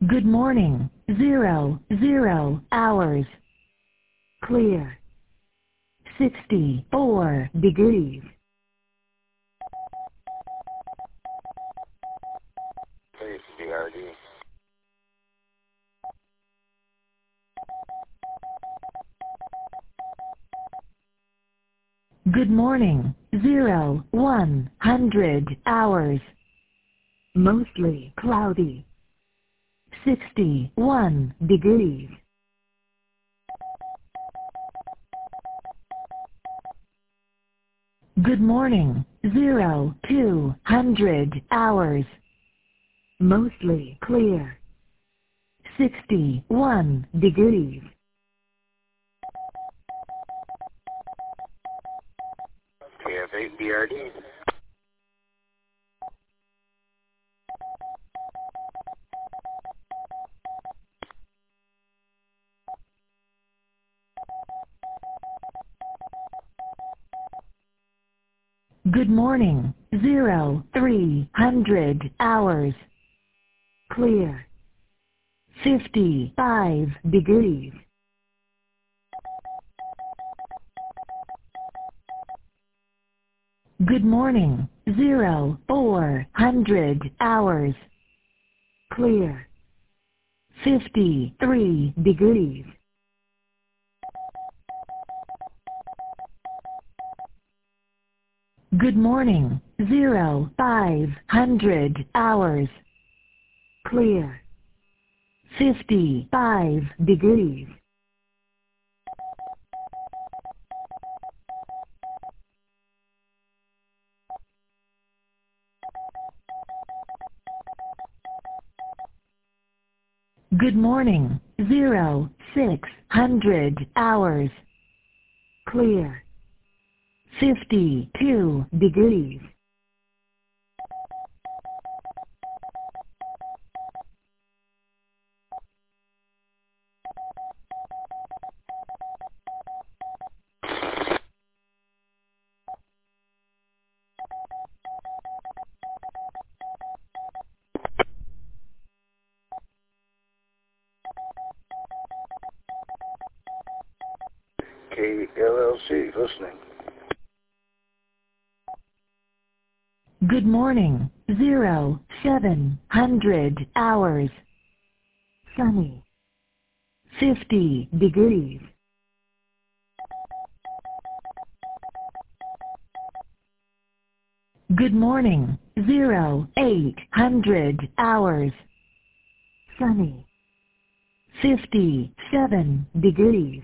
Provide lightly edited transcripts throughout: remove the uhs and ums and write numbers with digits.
Good morning. 00 hours. Clear. 64 degrees. Please, BRD. Good morning. 100 hours. Mostly cloudy. 61 degrees. Good morning. 200 hours. Mostly clear. 61 degrees. KF8 BRD. Good morning. 300 hours. Clear. 55 degrees. Good morning. 400 hours. Clear. 53 degrees. Good morning. 500 hours. Clear. 55 degrees. Good morning. 600 hours. Clear. 52 degrees. KLLC, listening. Good morning. 700 hours. Sunny. 50 degrees. Good morning. 800 hours. Sunny. 57 degrees.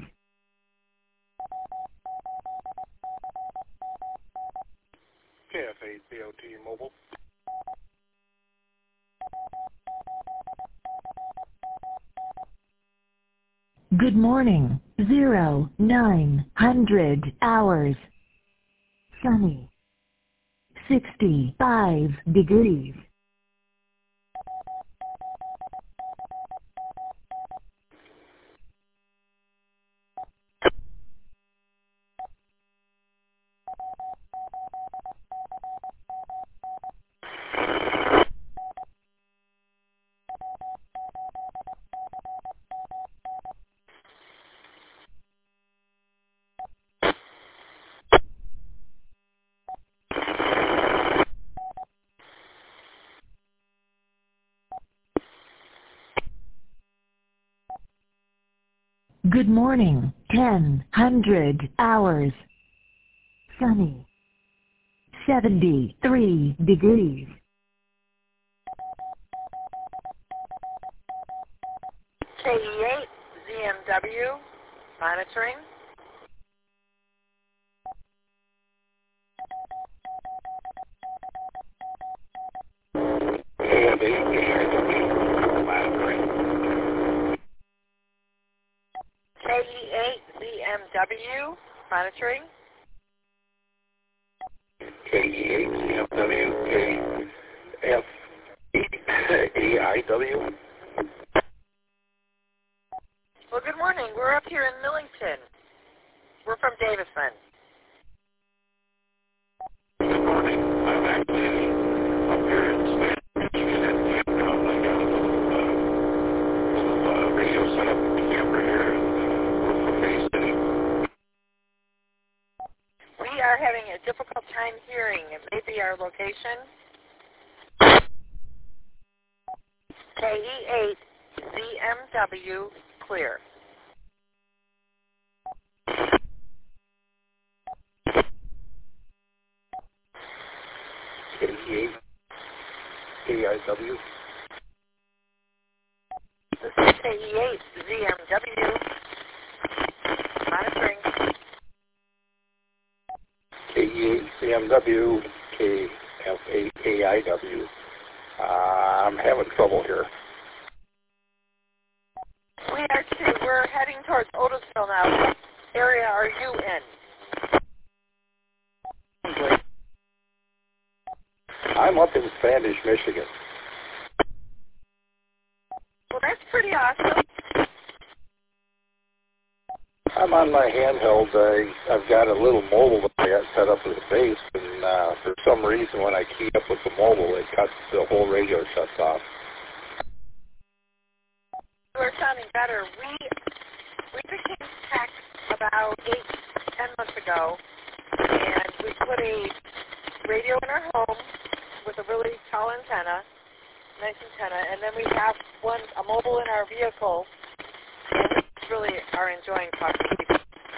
KF8 BOT Mobile. Good morning. 900 hours. Sunny. 65 degrees. Good morning. 100 hours. Sunny. 73 degrees. KE8 ZMW monitoring. KF8 BRD. Monitoring. KE8 ZMW monitoring. KE8 CMW. KF8AIW. Well, good morning. We're up here in Millington. We're from Davison. Good morning. I'm actually up here in State Michigan. And I got a little, station. KE8ZMW clear. KE8 KIW. This is KE8ZMW monitoring. KE8 CMW KF8 KIW. I'm having trouble here. We are too. We're heading towards Otisville now. What area are you in? I'm up in Standish, Michigan. Well, that's pretty awesome. I'm on my handheld. I've got a little mobile that I got set up as a base, and for some reason when I key up with the mobile, it cuts the whole radio shuts off. We're sounding better. We became tech about 8-10 months ago, and we put a radio in our home with a really tall antenna, nice antenna, and then we have a mobile in our vehicle, and we really are enjoying talking to people.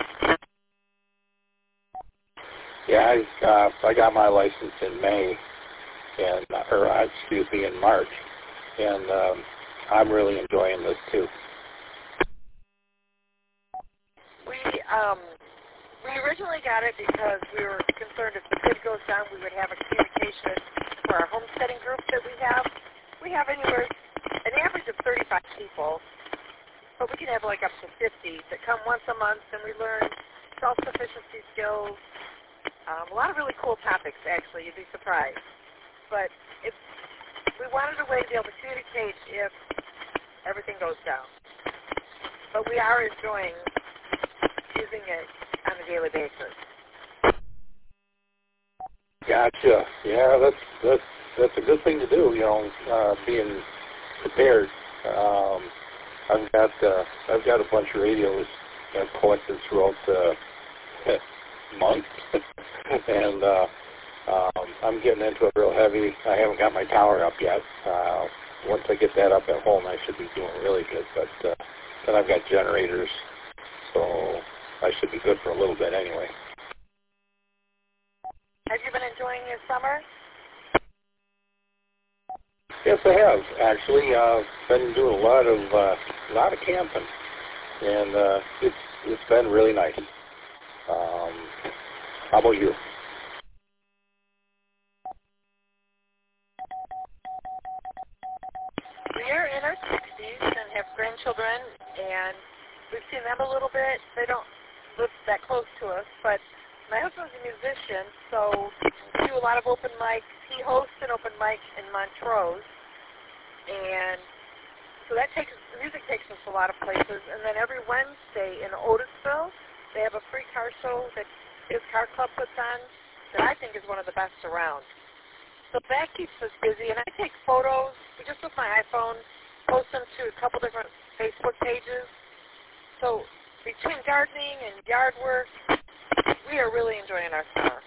Yeah, I got my license in May, in March, and I'm really enjoying this too. We originally got it because we were concerned if the grid goes down, we would have a communication for our homesteading group that we have. We have an average of 35 people, but we can have like up to 50 that come once a month, and we learn self-sufficiency skills, a lot of really cool topics, actually. You'd be surprised. But we wanted a way to be able to communicate if everything goes down. But we are enjoying using it on a daily basis. Gotcha. Yeah, that's a good thing to do. Being prepared. I've got a bunch of radios I've collected throughout the month, and I'm getting into it real heavy. I haven't got my tower up yet. Once I get that up at home, I should be doing really good. But then I've got generators, so I should be good for a little bit anyway. Have you been enjoying your summer? Yes, I have actually. Been doing a lot of camping, and it's been really nice. How about you? We are in our 60s and have grandchildren, and we've seen them a little bit. They don't live that close to us, but my husband's a musician, so we do a lot of open mics. He hosts an open mic in Montrose, and so the music takes us a lot of places. And then every Wednesday in Otisville, they have a free car show that his car club puts on that I think is one of the best around. So that keeps us busy, and I take photos just with my iPhone, post them to a couple different Facebook pages. So between gardening and yard work, we are really enjoying our summer.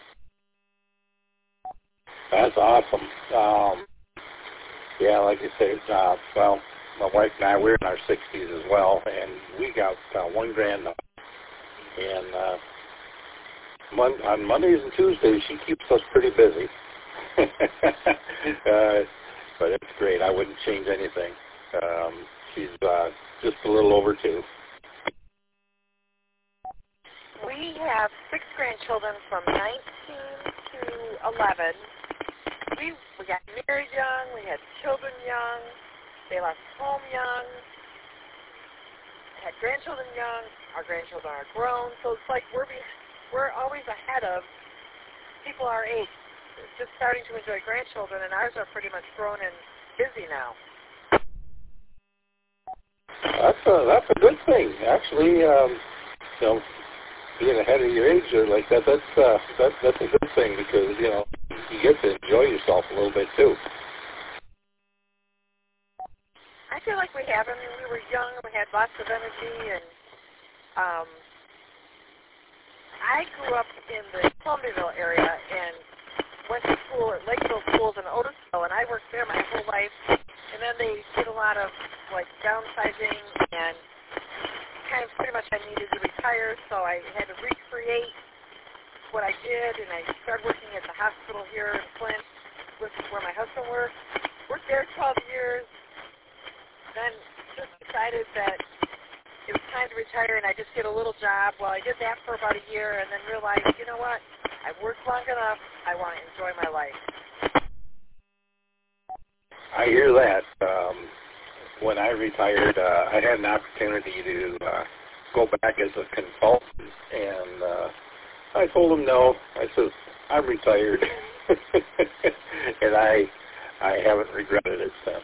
That's awesome. Yeah, like you say, well, my wife and I, we're in our 60s as well, and we got one granddaughter. And on Mondays and Tuesdays, she keeps us pretty busy. But it's great. I wouldn't change anything. She's just a little over 2. We have 6 grandchildren from 19 to 11. We got married young. We had children young. They left home young. Had grandchildren young. Our grandchildren are grown. So it's like we're always ahead of people our age, just starting to enjoy grandchildren, and ours are pretty much grown and busy now. That's a good thing, actually. Being ahead of your age like that's a good thing, because you get to enjoy yourself a little bit too. I feel like we have. I mean, we were young and we had lots of energy, and I grew up in the Columbia area, and went to school at Lakeville Schools in Otisville, and I worked there my whole life. And then they did a lot of, like, downsizing, and kind of pretty much I needed to retire, so I had to recreate what I did, and I started working at the hospital here in Flint, which is where my husband worked. Worked there 12 years, then just decided that it was time to retire, and I just did a little job. Well, I did that for about a year, and then realized, you know what, I've worked long enough, I want to enjoy my life. I hear that. When I retired, I had an opportunity to go back as a consultant, and I told him no. I said, I'm retired, and I haven't regretted it since.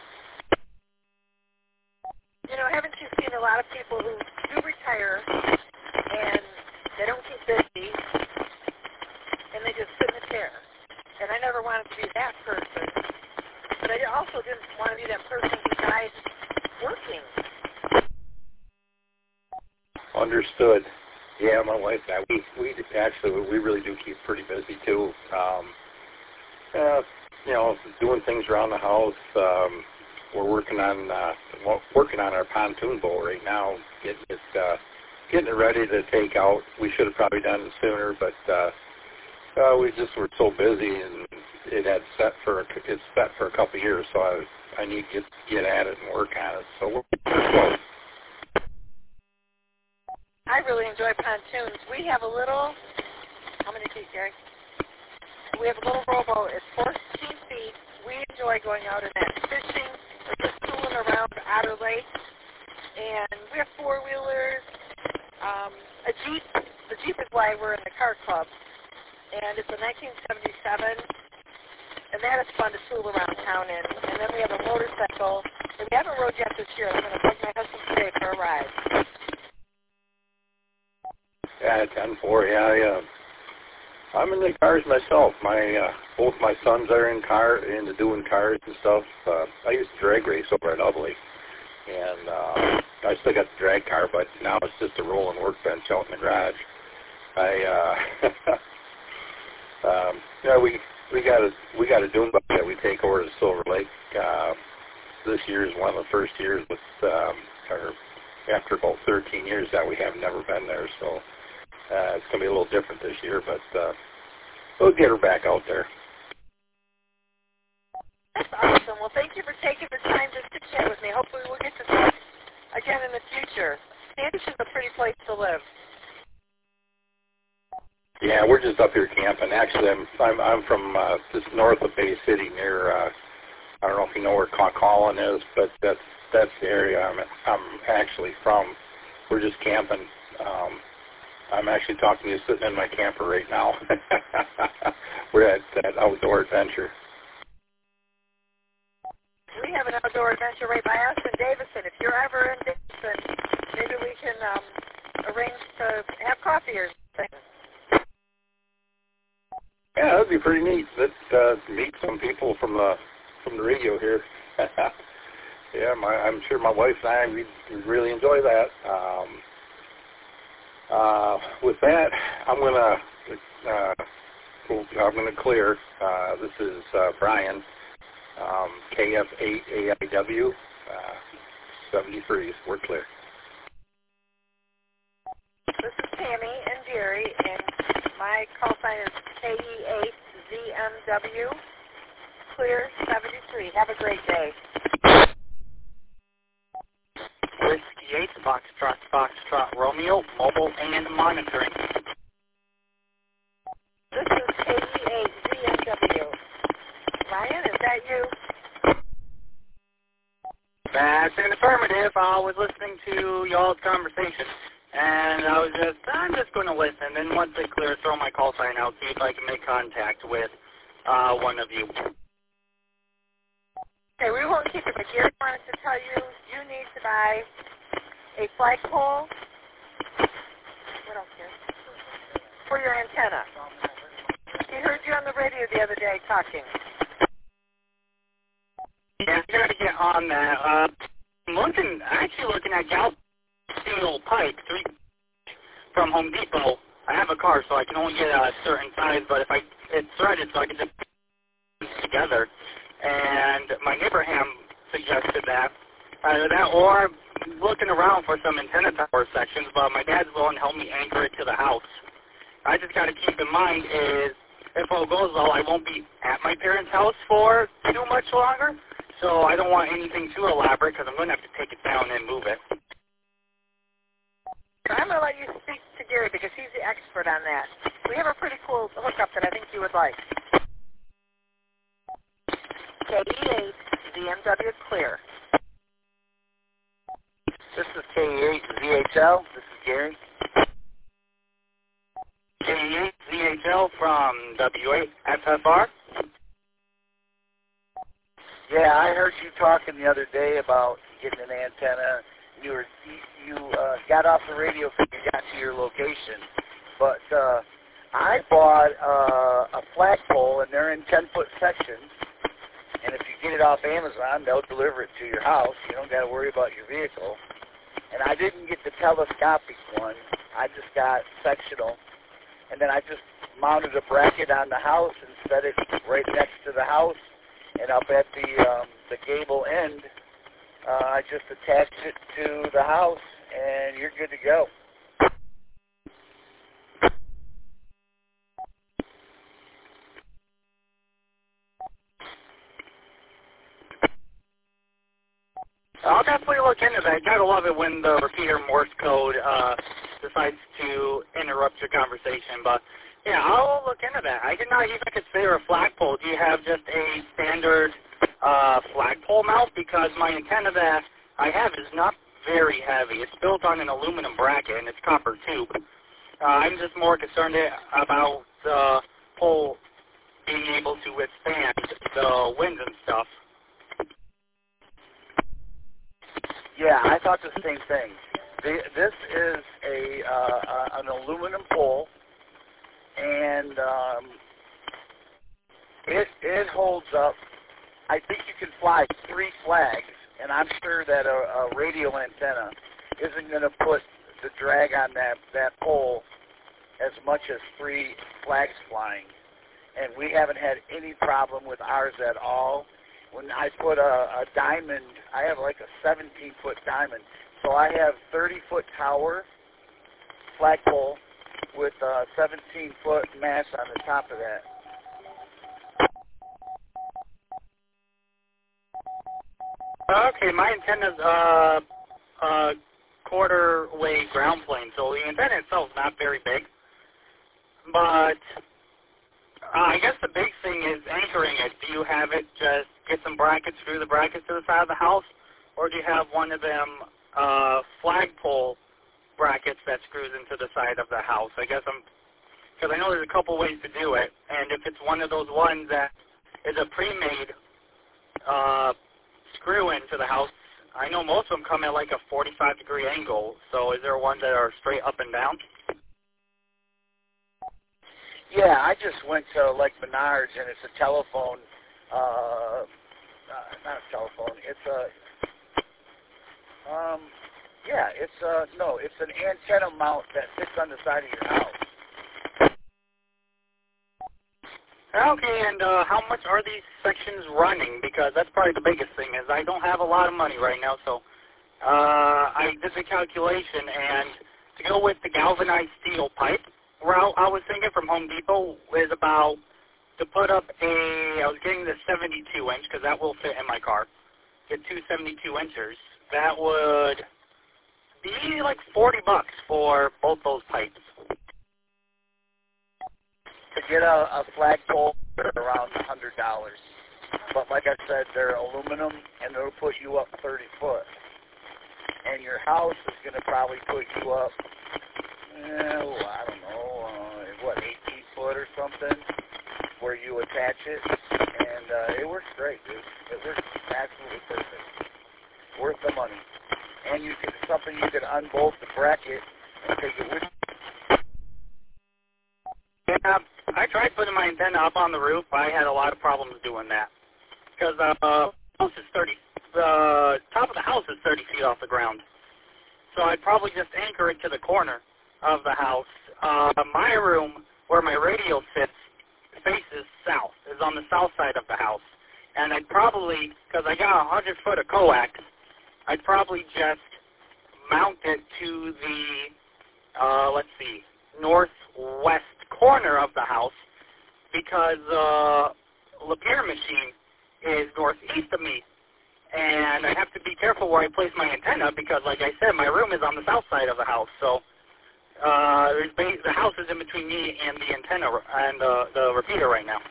You know, haven't you seen a lot of people who do retire, and they don't keep busy, and they just sit in a chair? And I never wanted to be that person. But I also didn't want to be that person who died working. Understood. Yeah, my wife and I, we really do keep pretty busy too. You know, doing things around the house. We're working on our pontoon boat right now, getting it ready to take out. We should have probably done it sooner, but we just were so busy, and it's set for a couple of years, so I need to get at it and work on it. So we're close. I really enjoy pontoons. We have a little, how many feet, Gary? We have a little rowboat. It's 14 feet. We enjoy going out in that fishing, or just tooling around Otter Lake. And we have four-wheelers, a Jeep. The Jeep is why we're in the car club. And it's a 1977. And that is fun to tool around town in. And then we have a motorcycle. And we haven't rode yet this year. I'm going to bug my husband today for a ride. Yeah, 10-4. Yeah. I'm in the cars myself. Both my sons are into doing cars and stuff. I used to drag race over at Ubly, and I still got the drag car, but now it's just a rolling workbench out in the garage. We got a dune buggy that we take over to Silver Lake. This year is one of the first years with, or after about 13 years that we have never been there, so it's going to be a little different this year, but we'll get her back out there. That's awesome. Well, thank you for taking the time to chat with me. Hopefully we'll get to talk again in the future. Standish is a pretty place to live. Yeah, we're just up here camping. Actually, I'm from just north of Bay City, near I don't know if you know where Cawcolin is, but that's the area I'm actually from. We're just camping. I'm actually talking to you sitting in my camper right now. We're at that outdoor adventure. We have an outdoor adventure right by us in Davison. If you're ever in Davison, maybe we can arrange to have coffee or something. Yeah, that'd be pretty neat. Let's meet some people from the radio here. Yeah, I'm sure my wife and I we'd really enjoy that. With that, I'm gonna clear. This is Brian, KF8AIW, 73. We're clear. This is Tammy and Jerry, and my call sign is KE8ZMW, clear 73. Have a great day. Whiskey 8, Foxtrot, Romeo, mobile and monitoring. This is KE8ZMW. Ryan, is that you? That's an affirmative. I was listening to y'all's conversation, and I'm just going to listen. Then once they clear, throw my call sign out, see if I can make contact with one of you. Okay, we won't keep it, but Gary wanted to tell you need to buy a flagpole. What else here? For your antenna. He heard you on the radio the other day talking. Yeah, I got to get on that. I'm actually looking at Galsteel pipe, 3 from Home Depot. I have a car, so I can only get a certain size, but if I it's threaded, so I can just put it together. And my neighbor Ham suggested that. Either that or looking around for some antenna tower sections, but my dad's willing to help me anchor it to the house. I just got to keep in mind is if all goes well, I won't be at my parents' house for too much longer, so I don't want anything too elaborate because I'm going to have to take it down and move it. I'm going to let you speak to Gary because he's the expert on that. We have a pretty cool hookup that I think you would like. KE8 ZMW Clear. This is KE8 ZHL. This is Gary. KE8 ZHL from W8FFR. Yeah, I heard you talking the other day about getting an antenna. You got off the radio when you got to your location. But I bought a flagpole, and they're in 10-foot sections. And if you get it off Amazon, they'll deliver it to your house. You don't got to worry about your vehicle. And I didn't get the telescopic one. I just got sectional. And then I just mounted a bracket on the house and set it right next to the house. And up at the gable end, I just attached it to the house, and you're good to go. I'll definitely look into that. Gotta love it when the repeater Morse code decides to interrupt your conversation. But yeah, I'll look into that. I did not even consider a flagpole. Do you have just a standard flagpole mount? Because my antenna that I have is not very heavy. It's built on an aluminum bracket and it's copper tube. I'm just more concerned about the pole being able to withstand the winds and stuff. Yeah, I thought the same thing. This is an aluminum pole, and it holds up. I think you can fly 3 flags, and I'm sure that a radio antenna isn't going to put the drag on that pole as much as 3 flags flying. And we haven't had any problem with ours at all. When I put a diamond, I have like a 17-foot diamond. So I have 30-foot tower flagpole with a 17-foot mast on the top of that. Okay, my antenna's quarter-wave ground plane, so the antenna itself is not very big. But I guess the big thing is anchoring it. Do you have it just get some brackets, screw the brackets to the side of the house, or do you have one of them flagpole brackets that screws into the side of the house? I guess because I know there's a couple ways to do it, and if it's one of those ones that is a pre-made screw into the house, I know most of them come at like a 45-degree angle, so is there ones that are straight up and down? Yeah, I just went to like Menards, and it's a telephone, not a telephone, it's it's an antenna mount that sits on the side of your house. Okay, and how much are these sections running? Because that's probably the biggest thing, is I don't have a lot of money right now, so I did the calculation, and to go with the galvanized steel pipe route, I was thinking from Home Depot is about, to put up I was getting the 72-inch, because that will fit in my car, get 2 72-inchers. That would be like $40 for both those pipes. To get a flagpole, they're around $100. But like I said, they're aluminum, and they'll put you up 30 foot. And your house is going to probably put you up, I don't know, 18 foot or something, where you attach it. And it works great, dude. It works absolutely perfect. Worth the money. And something you can unbolt the bracket and take it with you. Yeah, I tried putting my antenna up on the roof, but I had a lot of problems doing that. Because the top of the house is 30 feet off the ground. So I'd probably just anchor it to the corner of the house. My room, where my radio sits, faces south, is on the south side of the house. And I'd probably, because I got 100 foot of coax, I'd probably just mount it to the, northwest corner of the house, because Lapeer machine is northeast of me. And I have to be careful where I place my antenna because, like I said, my room is on the south side of the house. So the house is in between me and the antenna and the repeater right now.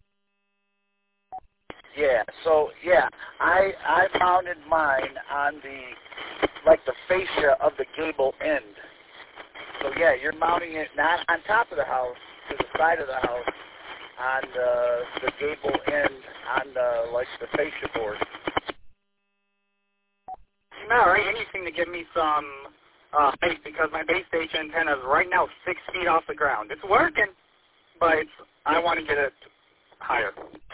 Yeah, so, yeah, I mounted mine on the fascia of the gable end. So, yeah, you're mounting it not on top of the house, to the side of the house, on the gable end, on the fascia board. All right, anything to give me some height, because my base station antenna is right now 6 feet off the ground. It's working, but I want to get it higher.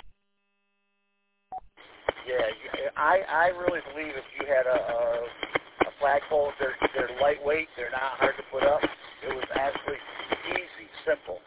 Yeah, I really believe if you had a flagpole, they're lightweight, they're not hard to put up. It was actually easy, simple.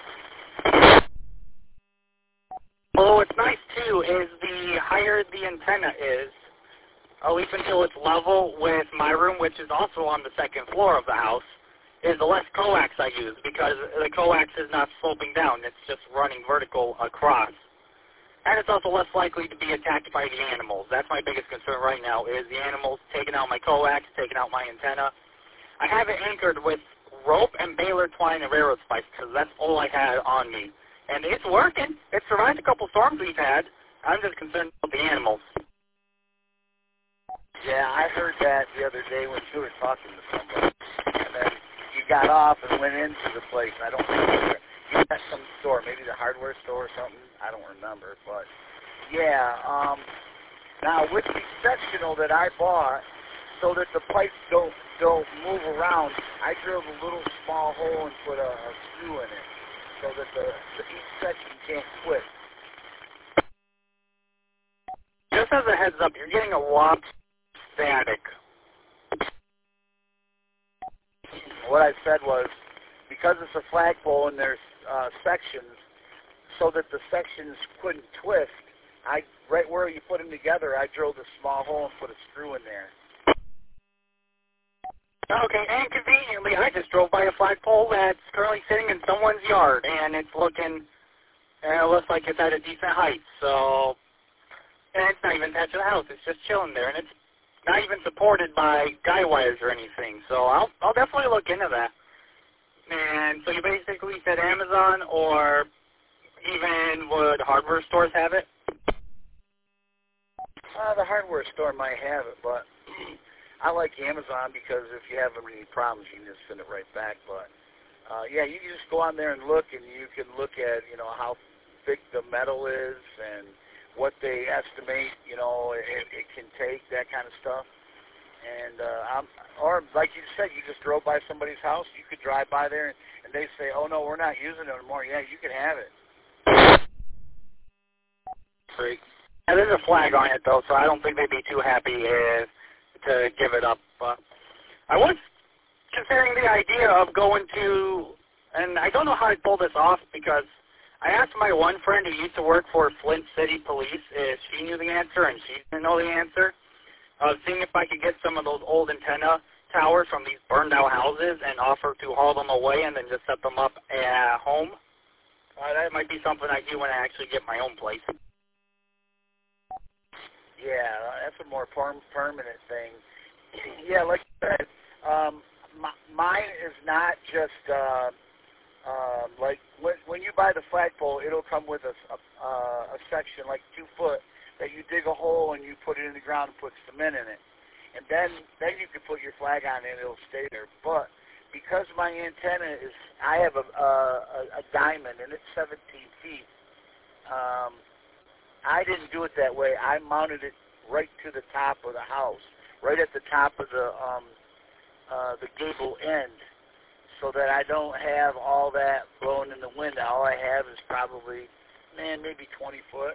Well, what's nice, too, is the higher the antenna is, at least until it's level with my room, which is also on the second floor of the house, is the less coax I use, because the coax is not sloping down. It's just running vertical across. And it's also less likely to be attacked by the animals. That's my biggest concern right now, is the animals taking out my coax, taking out my antenna. I have it anchored with rope and baler twine and railroad spikes, because that's all I had on me. And it's working. It survived a couple storms we've had. I'm just concerned about the animals. Yeah, I heard that the other day when you were talking to somebody. And then you got off and went into the place. I don't remember. You got some store, maybe the hardware store or something. I don't remember. But, yeah, now with the sectional that I bought, so that the pipes don't move around, I drilled a little small hole and put a screw in it so that each section can't twist. Just as a heads up, you're getting a lot static. What I said was, because it's a flagpole and there's sections, so that the sections couldn't twist, right where you put them together, I drilled a small hole and put a screw in there. Okay, and conveniently, I just drove by a flagpole that's currently sitting in someone's yard, and it's it looks like it's at a decent height, so, and it's not even attached to the house, it's just chilling there, and it's not even supported by guy wires or anything, so I'll definitely look into that. And so you basically said Amazon, or even would hardware stores have it? The hardware store might have it, but I like Amazon because if you have any problems, you can just send it right back. But, yeah, you can just go on there and look, and you can look at, how thick the metal is and what they estimate, it can take, that kind of stuff. And, or like you said, you just drove by somebody's house, you could drive by there and they say, oh, no, we're not using it anymore. Yeah, you can have it. Great. Yeah, there's a flag on it, though, so I don't think they'd be too happy to give it up. I was considering the idea of going to, and I don't know how I pull this off because I asked my one friend who used to work for Flint City Police if she knew the answer, and she didn't know the answer. Seeing if I could get some of those old antenna towers from these burned-out houses and offer to haul them away and then just set them up at home. That might be something I do when I actually get my own place. Yeah, that's a more permanent thing. Yeah, like you said, mine is not just like when you buy the flagpole, it'll come with a section like 2 foot that you dig a hole and you put it in the ground and put cement in it, and then you can put your flag on it and it'll stay there. But because my antenna is, I have a diamond and it's 17 feet. I didn't do it that way. I mounted it right to the top of the house, right at the top of the gable end, so that I don't have all that blowing in the wind. All I have is probably, maybe 20 foot.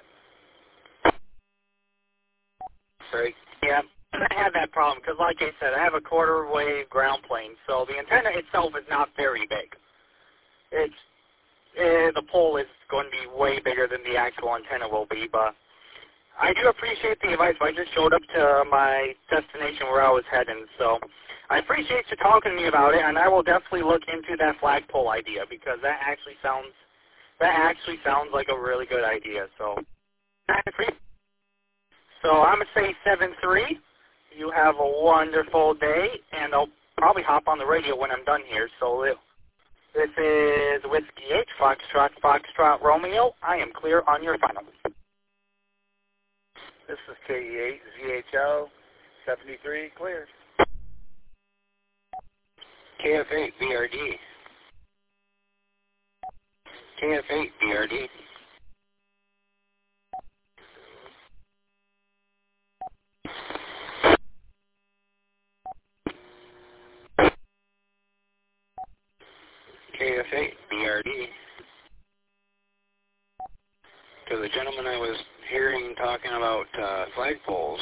Right. Yeah, I have that problem because, like I said, I have a quarter wave ground plane, so the antenna itself is not very big. It's the pole is going to be way bigger than the actual antenna will be, but I do appreciate the advice. I just showed up to my destination where I was heading, so I appreciate you talking to me about it, and I will definitely look into that flagpole idea because that actually sounds like a really good idea. So I'm gonna say 7-3. You have a wonderful day, and I'll probably hop on the radio when I'm done here. So this is Whiskey 8, Foxtrot, Romeo. I am clear on your final. This is KE8, ZHL, 73, clear. KF8, BRD. KF8, BRD. KF8, BRD. To the gentleman I was hearing talking about flagpoles,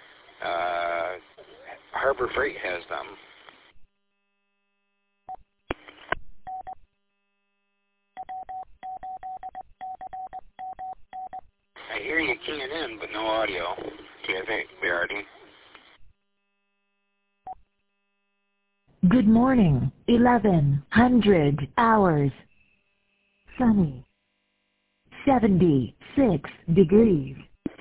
Harbor Freight has them. I hear you keying in, but no audio. KF8, BRD. Good morning, 1100 hours. Sunny. 76 degrees.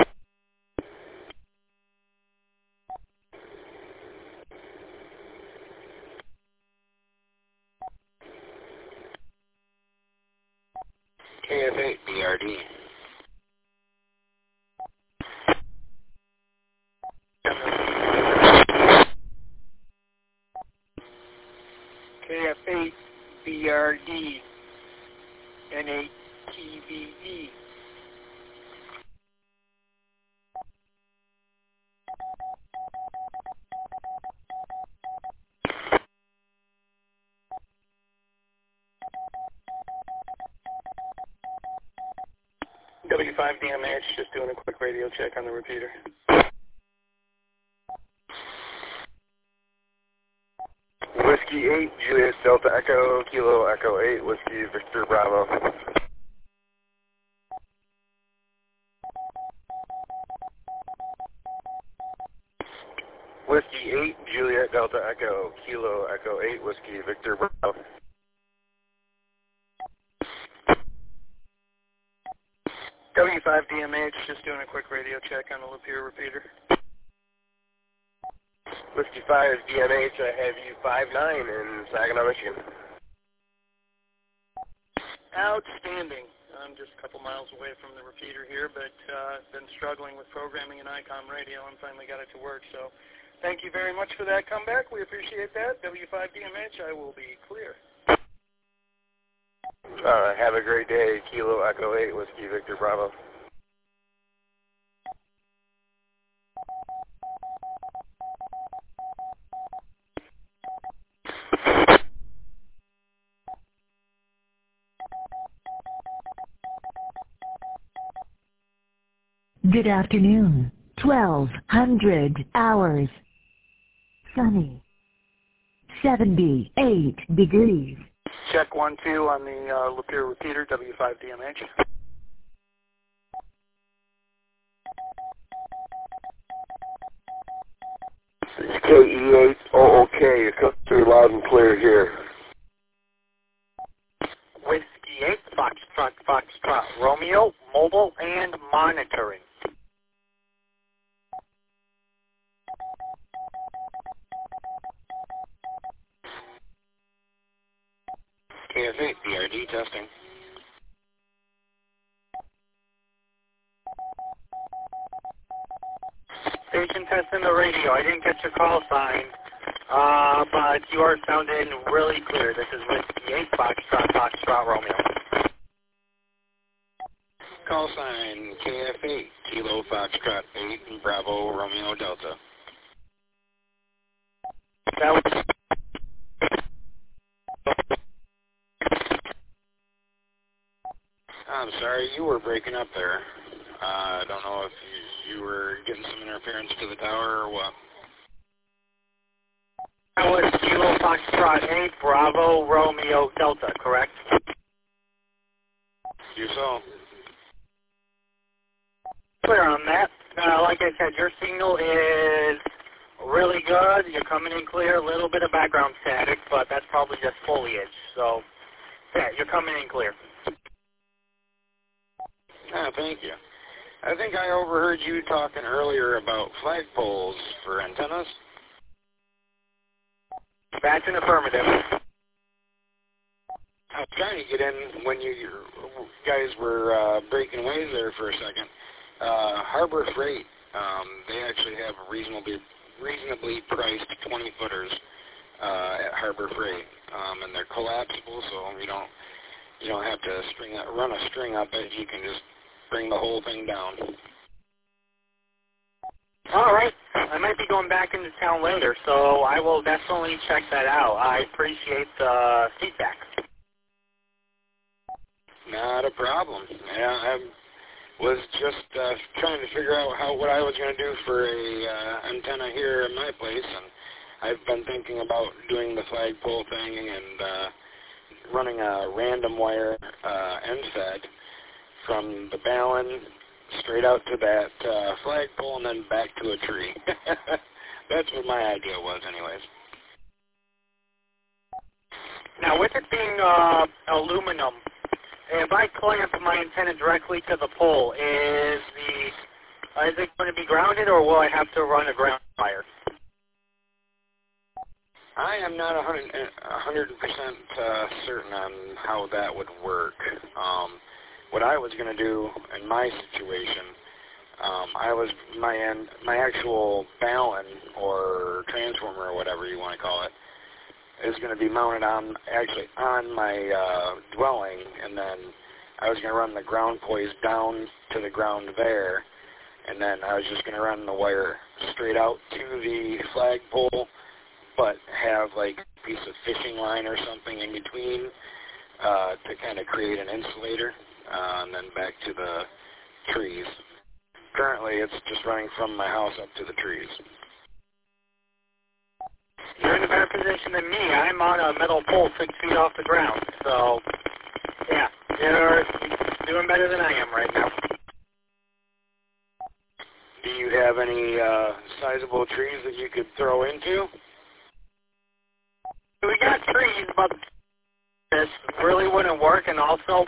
KF8, BRD. KF8, BRD, N8TVE. W5DMH, just doing a quick radio check on the repeater. Whiskey 8, Juliet Delta Echo, Kilo Echo 8, Whiskey Victor Bravo. Whiskey 8, Juliet Delta Echo, Kilo Echo 8, Whiskey Victor Bravo. W5DMH, just doing a quick radio check on the Lapeer repeater. Whiskey 5, DMH, I have you 5-9 in Saginaw, Michigan. Outstanding. I'm just a couple miles away from the repeater here, but been struggling with programming in ICOM radio and finally got it to work. So thank you very much for that comeback. We appreciate that. W5DMH, I will be clear. Have a great day. Kilo Echo 8, Whiskey Victor Bravo. Good afternoon, 1200 hours. Sunny. 78 degrees. Check 1-2 on the Lapeer repeater, W5DMH. It's KE8, OOK. It comes through loud and clear here. Whiskey 8, Foxtrot, Romeo, mobile and monitoring. KF8, BRD testing. Station testing the radio. I didn't get your call sign, but you are sounding really clear. This is Whiskey 8, Foxtrot, Romeo. Call sign KF8, Kilo Foxtrot 8, Bravo, Romeo, Delta. That was I'm sorry, you were breaking up there. I don't know if you were getting some interference to the tower or what. That was Kilo Foxtrot 8, Bravo, Romeo, Delta, correct? Yourself? Clear on that. Like I said, your signal is really good. You're coming in clear. A little bit of background static, but that's probably just foliage. So, yeah, you're coming in clear. Thank you. I think I overheard you talking earlier about flagpoles for antennas. That's an affirmative. I was trying to get in when you guys were breaking ways there for a second. Harbor Freight, they actually have reasonably priced 20-footers at Harbor Freight, and they're collapsible, so you don't have to run a string up it. You can just bring the whole thing down. All right. I might be going back into town later, so I will definitely check that out. I appreciate the feedback. Not a problem. Yeah, I was just trying to figure out what I was going to do for a antenna here in my place, and I've been thinking about doing the flagpole thing and running a random wire end fed from the balun straight out to that flagpole and then back to a tree. That's what my idea was anyways. Now, with it being aluminum, if I clamp my antenna directly to the pole, is it going to be grounded, or will I have to run a ground wire? I am not 100% certain on how that would work. What I was going to do in my situation, my actual balun or transformer or whatever you want to call it, is going to be mounted on my dwelling, and then I was going to run the ground poise down to the ground there, and then I was just going to run the wire straight out to the flagpole, but have like a piece of fishing line or something in between to kind of create an insulator, and then back to the trees. Currently, it's just running from my house up to the trees. You're in a better position than me. I'm on a metal pole 6 feet off the ground. So, yeah, you're doing better than I am right now. Do you have any sizable trees that you could throw into? We got trees, but this really wouldn't work. And also,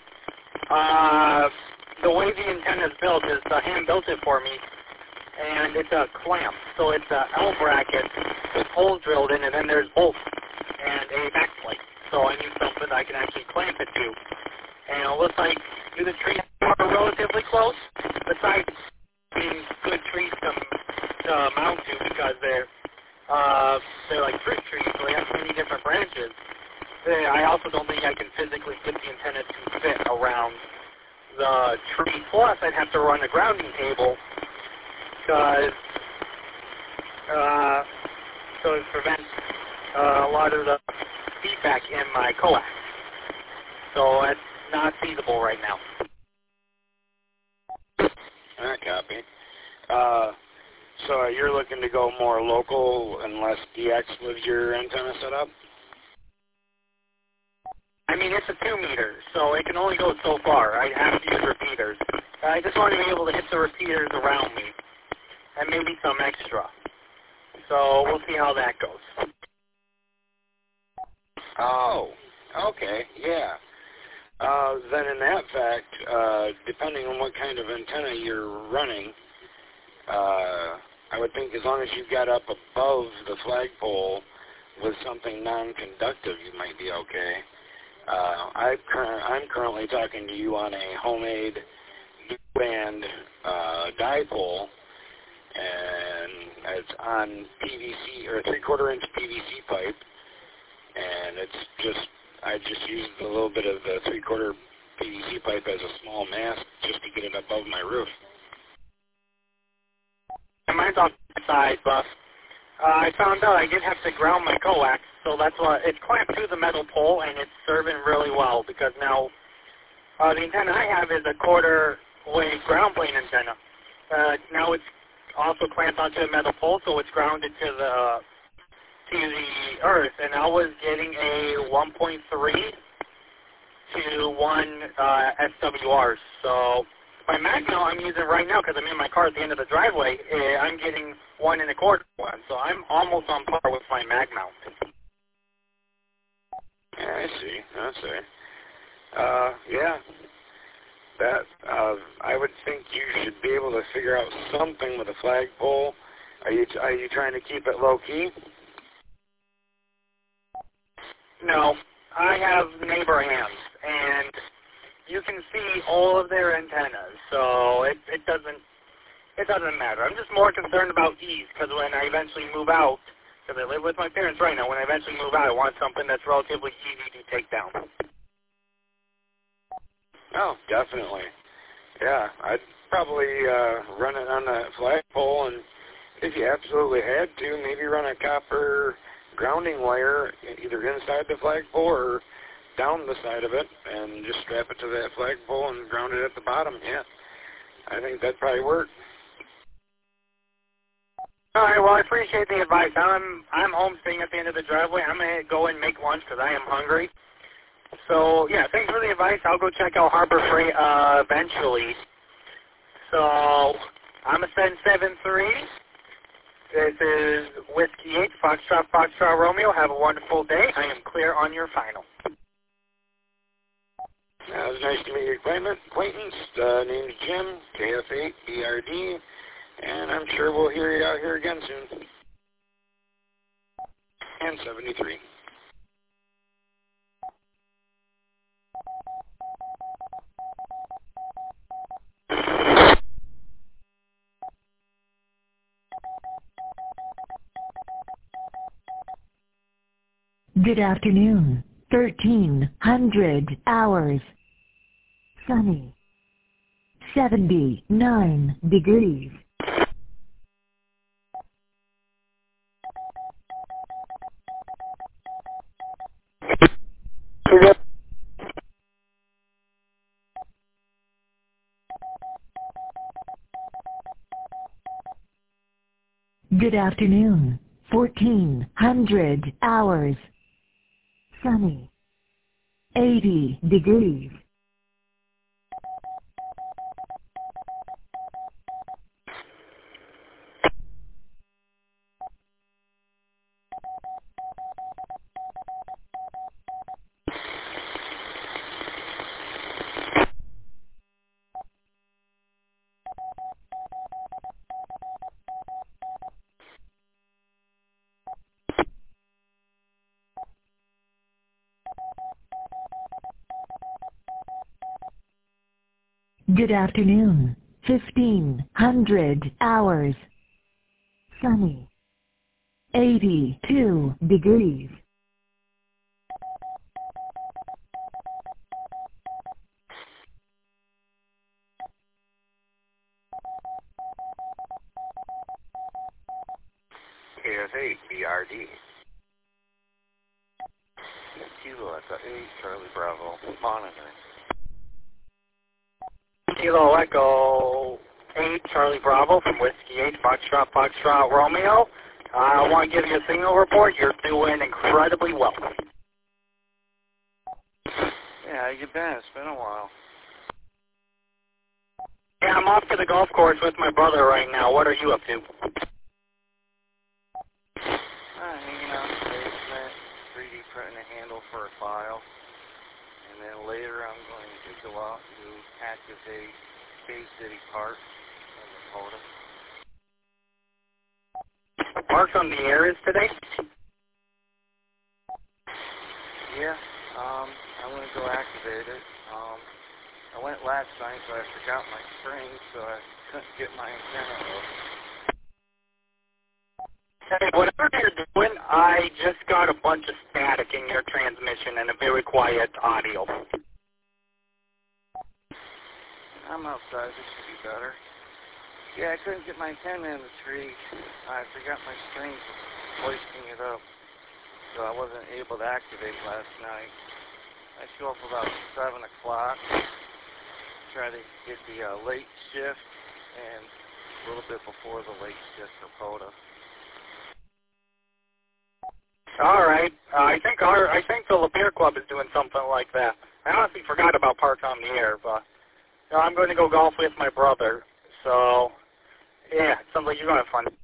the way the antenna is built is hand built it for me. And it's a clamp, so it's a L bracket with holes drilled in, and then there's bolts and a backplate. So I need something I can actually clamp it to. And it looks like the trees are relatively close, besides being good trees to mount to because they're like fruit trees, so they have many different branches. I also don't think I can physically get the antenna to fit around the tree. Plus, I'd have to run a grounding cable because so it prevents a lot of the feedback in my coax. So it's not feasible right now. I copy. So you're looking to go more local unless DX with your antenna set up? I mean, it's a 2 meter, so it can only go so far. I'd have to use repeaters. I just want to be able to hit the repeaters around me, and maybe some extra. So we'll see how that goes. Oh, okay, yeah. Then in that fact, depending on what kind of antenna you're running, I would think as long as you got up above the flagpole with something non-conductive, you might be okay. I'm currently talking to you on a homemade band dipole, and it's on PVC or 3/4 inch PVC pipe, and I just used a little bit of the 3/4 PVC pipe as a small mast just to get it above my roof. Mine's on the side, but I found out I did have to ground my coax, so that's why it's clamped to the metal pole, and it's serving really well because now the antenna I have is a 1/4 wave ground plane antenna. Now it's also clamped onto a metal pole, so it's grounded to the earth, and I was getting a 1.3 to one SWR. So my mag mount I'm using right now because I'm in my car at the end of the driveway, I'm getting 1 1/4 one. So I'm almost on par with my mag mount. Yeah, I see. Yeah. That, I would think you should be able to figure out something with a flagpole. Are you trying to keep it low key? No, I have neighbor hands, and you can see all of their antennas, so it doesn't matter. I'm just more concerned about ease, because when I eventually move out, because I live with my parents right now, when I eventually move out, I want something that's relatively easy to take down. Oh, definitely. Yeah, I'd probably run it on that flagpole, and if you absolutely had to, maybe run a copper grounding wire either inside the flagpole or down the side of it, and just strap it to that flagpole and ground it at the bottom. Yeah, I think that'd probably work. All right, well, I appreciate the advice. I'm home staying at the end of the driveway. I'm going to go and make lunch because I am hungry. So, yeah, thanks for the advice. I'll go check out Harbor Freight eventually. So, I'm a 773. This is Whiskey 8, Foxtrot Romeo. Have a wonderful day. I am clear on your final. It was nice to meet your acquaintance. Name's Jim, KF8, BRD, and I'm sure we'll hear you out here again soon. And 73. Good afternoon. 1300 hours. Sunny. 79 degrees. Good afternoon. 1400 hours. Sunny. 80 degrees. Good afternoon. 1500 hours. Sunny. 82 degrees. KF8, BRD. Kilo Echo 8, Charlie Bravo, monitoring. Kilo Echo 8, Charlie Bravo from Whiskey 8, Foxtrot Romeo. I want to give you a signal report. You're doing incredibly well. Yeah, how you been? It's been a while. Yeah, I'm off to the golf course with my brother right now. What are you up to? Hanging out in the basement, 3D printing a handle for a file. And then later I'm going to go out to activate Bay City Park in Dakota. Mark's on the air is today? Yeah, I'm going to go activate it. I went last night, but I forgot my string, so I couldn't get my antenna up. Hey, whatever you're doing, I just got a bunch of static in your transmission and a very quiet audio. I'm outside. This should be better. Yeah, I couldn't get my antenna in the tree. I forgot my string hoisting it up, so I wasn't able to activate last night. I show up about 7 o'clock, try to get the late shift, and a little bit before the late shift for POTA. All right. I think the Lapeer Club is doing something like that. I honestly forgot about Parks on the Air, but I'm going to go golf with my brother. So, yeah, it sounds like you're going to have fun.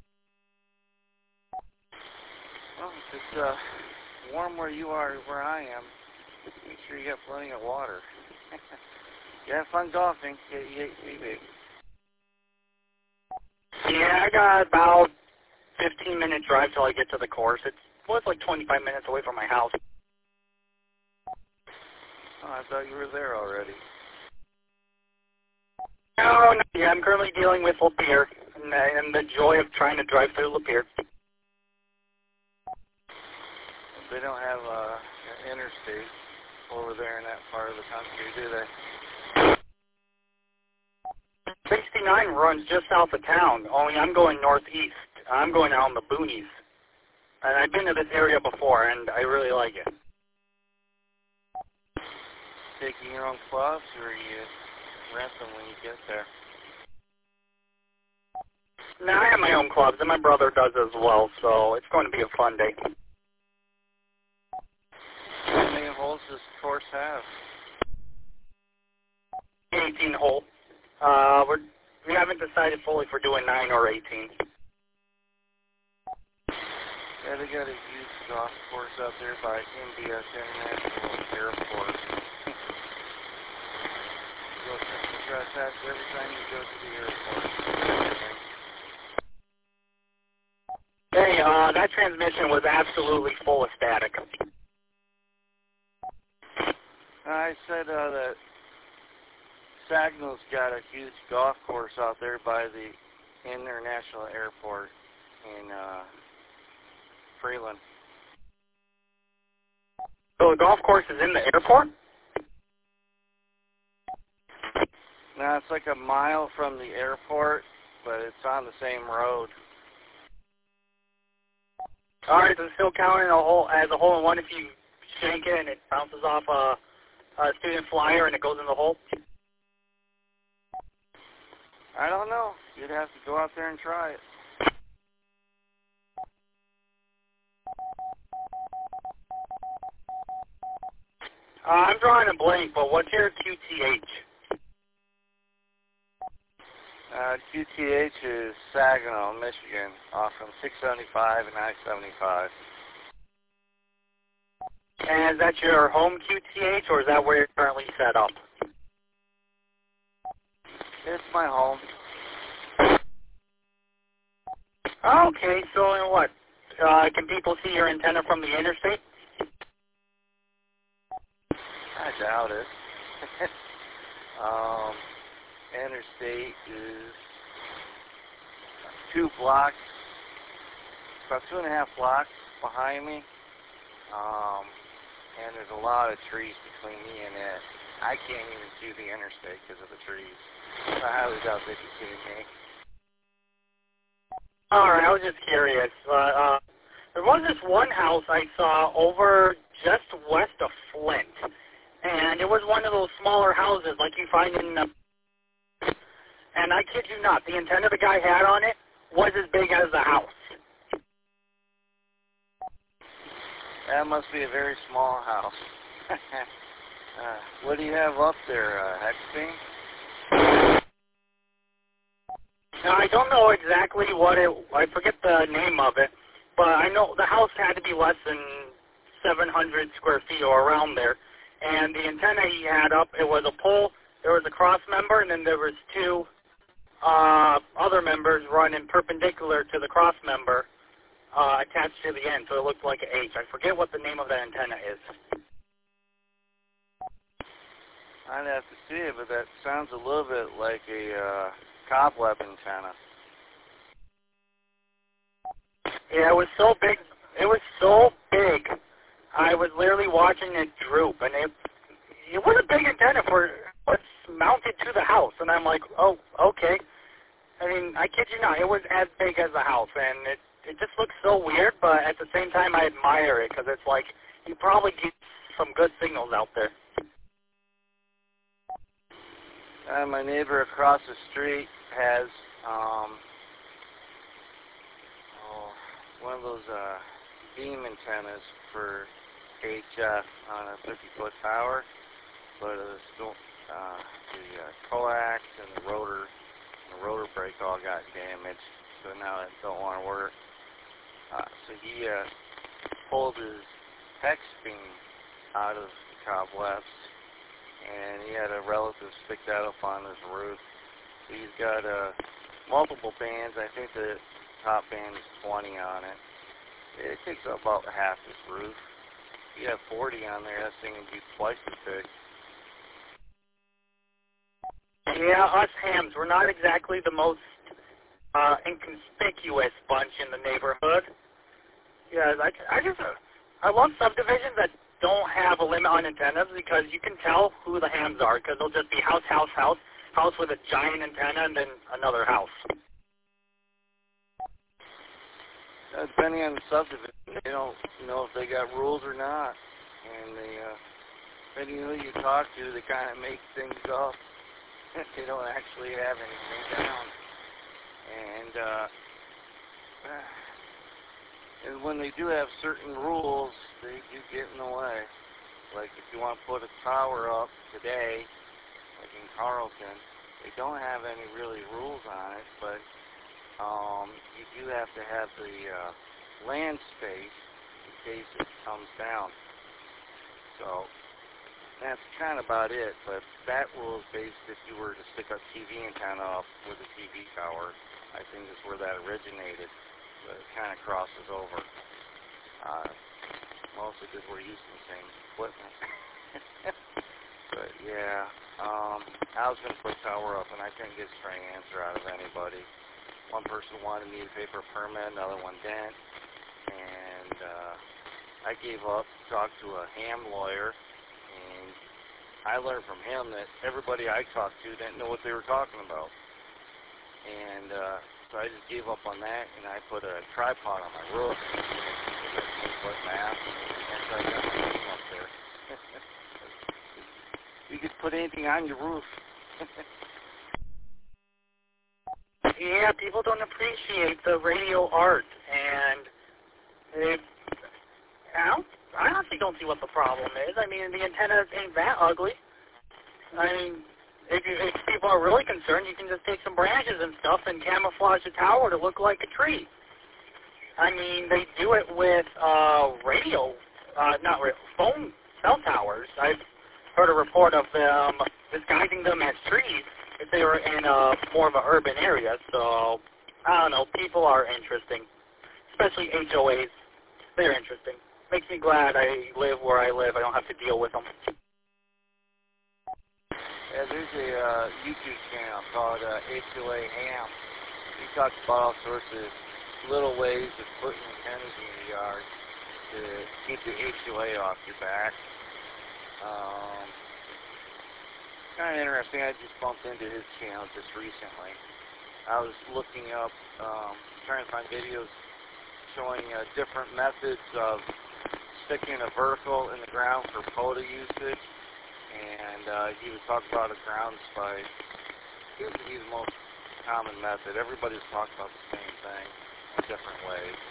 Well, if it's warm where you are, where I am, make sure you have plenty of water. You have fun golfing. Yeah, I got about 15-minute drive till I get to the course. It's like 25 minutes away from my house. Oh, I thought you were there already. No, yeah, I'm currently dealing with Lapeer and the joy of trying to drive through Lapeer. They don't have an interstate over there in that part of the country, do they? 69 runs just south of town, only I'm going northeast. I'm going out in the boonies. And I've been to this area before, and I really like it. Taking your own clubs, or you rent them when you get there? No, I have my own clubs, and my brother does as well, so it's going to be a fun day. How many holes does the course have? 18 hole. We haven't decided fully if we're doing 9 or 18. Yeah, they got a huge golf course out there by MBS International Airport. You go address that every time you go to the airport. Hey, that transmission was absolutely full of static. I said that Sagnal's got a huge golf course out there by the International Airport in Freeland. So the golf course is in the airport? No, it's like a mile from the airport, but it's on the same road. All right, does it still count as a hole-in-one if you shank it and it bounces off a student flyer and it goes in the hole? I don't know. You'd have to go out there and try it. I'm drawing a blank, but what's your QTH? QTH is Saginaw, Michigan, off from 675 and I-75. And is that your home QTH, or is that where you're currently set up? It's my home. Okay, so then what? Can people see your antenna from the interstate? I doubt it. Interstate is 2 blocks, about 2.5 blocks behind me. And there's a lot of trees between me and it. I can't even see the interstate because of the trees. I highly doubt they can see me. All right, I was just curious. There was this one house I saw over just west of Flint, and it was one of those smaller houses like you find in and I kid you not, the antenna the guy had on it was as big as the house. That must be a very small house. What do you have up there, Hexbeam? Now, I don't know exactly I forget the name of it, but I know the house had to be less than 700 square feet or around there. And the antenna he had up, it was a pole, there was a cross member, and then there was 2 other members running perpendicular to the cross member attached to the end, so it looked like an H. I forget what the name of that antenna is. I'd have to see it, but that sounds a little bit like a cobweb antenna. Yeah, it was so big. It was so big. I was literally watching it droop, and it was a big antenna for what's mounted to the house. And I'm like, oh, okay. I mean, I kid you not, it was as big as the house, and it just looks so weird, but at the same time, I admire it, because it's like, you probably get some good signals out there. My neighbor across the street has one of those beam antennas for HF on a 50-foot tower, but the coax and the rotor brake all got damaged, so now it don't want to work. So he pulled his hex beam out of the cobwebs, and he had a relative stick that up on his roof. So he's got multiple bands. I think the top band is 20 on it. It takes up about half his roof. If you have 40 on there, that thing would be twice as big. Yeah, us hams, we're not exactly the most inconspicuous bunch in the neighborhood. Yeah, I love subdivisions that don't have a limit on antennas because you can tell who the hams are because they'll just be house with a giant antenna and then another house. Depending on the subdivision, they don't know if they got rules or not. And depending on who you talk to, they kind of make things up. They don't actually have anything down. And when they do have certain rules, they do get in the way. Like if you want to put a tower up today, like in Carlton, they don't have any really rules on it, but you do have to have the land space in case it comes down. So that's kind of about it, but that rule is based if you were to stick a TV antenna up with a TV tower. I think is where that originated, but it kind of crosses over. Mostly because we're using the same equipment. But yeah, I was going to put a tower up, and I couldn't get a straight answer out of anybody. One person wanted me to pay for a permit, another one didn't, and I gave up, talked to a ham lawyer, and I learned from him that everybody I talked to didn't know what they were talking about. And so I just gave up on that, and I put a tripod on my roof, foot mask, and so I got my name up there. You could put anything on your roof. Yeah, people don't appreciate the radio art, and I honestly don't see what the problem is. I mean, the antennas ain't that ugly. I mean, if people are really concerned, you can just take some branches and stuff and camouflage the tower to look like a tree. I mean, they do it with phone cell towers. I've heard a report of them disguising them as trees if they were in more of an urban area. So, I don't know, people are interesting, especially HOAs. They're interesting. Makes me glad I live where I live. I don't have to deal with them. Yeah, there's a YouTube channel called HOA Ham. He talks about all sorts of little ways of putting antennas in your yard to keep the HOA off your back. Kind of interesting. I just bumped into his channel just recently. I was looking up, trying to find videos showing different methods of sticking a vertical in the ground for POTA usage, and he was talking about a ground spike. Seems to be the most common method. Everybody's talking about the same thing in different ways.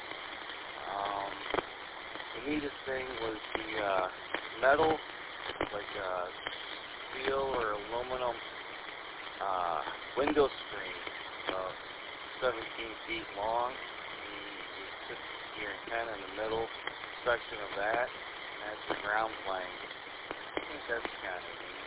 The neatest thing was the metal, like steel or aluminum window screen, 17 feet long. You put your antenna in the middle section of that, and that's your ground plane. I think that's kind of neat.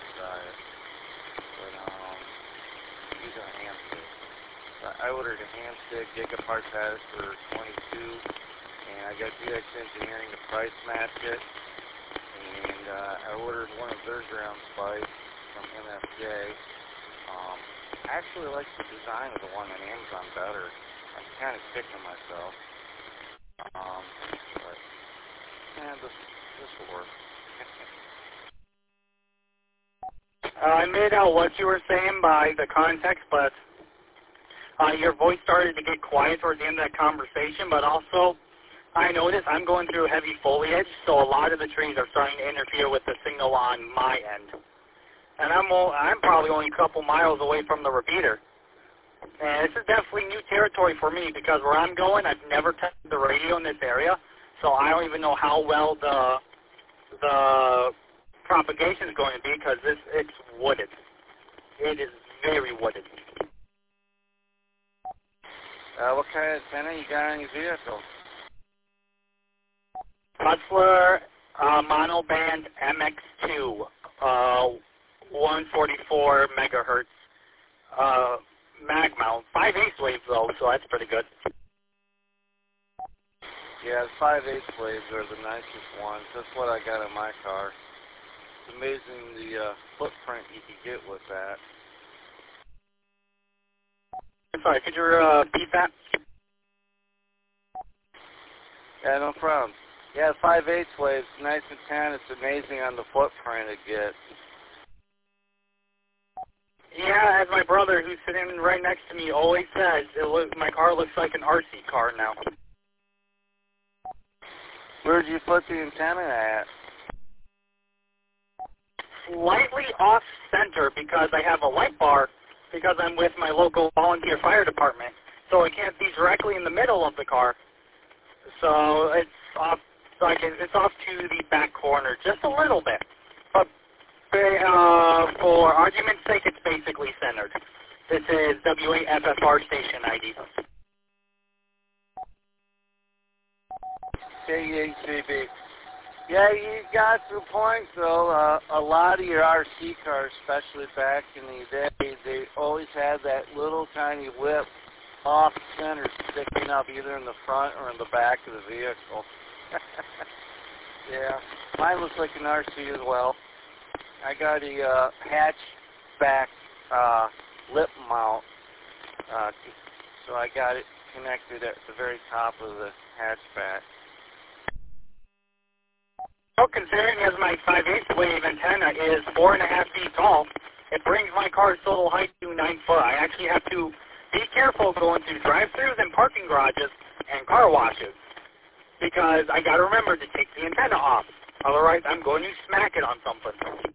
But using a ham stick. I ordered a ham stick. Jacob Parts had it for $22, and I got DX Engineering to price match it. And I ordered one of their ground spikes from MFJ. I actually like the design of the one on Amazon better. I'm kind of kicking myself. But yeah, this will work. I made out what you were saying by the context, but your voice started to get quiet towards the end of that conversation, but also I noticed I'm going through heavy foliage, so a lot of the trees are starting to interfere with the signal on my end. And I'm probably only a couple miles away from the repeater. And this is definitely new territory for me because where I'm going, I've never tested the radio in this area, so I don't even know how well the propagation is going to be because it's wooded. It is very wooded. What kind of antenna you got on your vehicle? Hustler monoband MX2, 144 megahertz mag mount. 5/8 waves though, so that's pretty good. Yeah, the 5/8 waves are the nicest ones. That's what I got in my car. It's amazing the footprint you can get with that. I'm sorry, could you repeat that? Yeah, no problem. Yeah, 5/8 waves, nice and 10. It's amazing on the footprint it gets. Yeah, as my brother, who's sitting right next to me, always says, my car looks like an RC car now. Where'd you put the antenna at? Slightly off center because I have a light bar because I'm with my local volunteer fire department, so it can't be directly in the middle of the car. So it's off. It's off to the back corner just a little bit, but for argument's sake, it's basically centered. This is W8FFR station ID. KHCB. Yeah, you got some points, though. A lot of your RC cars, especially back in the day, they always had that little tiny whip off center sticking up either in the front or in the back of the vehicle. Yeah, mine looks like an RC as well. I got a hatchback lip mount, so I got it connected at the very top of the hatchback. Well, considering as my 5/8 wave antenna is 4.5 feet tall, it brings my car's total height to 9 foot. I actually have to be careful going through drive-thrus and parking garages and car washes because I got to remember to take the antenna off. Otherwise, I'm going to smack it on something.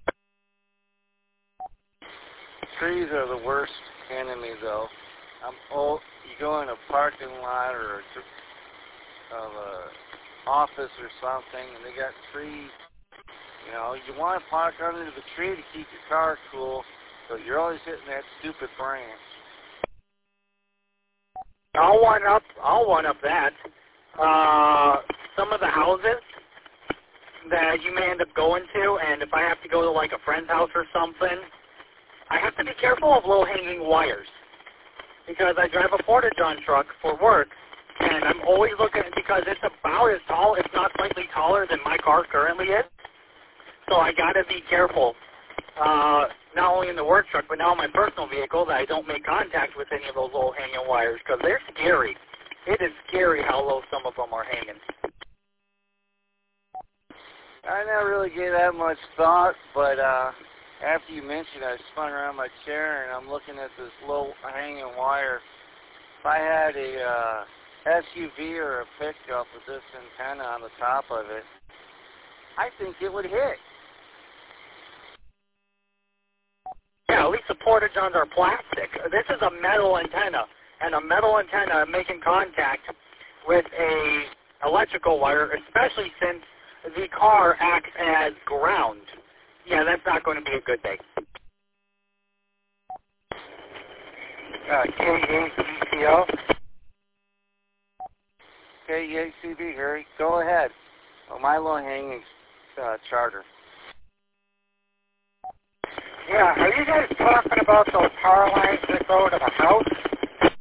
Trees are the worst enemy, though. You go in a parking lot or a office or something, and they got trees. You know, you want to park under the tree to keep your car cool, but you're always hitting that stupid branch. I'll one up that. Some of the houses that you may end up going to, and if I have to go to like a friend's house or something, I have to be careful of low-hanging wires because I drive a Porta-John truck for work, and I'm always looking because it's about as tall, if not slightly taller, than my car currently is. So I got to be careful, not only in the work truck, but now in my personal vehicle, that I don't make contact with any of those low-hanging wires because they're scary. It is scary how low some of them are hanging. I never really gave that much thought, but after you mentioned it, I spun around my chair and I'm looking at this low-hanging wire. If I had a SUV or a pickup with this antenna on the top of it, I think it would hit. Yeah, at least the Porta-Johns are plastic. This is a metal antenna, and a metal antenna making contact with a electrical wire, especially since the car acts as ground. Yeah, that's not going to be a good day. KACCO. KACB, Harry, go ahead. Oh, my low-hanging charter. Yeah, are you guys talking about those power lines that go to the house?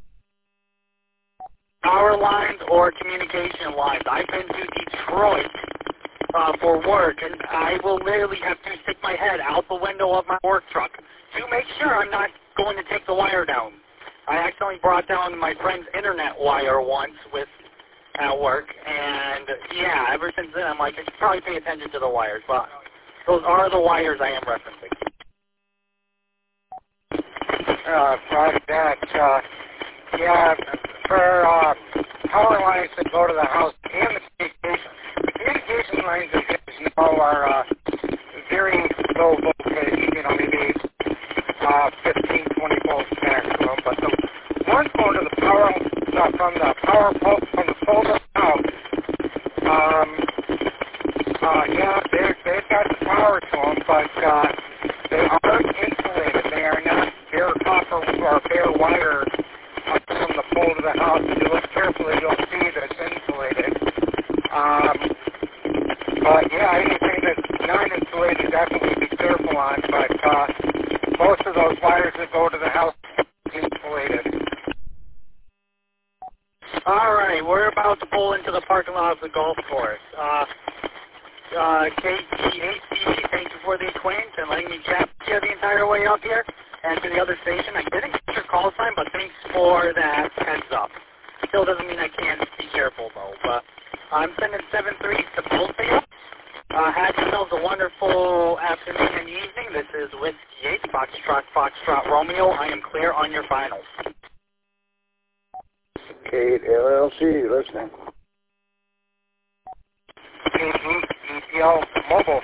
Power lines or communication lines. I've been to Detroit for work, and I will literally have to stick my head out the window of my work truck to make sure I'm not going to take the wire down. I accidentally brought down my friend's internet wire once at work, and yeah, ever since then I'm like, I should probably pay attention to the wires, but those are the wires I am referencing. Yeah, for power lines that go to the house and the communication lines, as you know, are very low voltage, you know, maybe 15, 20 volts maximum, but the ones going to the power, from the power pole, from the pole to the house, yeah, they've got the power power to them, but they are insulated. They are not bare copper or bare wire from the pole to the house. If you look carefully, you'll see that it's insulated. But yeah, anything that's not insulated, definitely be careful on. But most of those wires that go to the house are insulated. All right, we're about to pull into the parking lot of the golf course. KTAC, thank you for the acquaintance and letting me chat with you the entire way up here and to the other station. I didn't get your call sign, but thanks for that heads up. Still doesn't mean I can't be careful, though. But I'm sending 7-3 to both of you. Have yourselves a wonderful afternoon and evening. This is Whiskey 8, Foxtrot, Romeo. I am clear on your finals. Kate LLC, listening. EPL Mobile.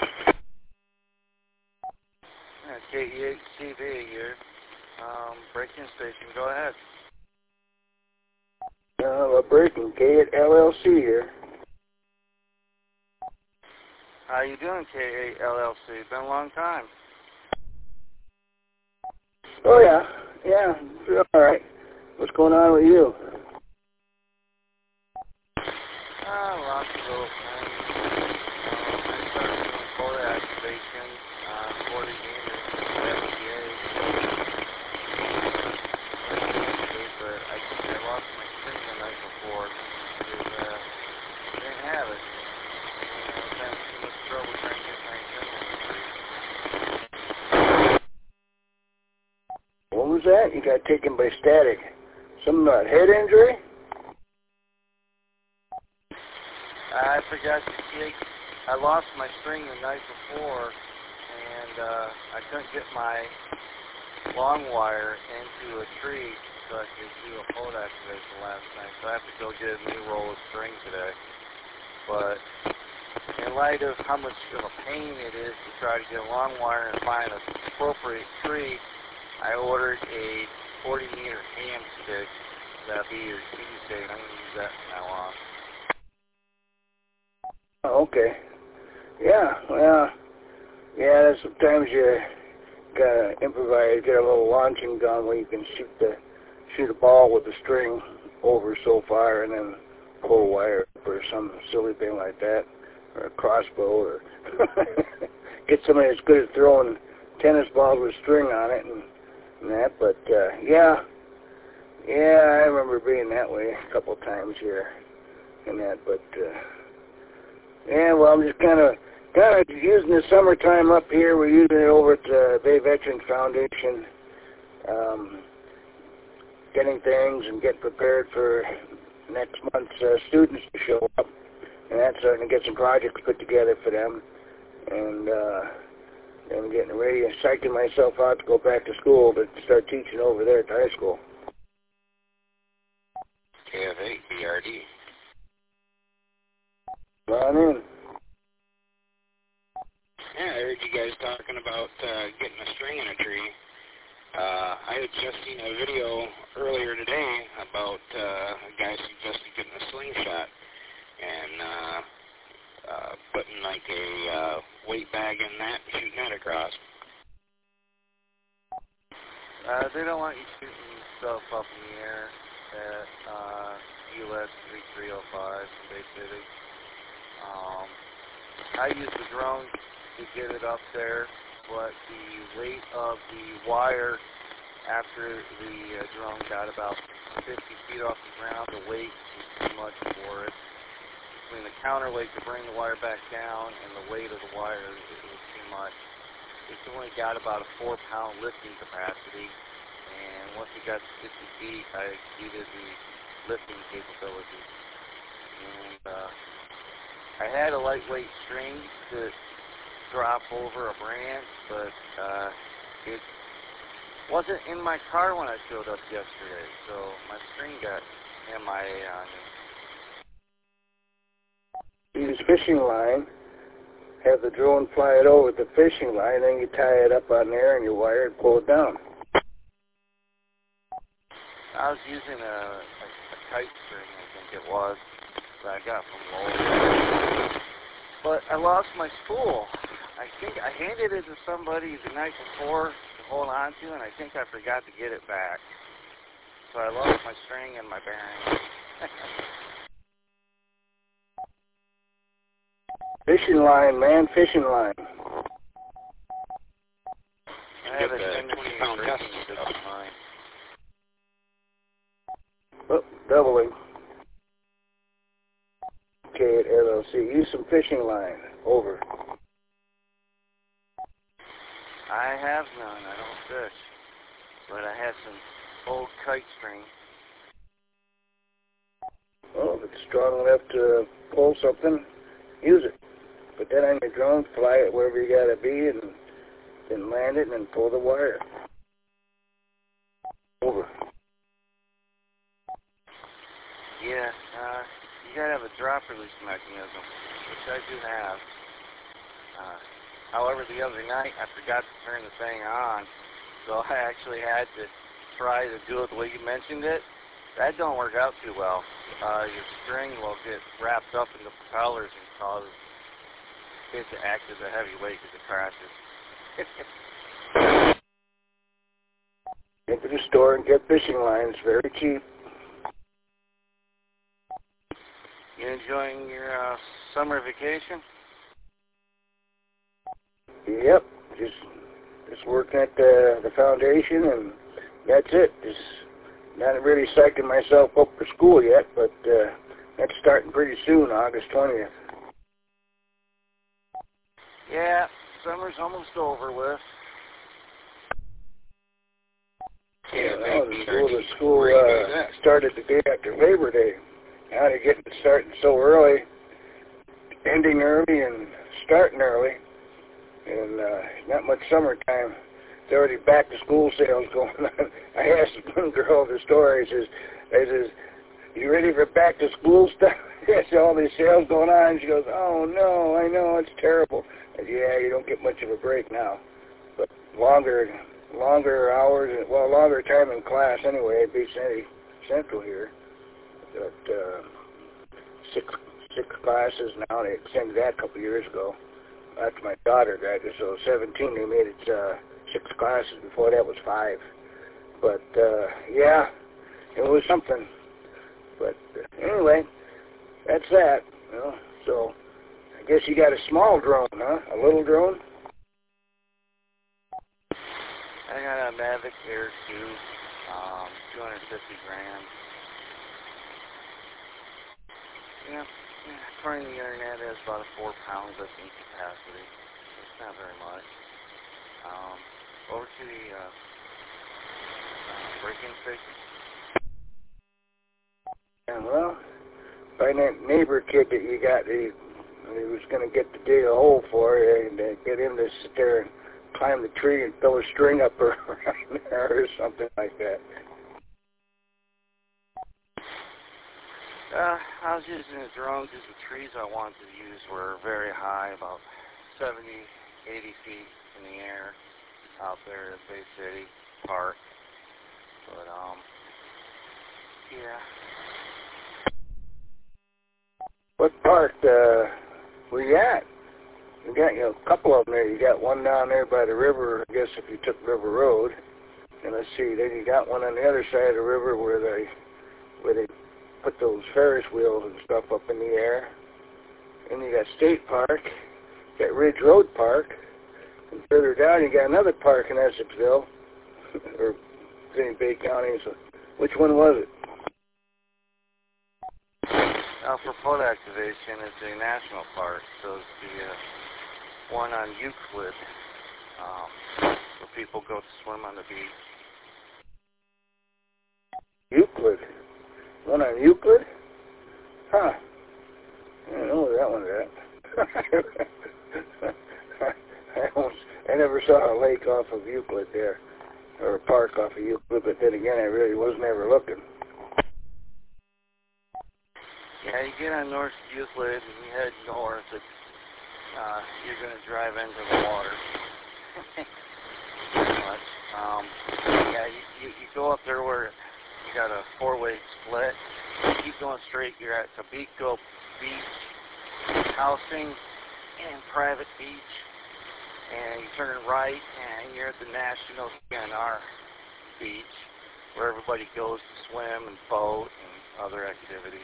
KEHCV here. Breaking station, go ahead. Breaking, Kate LLC here. How you doing, KALLC? Been a long time. Oh, yeah. Yeah, all right. What's going on with you? Lots of little things. I started doing quota activation, 40 meters, FDA. But I think I lost my string the night before. Because, didn't have it. I was having too much trouble trying to get my string on the tree. What was that? You got taken by static. Some head injury? I forgot to take. I lost my string the night before, and I couldn't get my long wire into a tree so I could do a pole activation last night. So I have to go get a new roll of string today. But in light of how much of a pain it is to try to get a long wire and find an appropriate tree, I ordered a 40-meter hand stick. That'll be your Tuesday, and I'm going to use that from now on. Oh, okay. Yeah, well, yeah, sometimes you gotta improvise, get a little launching gun where you can shoot a ball with the string over so far and then pull a wire or some silly thing like that, or a crossbow, or get somebody that's good at throwing tennis balls with string on it and that, but yeah, I remember being that way a couple of times here and that, but yeah, well, I'm just kind of using the summertime up here. We're using it over at the Bay Veterans Foundation, getting things and getting prepared for next month's students to show up, and that's starting to get some projects put together for them, and I'm getting ready and psyching myself out to go back to school to start teaching over there at the high school. KFA, BRD. On in. Yeah, I heard you guys talking about getting a string in a tree. I had just seen a video earlier today about a guy suggested getting a slingshot and putting like a weight bag in that and shooting that across. They don't want you shooting stuff up in the air at US 3305 in Bay City. I use the drone to get it up there, but the weight of the wire after the drone got about 50 feet off the ground, the weight was too much for it. Between the counterweight to bring the wire back down and the weight of the wire, it was too much. It's only got about a 4-pound lifting capacity, and once it got to 50 feet, I exceeded the lifting capability. And I had a lightweight string to drop over a branch, but it wasn't in my car when I showed up yesterday, so my string got MIA on it. Use fishing line, have the drone fly it over the fishing line, then you tie it up on there and you wire it, pull it down. I was using a kite string, I think it was, that I got from Lowell. But I lost my spool. I think I handed it to somebody the night before to hold on to, and I think I forgot to get it back. So I lost my string and my bearing. Fishing line, man, fishing line. I have a 20-pound test. line. Oh, doubling. Okay, at LLC. Use some fishing line. Over. I have none. I don't fish. But I have some old kite string. Well, if it's strong enough to pull something, use it. Put that on your drone, fly it wherever you gotta be, and then land it and then pull the wire. Over. Yeah, you gotta have a drop release mechanism, which I do have. However, the other night I forgot to turn the thing on, so I actually had to try to do it the way you mentioned it. That don't work out too well. Your string will get wrapped up in the propellers and cause it to act as a heavy weight as it crashes. Get to the store and get fishing lines, very cheap. You enjoying your summer vacation? Yep, just working at the foundation, and that's it. Just not really psyching myself up for school yet, but that's starting pretty soon, August 20th. Yeah, summer's almost over with. Yeah, the school started the day after Labor Day. Now they're getting starting so early, ending early and starting early, and not much summertime. There's already back to school sales going on. I asked one girl the story. I says, "You ready for back to school stuff?" Yes, all these sales going on. She goes, "Oh no, I know, it's terrible." I said, "Yeah, you don't get much of a break now, but longer hours, well, longer time in class anyway. It beats any Central here. But six classes now. They extended that a couple of years ago. After my daughter graduated, so 17, they made it 6 classes. Before that was 5. But yeah, it was something. But anyway, that's that. You know, so I guess you got a small drone, huh? A little drone? I got a Mavic Air 2, 250 grams. Yeah, according to the internet, it has about 4 pounds lifting capacity. It's not very much. Over to the break-in station. Yeah, well, find that neighbor kid that you got, he was going to get to dig a hole for you and get him to sit there and climb the tree and throw a string up around there or something like that. I was using a drone because the trees I wanted to use were very high, about 70, 80 feet in the air out there at Bay City Park. But, yeah. What park were you at? You got a couple of them there. You got one down there by the river, I guess, if you took River Road. And let's see, then you got one on the other side of the river where they put those Ferris wheels and stuff up in the air. And you got State Park, you got Ridge Road Park, and further down you got another park in Essexville, or Green Bay County. So which one was it? For float activation, it's a national park, so it's the one on Euclid, where people go to swim on the beach. Euclid? One on Euclid? Huh. I don't know where that one's at. I never saw a lake off of Euclid there, or a park off of Euclid, but then again, I really wasn't ever looking. Yeah, you get on North Euclid and you head north, you're going to drive into the water. Pretty much. Yeah, you go up there where you got a 4-way split. You keep going straight, you're at Cabico Beach, housing, and private beach. and you turn right, and you're at the National DNR beach, where everybody goes to swim and boat and other activities.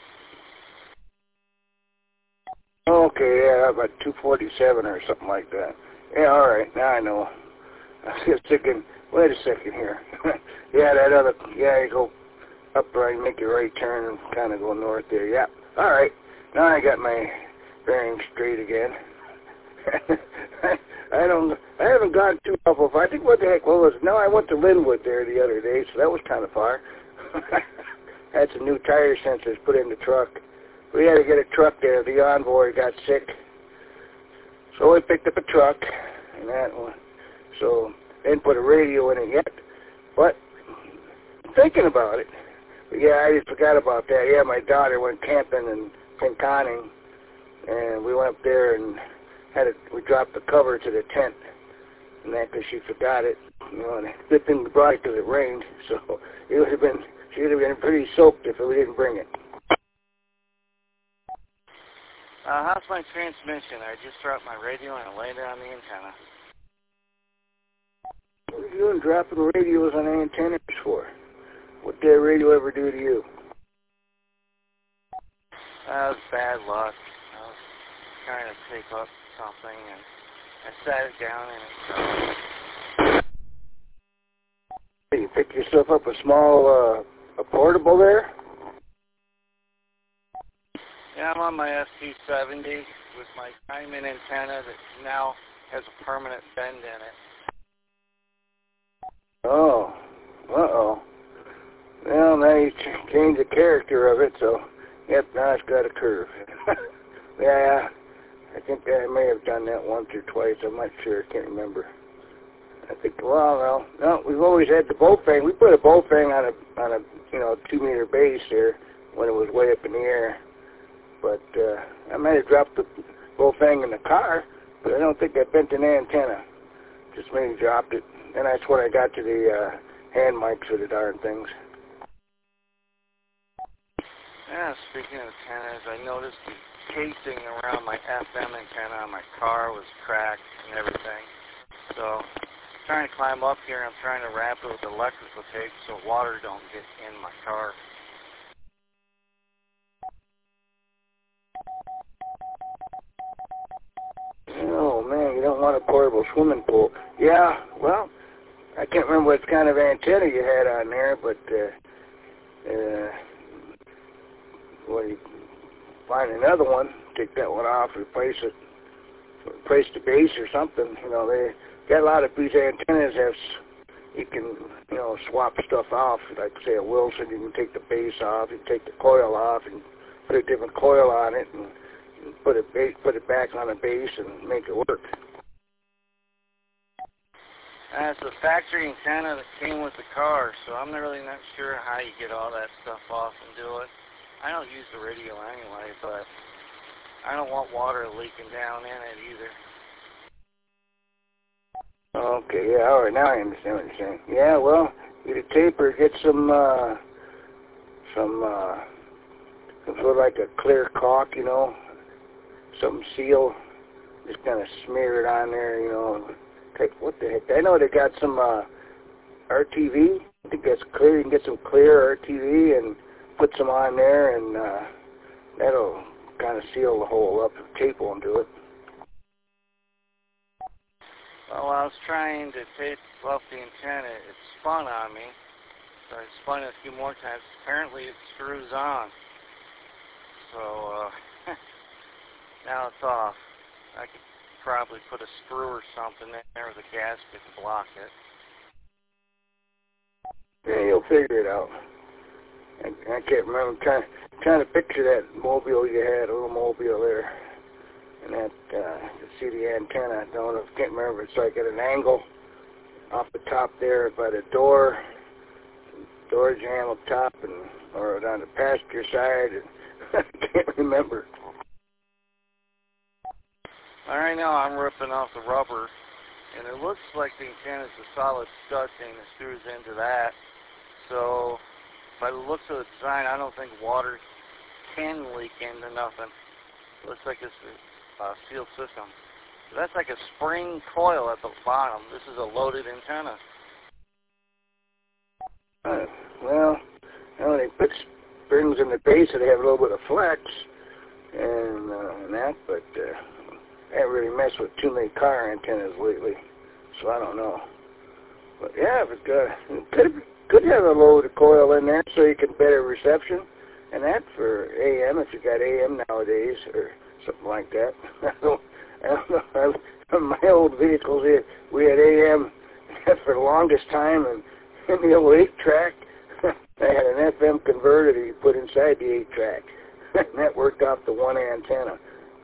Okay, yeah, about 247 or something like that. Yeah, all right, now I know. I was just thinking, wait a second here. Yeah, that other, yeah, you go up right, make your right turn and kind of go north there. Yeah, all right. Now I got my bearings straight again. I haven't gone too far. I think what the heck was it? No, I went to Linwood there the other day, so that was kind of far. Had some new tire sensors put in the truck. We had to get a truck there. The envoy got sick, so we picked up a truck, and that one. So didn't put a radio in it yet, but thinking about it. But yeah, I just forgot about that. Yeah, my daughter went camping in Pinconning, and we went up there and we dropped the cover to the tent, and that because she forgot it. You know, and good thing we brought it because it rained, so she would have been pretty soaked if we didn't bring it. How's my transmission? I just dropped my radio and I laid it on the antenna. What are you doing dropping radios on antennas for? What did that radio ever do to you? That was bad luck. I was trying to take up something and I sat it down and it fell. You picked yourself up a small, a portable there? Yeah, I'm on my ST70 with my diamond antenna that now has a permanent bend in it. Oh, uh-oh. Well, now you changed the character of it, so, yep, now it's got a curve. Yeah, I think I may have done that once or twice. I'm not sure. I can't remember. I think, well, no, we've always had the Bofang. We put a Bofang on a 2-meter base there when it was way up in the air. But I might have dropped the Bofang in the car, but I don't think I bent an antenna. Just maybe dropped it. And that's when I got to the hand mics for the darn things. Yeah, speaking of antennas, I noticed the casing around my FM antenna on my car was cracked and everything. So I'm trying to climb up here. I'm trying to wrap it with electrical tape so water don't get in my car. Oh, man, you don't want a portable swimming pool. Yeah, well, I can't remember what kind of antenna you had on there, but when you find another one, take that one off, replace the base or something. You know, they got a lot of these antennas you can, swap stuff off. Like, say, a Wilson, you can take the base off, you can take the coil off, and put a different coil on it, and put it back on a base and make it work. It's a factory antenna that came with the car, so I'm really not sure how you get all that stuff off and do it. I don't use the radio anyway, but I don't want water leaking down in it either. Okay, yeah, all right, now I understand what you're saying. Yeah, well, get a tape or get some sort of like a clear caulk, some seal, just kind of smear it on there, what the heck? I know they got some RTV. I think that's clear. You can get some clear RTV and put some on there, and that'll kind of seal the hole up. Tape won't do it. Well, I was trying to tape off the antenna. It spun on me, so I spun it a few more times. Apparently, it screws on. So now it's off. I could probably put a screw or something in there with a gasket to block it. Yeah, you'll figure it out. I can't remember. I'm trying to picture that mobile you had, a little mobile there. And that, you see the antenna. I can't remember. It's like at an angle off the top there by the door jamb up top, or on the passenger side. And I can't remember. All right, now I'm ripping off the rubber, and it looks like the antenna is a solid stud thing that screws into that. So by the looks of the design, I don't think water can leak into nothing. It looks like it's a sealed system. That's like a spring coil at the bottom. This is a loaded antenna. Well, they put springs in the base so they have a little bit of flex and that, but I haven't really messed with too many car antennas lately, so I don't know. But yeah, if it's could have a loaded coil in there so you can better reception, and that for AM if you got AM nowadays or something like that. I don't know. My old vehicles, we had AM for the longest time, and in the old 8-track, I had an FM converter that you put inside the 8-track, and that worked off the one antenna.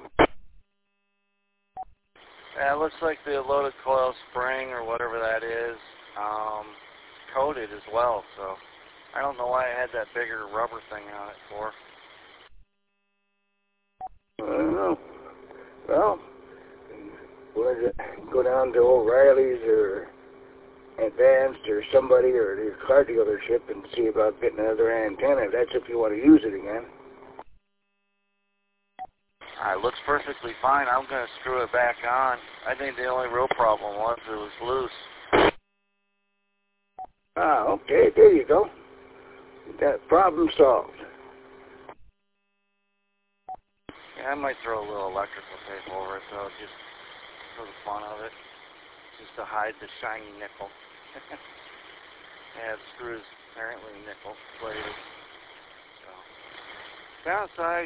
Yeah, it looks like the loaded coil spring or whatever that is, coated as well, so I don't know why I had that bigger rubber thing on it for. I don't know. Well, go down to O'Reilly's or Advanced or somebody or your car dealership and see about getting another antenna. That's if you want to use it again. It looks perfectly fine. I'm going to screw it back on. I think the only real problem was it was loose. Okay, there you go. That problem solved. Yeah, I might throw a little electrical tape over it, though, just for the fun of it, just to hide the shiny nickel. Yeah, the screws apparently nickel plated. So, downside,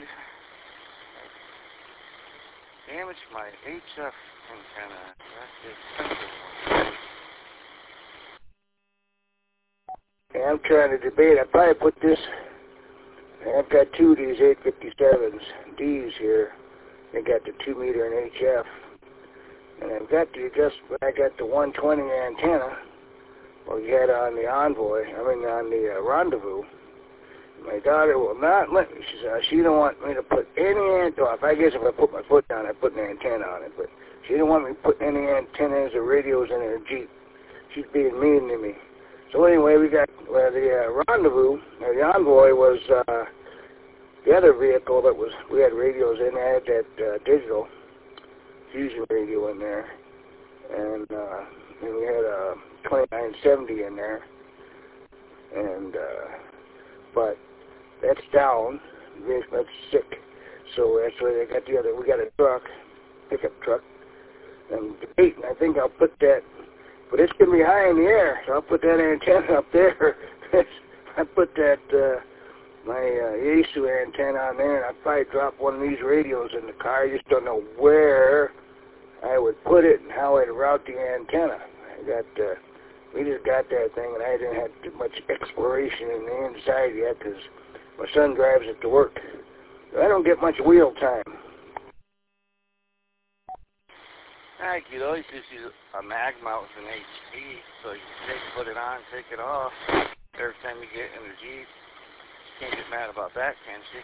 I damaged my HF antenna. That's the expensive one. Yeah, I'm trying to debate. I probably put this. I've got two of these 857s, Ds here. They got the 2 meter in HF. And I've got to adjust, I got the 120 antenna, well, you had on the Envoy, on the Rendezvous. My daughter will not let me. She don't want me to put any antenna. I guess if I put my foot down, I put an antenna on it. But she didn't want me to put any antennas or radios in her Jeep. She's being mean to me. So anyway, we got the Rendezvous, or the Envoy was the other vehicle that we had radios in. I had that digital fusion radio in there, and we had a 2970 in there, and but that's down. That's sick. So that's why they got the other. We got a truck, pickup truck, and debating. I think I'll put that. But it's going to be high in the air, so I'll put that antenna up there. I put that, my Yaesu antenna on there, and I'll probably drop one of these radios in the car. I just don't know where I would put it and how I'd route the antenna. We just got that thing, and I didn't have too much exploration in the inside yet because my son drives it to work. So I don't get much wheel time. You could always just use a mag mount with an HT, so you can put it on, take it off every time you get in the Jeep. You can't get mad about that, can she?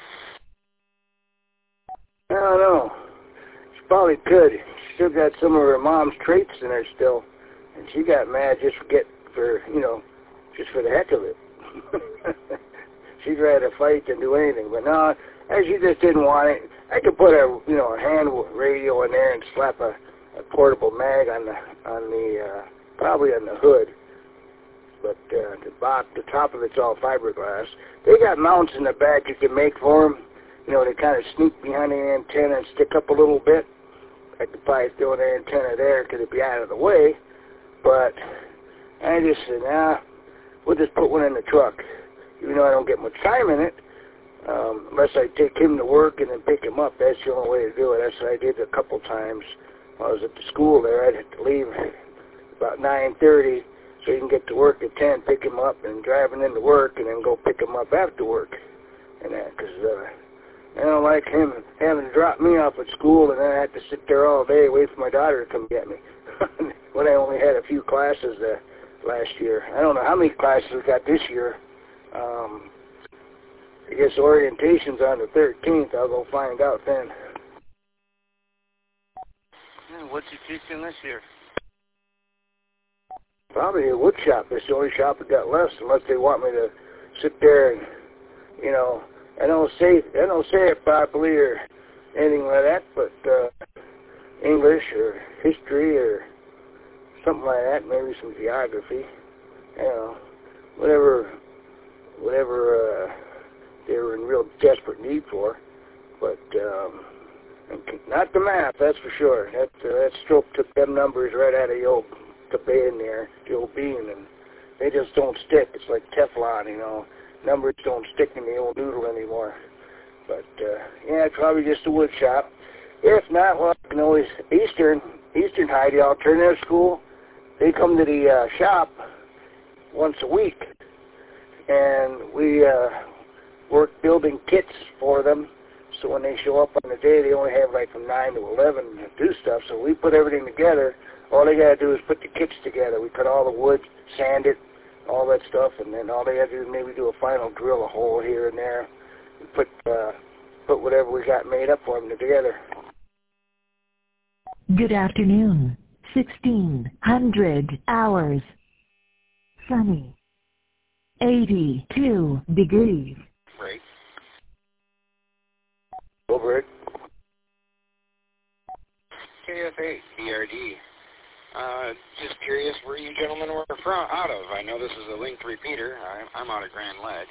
I don't know. She probably could. She still got some of her mom's traits in her still, and she got mad just for the heck of it. She'd rather fight than do anything, but no, she just didn't want it. I could put a hand radio in there and slap a portable mag on the probably on the hood, but the top of it's all fiberglass. They got mounts in the back you can make for them. They kind of sneak behind the antenna and stick up a little bit. I could probably throw an antenna there because it'd be out of the way, but I just said, we'll just put one in the truck. Even though I don't get much time in it, unless I take him to work and then pick him up. That's the only way to do it. That's what I did a couple times. While I was at the school there, I'd have to leave about 9:30 so you can get to work at 10, pick him up, and driving into work, and then go pick him up after work. And that, because I don't like him having to drop me off at school, and then I have to sit there all day wait for my daughter to come get me. When I only had a few classes last year. I don't know how many classes we got this year. I guess orientation's on the 13th. I'll go find out then. What's you teaching this year? Probably a wood shop. It's the only shop that got left, unless they want me to sit there and, I don't say it properly or anything like that, but English or history or something like that, maybe some geography, you know, whatever they were in real desperate need for. But not the math, that's for sure. That stroke took them numbers right out of the old bean there, the old bean, and they just don't stick. It's like Teflon, you know. Numbers don't stick in the old noodle anymore. But yeah, it's probably just a wood shop. If not, well, you can always Eastern High, the alternative school. They come to the shop once a week, and we work building kits for them. So when they show up on the day, they only have like from 9 to 11 to do stuff. So we put everything together. All they got to do is put the kits together. We cut all the wood, sand it, all that stuff, and then all they got to do is maybe do a final drill a hole here and there, and put whatever we got made up for them together. Good afternoon. 1600 hours. Sunny. 82 degrees. Right. Over it. KFA, BRD. Just curious where you gentlemen were from, out of. I know this is a linked repeater. I'm out of Grand Ledge.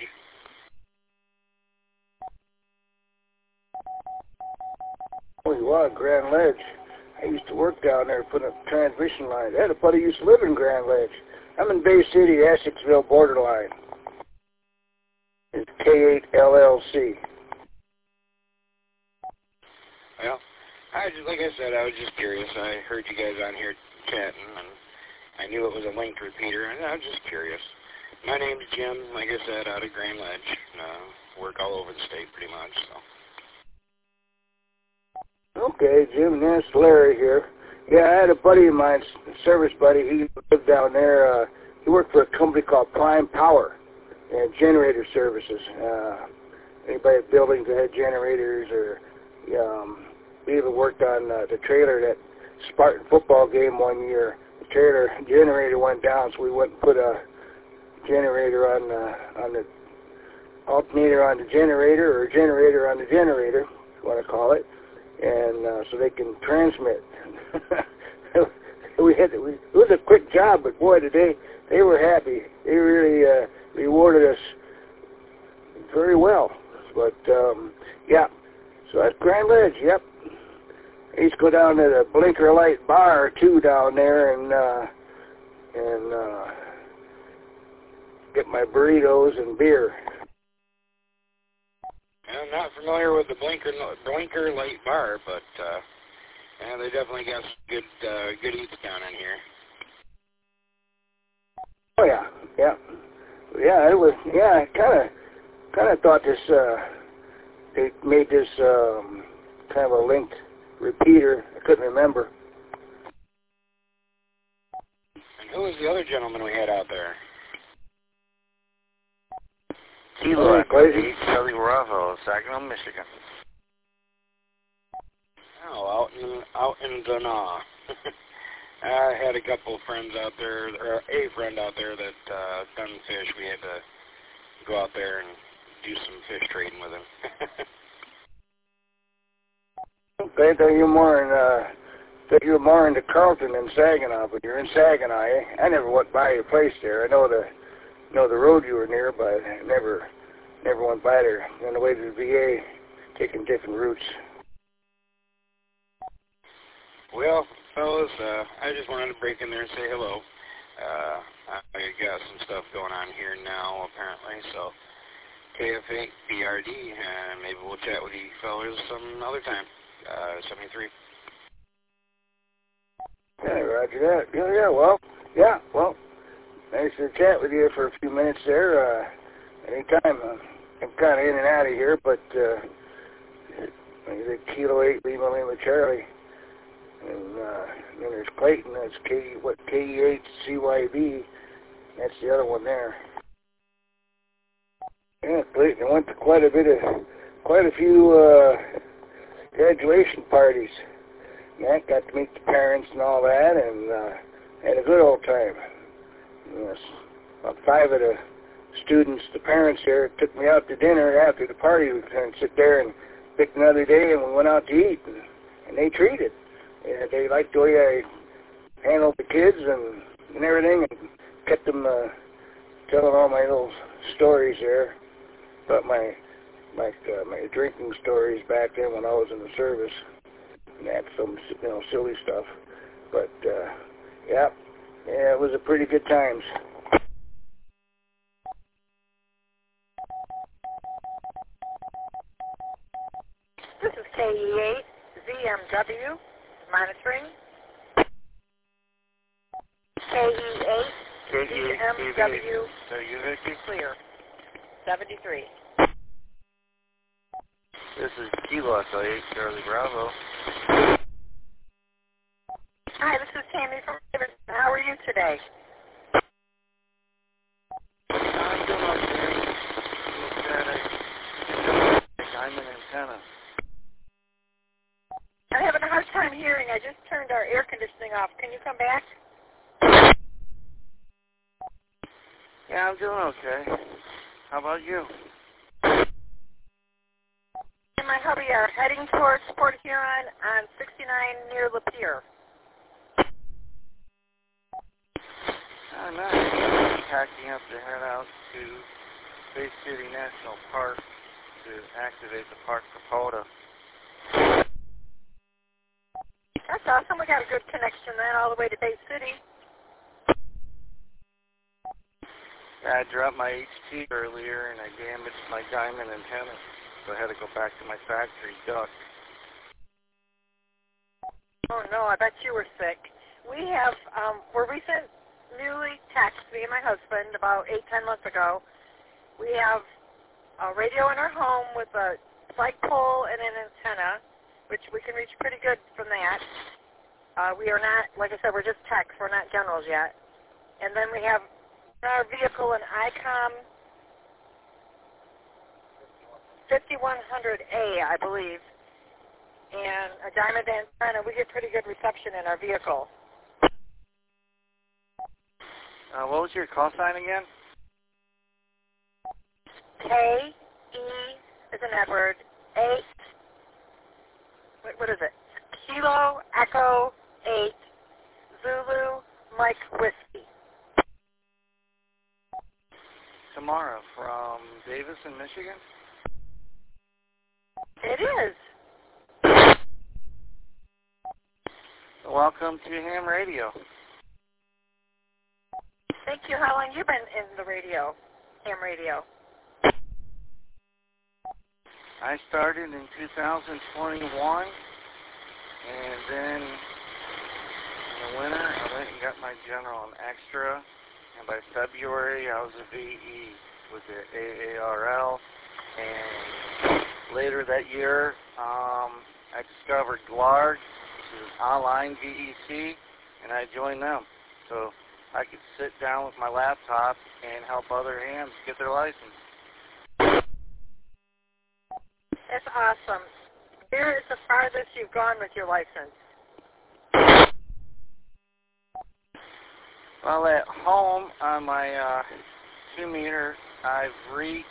Oh, you are Grand Ledge. I used to work down there putting up transmission lines. I had a buddy who used to live in Grand Ledge. I'm in Bay City, Essexville borderline. It's K8 LLC. Well, like I said, I was just curious. I heard you guys on here chatting, and I knew it was a linked repeater, and I was just curious. My name's Jim, like I said, out of Grand Ledge. Work all over the state pretty much, so. Okay, Jim, that's Larry here. Yeah, I had a buddy of mine, service buddy. He lived down there. He worked for a company called Prime Power and generator services. Anybody at buildings that had generators, or we even worked on the trailer that Spartan football game one year. The trailer generator went down, so we went and put a generator on the alternator on the generator, or generator on the generator, if you want to call it, and so they can transmit. It was a quick job, but boy, they were happy. They really rewarded us very well. But yeah, so that's Grand Ledge. Yep. I used to go down to the Blinker Light Bar too down there, and get my burritos and beer. I'm not familiar with the Blinker Light Bar, but yeah, they definitely got some good eats down in here. Oh yeah. It was. Yeah, I kind of thought this. They made this kind of a linked repeater. I couldn't remember. And who was the other gentleman we had out there? Kilo, Kelly Bravo, Saginaw, Michigan. Oh, out in Dana. I had a couple of friends out there, or a friend out there that done fish. We had to go out there and do some fish trading with him. Okay, then you're more into Carlton than Saginaw, but you're in Saginaw, eh? I never went by your place there. I know the road you were near, but I never went by there. On the way to the VA, taking different routes. Well, fellas, I just wanted to break in there and say hello. I got some stuff going on here now, apparently, so KF8, BRD, and maybe we'll chat with you fellas some other time. 73. Yeah, roger that. Yeah, well, nice to chat with you for a few minutes there. Anytime. I'm kind of in and out of here, but Kilo 8, Lima, Charlie. And then there's Clayton, that's KE8 CYB. That's the other one there. Yeah, Clayton, I went to quite a few graduation parties. And I got to meet the parents and all that, and had a good old time. Yes, about 5 of the students, the parents there, took me out to dinner after the party. We could sit there and pick another day, and we went out to eat, and they treated. And they liked the way I handled the kids and everything, and kept them telling all my little stories there about my drinking stories back then when I was in the service, and that some silly stuff. But yeah, it was a pretty good times. This is KE8 ZMW monitoring. KE8 ZMW clear. 73. This is Kilo Echo 8, Charlie Bravo. Hi, this is Tammy from Davidson. How are you today? I'm doing okay. I'm an antenna. I'm having a hard time hearing. I just turned our air conditioning off. Can you come back? Yeah, I'm doing okay. How about you? And my hubby are heading towards Port Huron on 69 near Lapeer. Oh, nice. Packing up to head out to Bay City National Park to activate the Park Capote. That's awesome. We got a good connection then all the way to Bay City. I dropped my HT earlier and I damaged my diamond antenna, so I had to go back to my factory duck. Oh no, I bet you were sick. We have, newly taxed, me and my husband, about 8-10 months ago. We have a radio in our home with a spike pole and an antenna, which we can reach pretty good from that. We are not, like I said, we're just techs. We're not generals yet. And then we have our vehicle an ICOM 5100A, I believe, and a diamond antenna. We get pretty good reception in our vehicle. What was your call sign again? KE is an Edward, 8, what is it? Kilo Echo 8, Zulu Mike Whiskey. Tamara from Davison, Michigan. It is. Welcome to Ham Radio. Thank you. How long you been in the radio, ham radio? I started in 2021, and then in the winter I went and got my general and extra, and by February I was a VE with the AARL, and later that year I discovered GLARD, which is online VEC, and I joined them. So I could sit down with my laptop and help other hams get their license. That's awesome. Where is the farthest you've gone with your license? Well, at home on my 2-meter, I've reached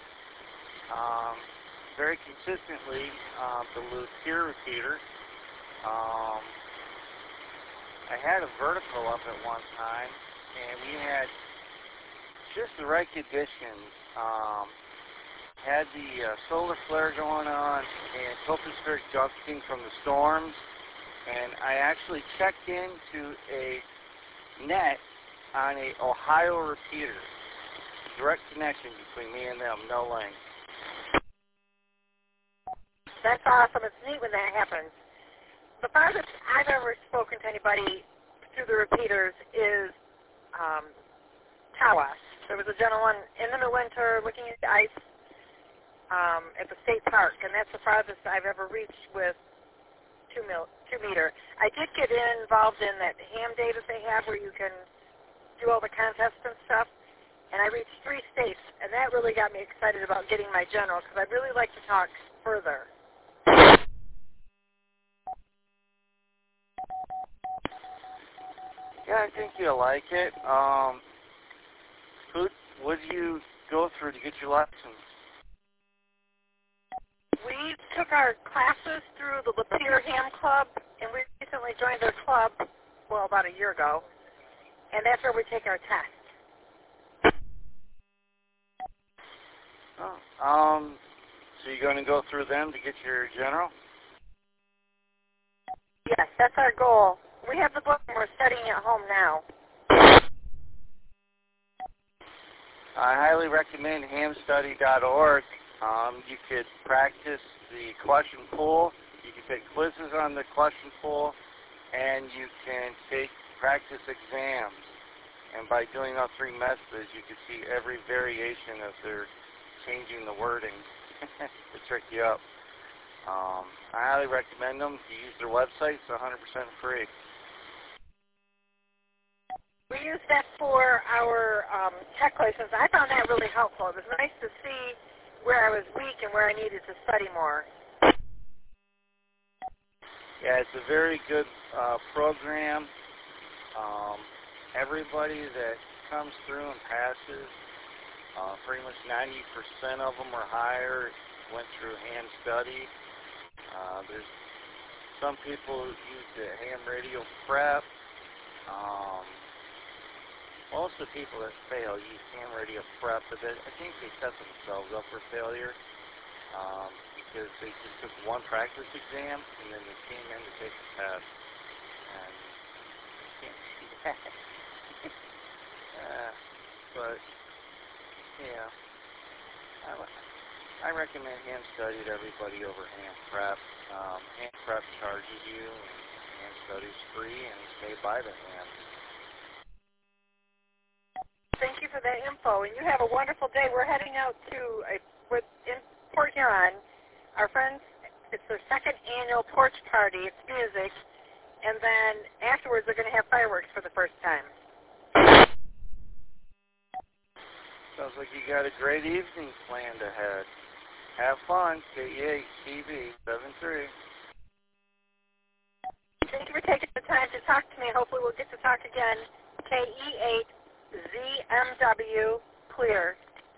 very consistently the Lapeer repeater. I had a vertical up at one time, and we had just the right conditions. Had the solar flare going on and tropospheric ducting from the storms, and I actually checked into a net on a Ohio repeater. Direct connection between me and them, no link. That's awesome. It's neat when that happens. The farthest I've ever spoken to anybody through the repeaters is Tawas. There was a gentleman in the winter looking at the ice at the state park, and that's the farthest I've ever reached with 2-meter. I did get involved in that ham day that they have where you can do all the contests and stuff, and I reached 3 states, and that really got me excited about getting my general because I'd really like to talk further. Yeah, I think you'll like it. What do you go through to get your license? We took our classes through the Lapeer Ham Club, and we recently recently joined their club, well, about a year ago, and that's where we take our test. So you're going to go through them to get your general? Yes, that's our goal. We have the book and we're studying at home now. I highly recommend hamstudy.org. You could practice the question pool. You can take quizzes on the question pool, and you can take practice exams. And by doing all three methods, you can see every variation of their changing the wording to trick you up. I highly recommend them. If you use their website, it's 100% free. We use that for our tech lessons. I found that really helpful. It was nice to see where I was weak and where I needed to study more. Yeah, it's a very good program. Everybody that comes through and passes, pretty much 90% of them or higher went through ham study. There's some people who use the ham radio prep. Most of the people that fail use ham radio prep, but I think they set themselves up for failure because they just took one practice exam and then they came in to take the test. And you can't see that. But, yeah, I recommend ham study to everybody over ham prep. Ham prep charges you, and ham study is free, and it's made by the ham. Thank you for that info, and you have a wonderful day. We're heading out to in Port Huron. Our friends, it's their second annual porch party. It's music, and then afterwards they're going to have fireworks for the first time. Sounds like you got a great evening planned ahead. Have fun, KE8CB 73. Thank you for taking the time to talk to me. Hopefully we'll get to talk again. KE8ZMW, clear.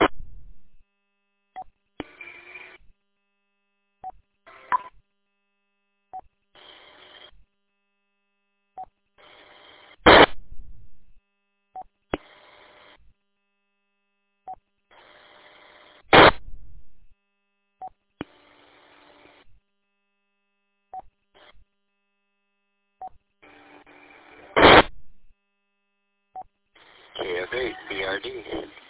KF8, BRD.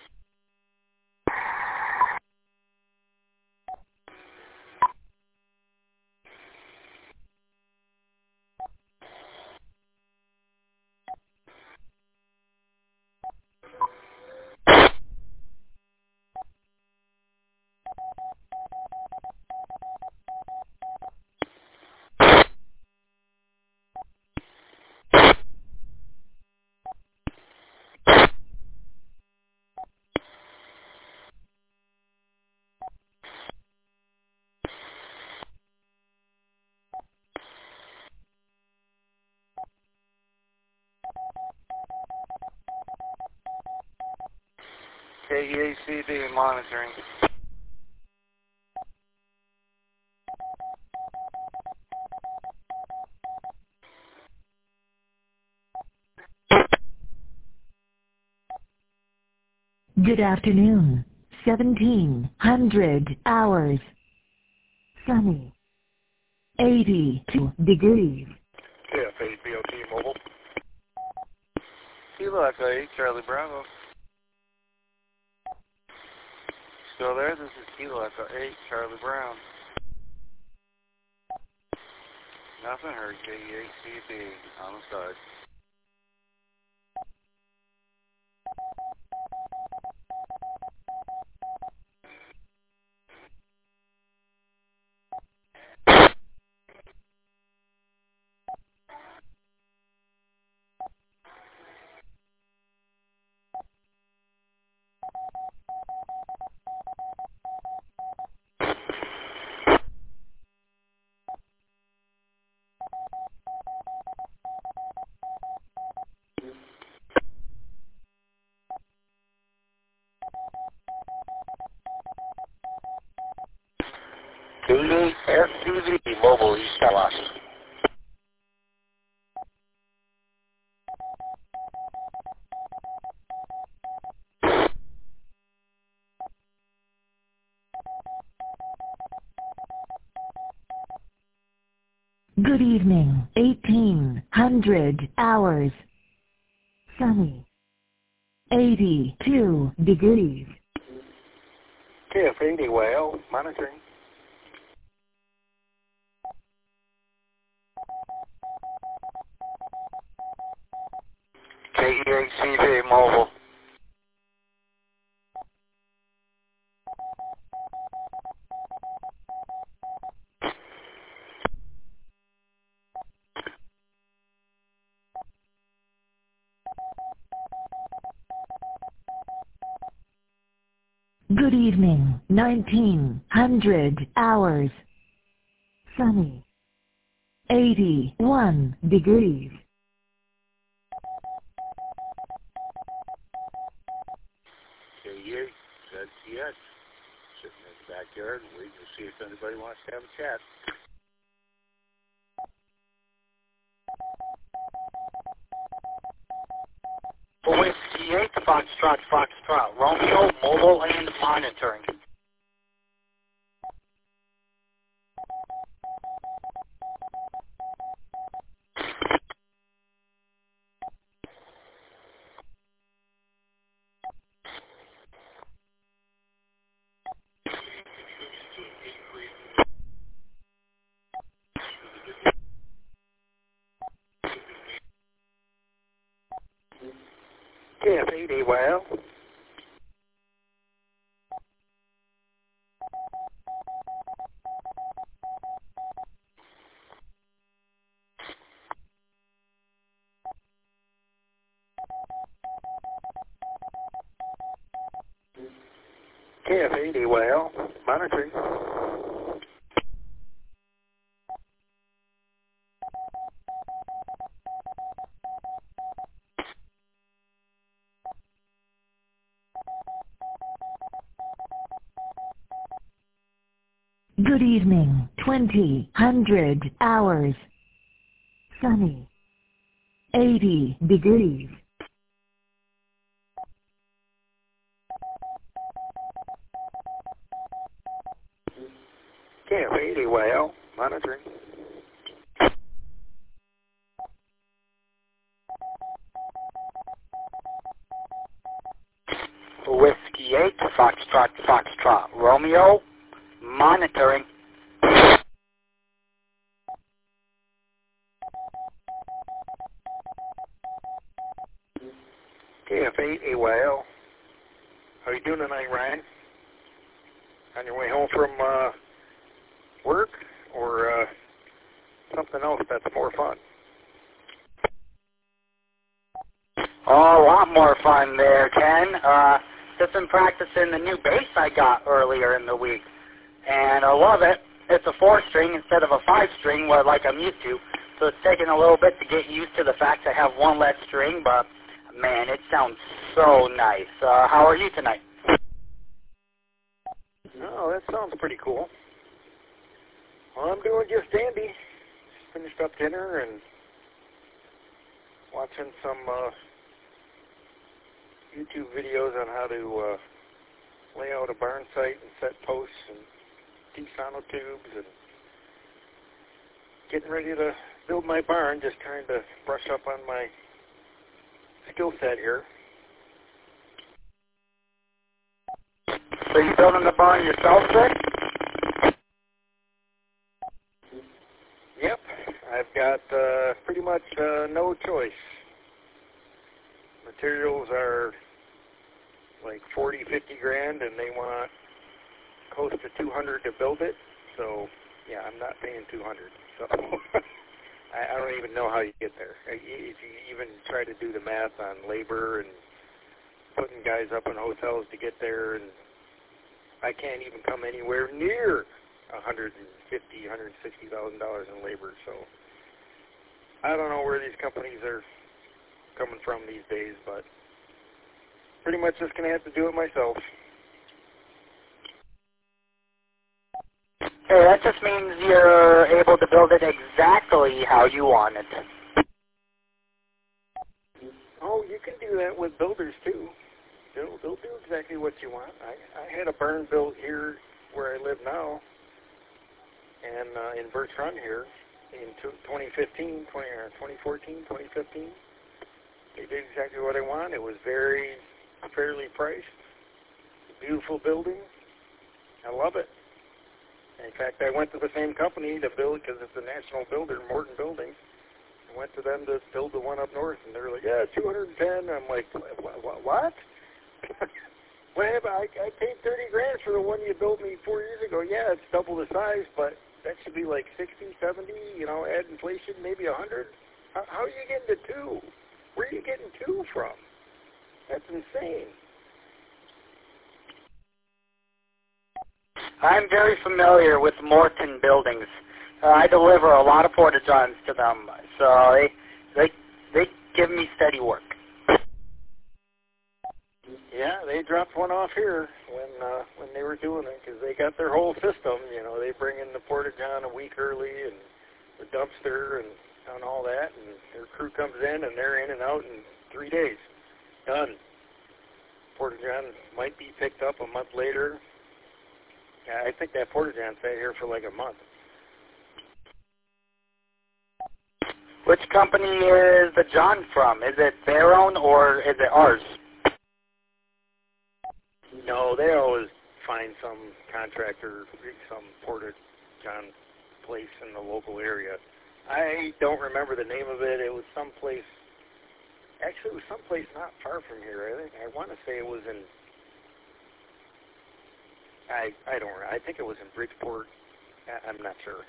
KEACB monitoring. Good afternoon. 1700 hours. Sunny. 82 degrees. KF8 BOT mobile. Kilo Echo 8, Charlie Bravo. Still there? This is Kilo Echo 8, Charlie Brown. Nothing heard, KE8CB on the side. F2Z mobile, East Dallas. Good evening. 1800 hours. Sunny. 82 degrees. KF80 well, monitoring. KEHCV mobile. Good evening. 1900 hours. Sunny. 81 degrees. KEH, said yes. Sitting in the backyard waiting to see if anybody wants to have a chat. Whiskey 8, Foxtrot, Romeo, mobile and monitoring. KF80 well. KF80 well, monitoring. Good evening. 2000 hours. Sunny. 80 degrees. KF80 well, monitoring. Whiskey 8, Foxtrot, Romeo, monitoring. KF80 well. How are you doing tonight, Ryan? On your way home from work or something else that's more fun? Oh, a lot more fun there, Ken. Just been practicing the new bass I got earlier in the week, and I love it. It's a 4-string instead of a 5-string, like I'm used to, so it's taking a little bit to get used to the fact I have one less string, but man, it sounds so nice. How are you tonight? Oh, that sounds pretty cool. Well, I'm doing just dandy. Just finished up dinner and watching some YouTube videos on how to lay out a barn site and set posts and D-sonotubes and getting ready to build my barn, just trying to brush up on my skill set here. So you building the barn yourself, Rick? Yep, I've got pretty much no choice. Materials are like 40, 50 grand, and they want close to 200 to build it. So, yeah, I'm not paying 200. So, I don't even know how you get there. If you even try to do the math on labor and putting guys up in hotels to get there, and I can't even come anywhere near $150,000, $160,000 in labor. So, I don't know where these companies are coming from these days, but pretty much just going to have to do it myself. Hey, that just means you're able to build it exactly how you want it. Oh, you can do that with builders too. They'll do exactly what you want. I had a barn built here where I live now, and in Birch Run here, in 2014, 2015. They did exactly what I want. It was very fairly priced. Beautiful building. I love it. In fact, I went to the same company to build, because it's a national builder, Morton Building. I went to them to build the one up north, and they were like, yeah, 210. I'm like, what? What happened? I paid $30,000 for the one you built me 4 years ago. Yeah, it's double the size, but that should be like 60, 70, add inflation, maybe 100. How are you getting to 2? Where are you getting 2 from? That's insane. I'm very familiar with Morton Buildings. I deliver a lot of porta-johns to them, so they give me steady work. Yeah, they dropped one off here when they were doing it, because they got their whole system. They bring in the porta-john a week early and the dumpster and all that, and their crew comes in and they're in and out in 3 days. Done. Porta-john might be picked up a month later. I think that porta-john sat here for like a month. Which company is the John from? Is it their own or is it ours? No, they always find some contractor, some porta-john place in the local area. I don't remember the name of it. It was someplace. Actually, it was someplace not far from here. I want to say it was in. I don't. I think it was in Bridgeport. I'm not sure.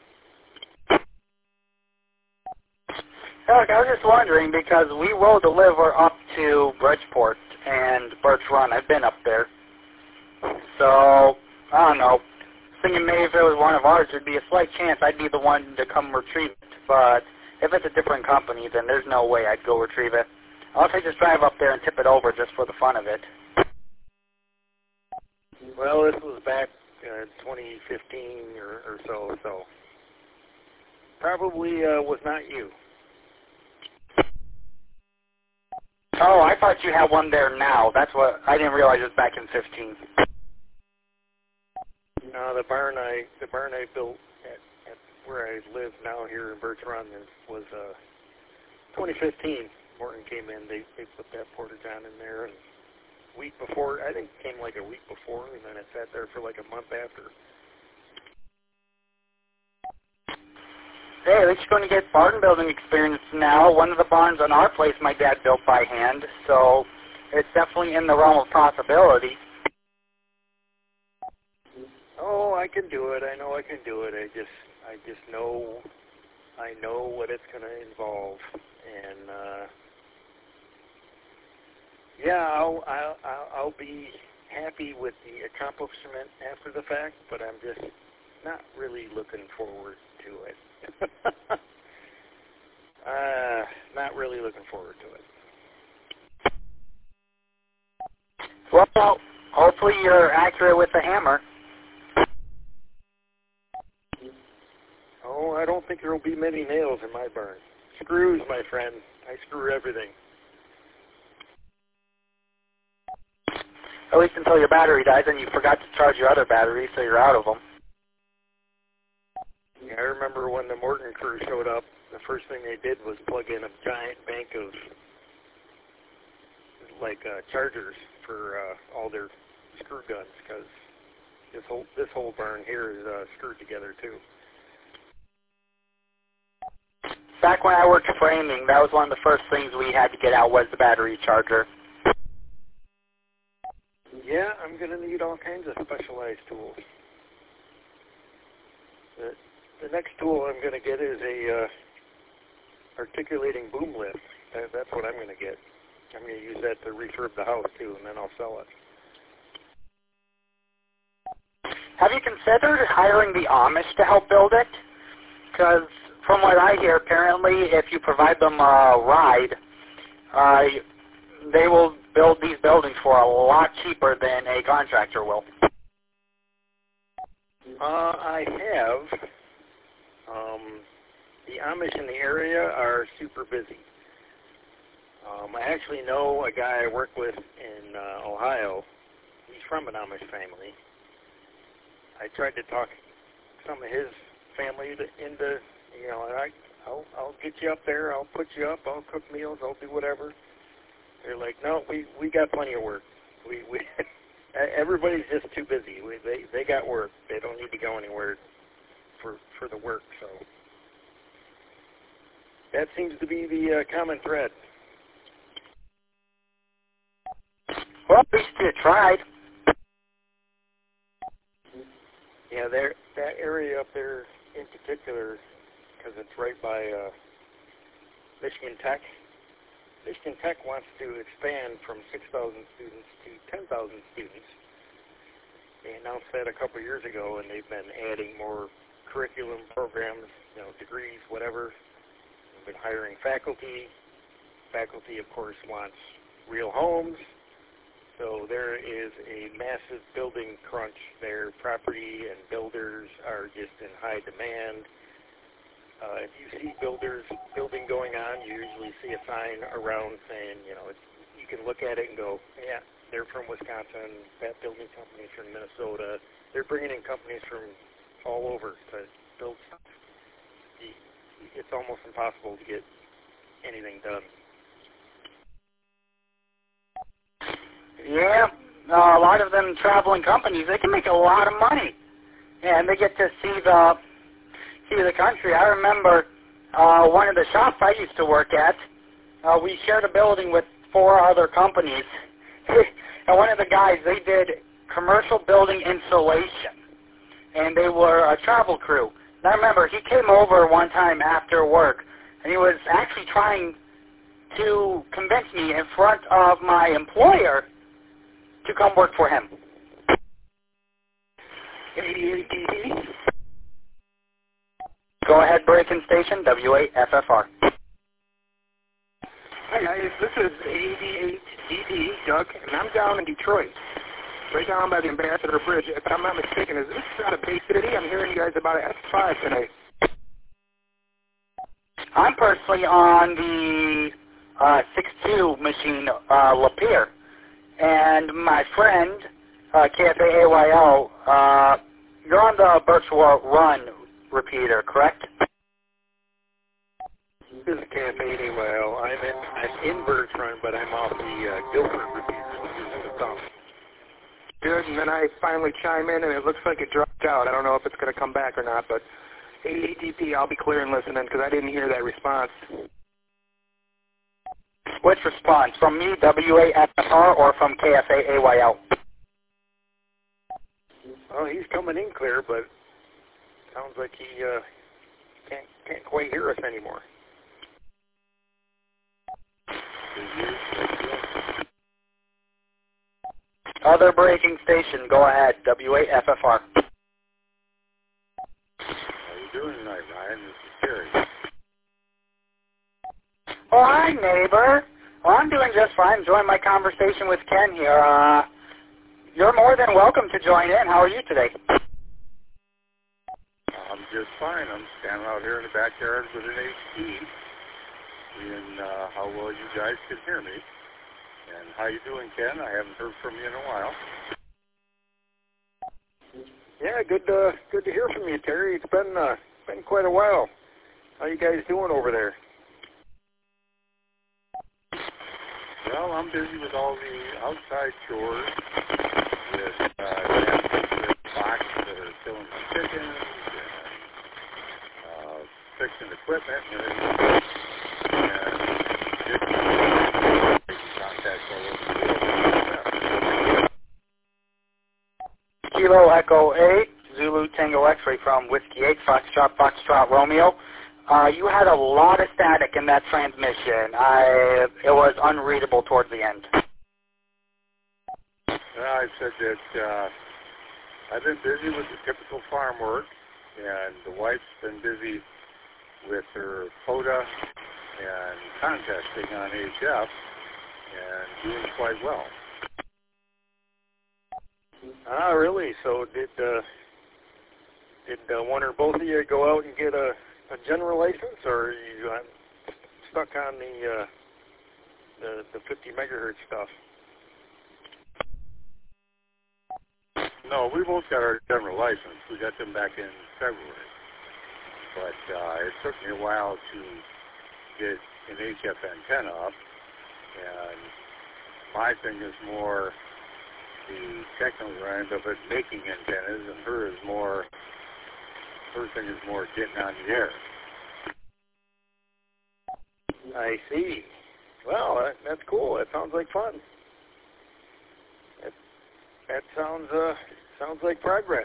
Look, I was just wondering because we will deliver up to Bridgeport and Birch Run. I've been up there. So, I don't know. Thinking maybe if it was one of ours, there'd be a slight chance I'd be the one to come retrieve it. But if it's a different company, then there's no way I'd go retrieve it. I'll also just drive up there and tip it over just for the fun of it. Well, this was back 2015 or so. Probably was not you. Oh, I thought you had one there now. That's what I didn't realize it was back in 15. No, the barn I built at where I live now here in Birch Run was 2015. Morton came in. They put that porta-john in there, and a week before, I think it came like a week before, and then it sat there for like a month after. Hey, at least you're going to get barn building experience now. One of the barns on our place my dad built by hand, so it's definitely in the realm of possibility. Oh, I can do it. I know I can do it. I just know what it's going to involve, and yeah, I'll be happy with the accomplishment after the fact, but I'm just not really looking forward to it. Not really looking forward to it. Well, hopefully you're accurate with the hammer. Oh, I don't think there will be many nails in my barn. Screws, my friend. I screw everything. At least until your battery dies and you forgot to charge your other battery, so you're out of them. Yeah, I remember when the Morton crew showed up, the first thing they did was plug in a giant bank of chargers for all their screw guns, because this whole barn here is screwed together too. Back when I worked framing, that was one of the first things we had to get out was the battery charger. Yeah, I'm going to need all kinds of specialized tools. The next tool I'm going to get is a articulating boom lift. That's what I'm going to get. I'm going to use that to refurb the house too, and then I'll sell it. Have you considered hiring the Amish to help build it? Because from what I hear, apparently if you provide them a ride, they will build these buildings for a lot cheaper than a contractor will. I have. The Amish in the area are super busy. I actually know a guy I work with in Ohio. He's from an Amish family. I tried to talk some of his family into you know, and I'll get you up there. I'll put you up. I'll cook meals. I'll do whatever. They're like, no, we got plenty of work. We everybody's just too busy. They got work. They don't need to go anywhere for the work. So that seems to be the common thread. Well, at least you tried. Yeah, that area up there in particular, because it's right by Michigan Tech. Michigan Tech wants to expand from 6,000 students to 10,000 students. They announced that a couple of years ago, and they've been adding more curriculum programs, you know, degrees, whatever. They've been hiring faculty. Faculty, of course, wants real homes. So there is a massive building crunch there. Property and builders are just in high demand. If you see building going on, you usually see a sign around saying, you know, you can look at it and go, yeah, they're from Wisconsin, that building company's from Minnesota. They're bringing in companies from all over to build stuff. It's almost impossible to get anything done. Yeah, a lot of them traveling companies, they can make a lot of money. Yeah, and they get to see the country. I remember one of the shops I used to work at, we shared a building with 4 other companies. And one of the guys, they did commercial building installation. And they were a travel crew. And I remember he came over one time after work, and he was actually trying to convince me in front of my employer to come work for him. 88DD. Go ahead, break-in station, WAFFR. Hi guys, this is 88DD, Doug, and I'm down in Detroit, right down by the Ambassador Bridge. If I'm not mistaken, is this not a Bay City? I'm hearing you guys about an S5 today. I'm personally on the 6.2 machine, Lapeer, and my friend, KFAAYL, you're on the Birchwood Run repeater, correct? This is KFAAYL. I'm in Bertrand, but I'm off the Guilford repeater. Good, and then I finally chime in, and it looks like it dropped out. I don't know if it's going to come back or not, but 88DP, I'll be clear and listening because I didn't hear that response. Which response? From me, WAFFR, or from KFAAYL? Well, he's coming in clear, but sounds like he can't quite hear us anymore. Other breaking station, go ahead, WAFFR. How you doing tonight, Ryan? This is Terry. Oh, hi, neighbor. Well, I'm doing just fine, enjoying my conversation with Ken here. You're more than welcome to join in. How are you today? I'm just fine. I'm standing out here in the backyard with an AC, seeing how well you guys can hear me. And how you doing, Ken? I haven't heard from you in a while. Yeah, good to hear from you, Terry. It's been quite a while. How you guys doing over there? Well, I'm busy with all the outside chores, with box that are filling the chickens, and fixing equipment, and contact all over the world. Kilo Echo 8, Zulu Tango X-Ray from Whiskey 8, Foxtrot Romeo. You had a lot of static in that transmission. It was unreadable towards the end. I said that I've been busy with the typical farm work, and the wife's been busy with her POTA and contesting on HF, and doing quite well. Ah, really? So did one or both of you go out and get a general license, or are you stuck on the 50 megahertz stuff? No, we both got our general license. We got them back in February. but it took me a while to get an HF antenna up, and my thing is more the technical end of it, making antennas, and her thing is more getting on the air. I see. Well, that's cool. That sounds like fun. That sounds like progress.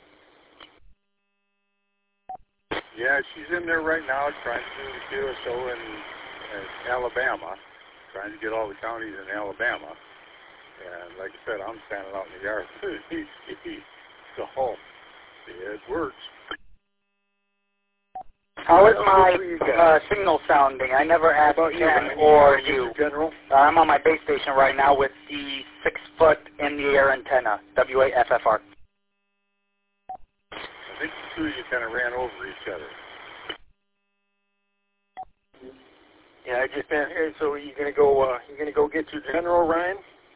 Yeah, she's in there right now trying to do the QSO in Alabama, trying to get all the counties in Alabama. And like I said, I'm standing out in the yard. So, it works. How is my signal sounding? I never asked Ken or you. General? I'm on my base station right now with the 6-foot in-the-air antenna, WAFFR. I think the two of you kind of ran over each other. Yeah, I just been here. So you're gonna go get your general, Ryan?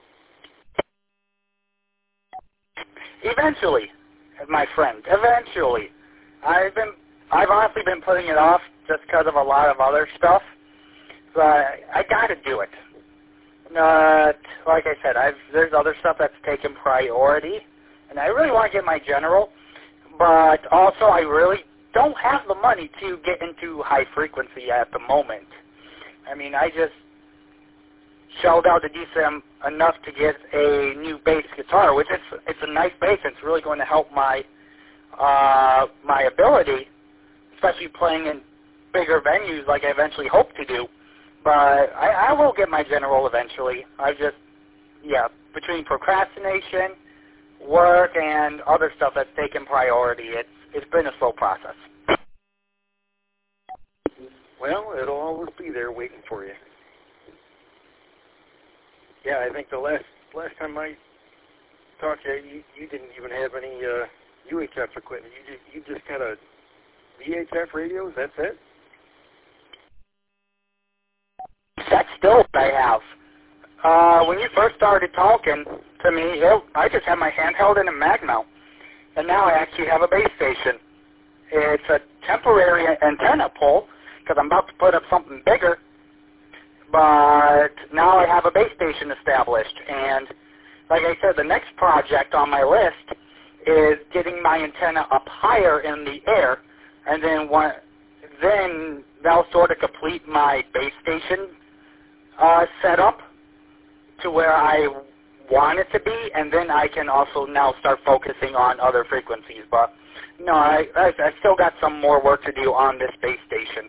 Eventually, my friend. Eventually, I've honestly been putting it off just because of a lot of other stuff. But I got to do it. Like I said, there's other stuff that's taken priority, and I really want to get my general. But also, I really don't have the money to get into high frequency at the moment. I mean, I just shelled out a decent enough to get a new bass guitar, which it's a nice bass. It's really going to help my my ability, especially playing in bigger venues like I eventually hope to do. But I will get my general eventually. Between procrastination, work, and other stuff that's taken priority, it's been a slow process. Well, it'll always be there waiting for you. Yeah, I think the last time I talked to you didn't even have any UHF equipment. You just had a VHF radios. That's it. That's still what I have. When you first started talking to me, I just had my handheld and a mag mount, and now I actually have a base station. It's a temporary antenna pole because I'm about to put up something bigger, but now I have a base station established. And like I said, the next project on my list is getting my antenna up higher in the air, and then that'll sort of complete my base station setup to where I want it to be, and then I can also now start focusing on other frequencies. But no, I still got some more work to do on this base station.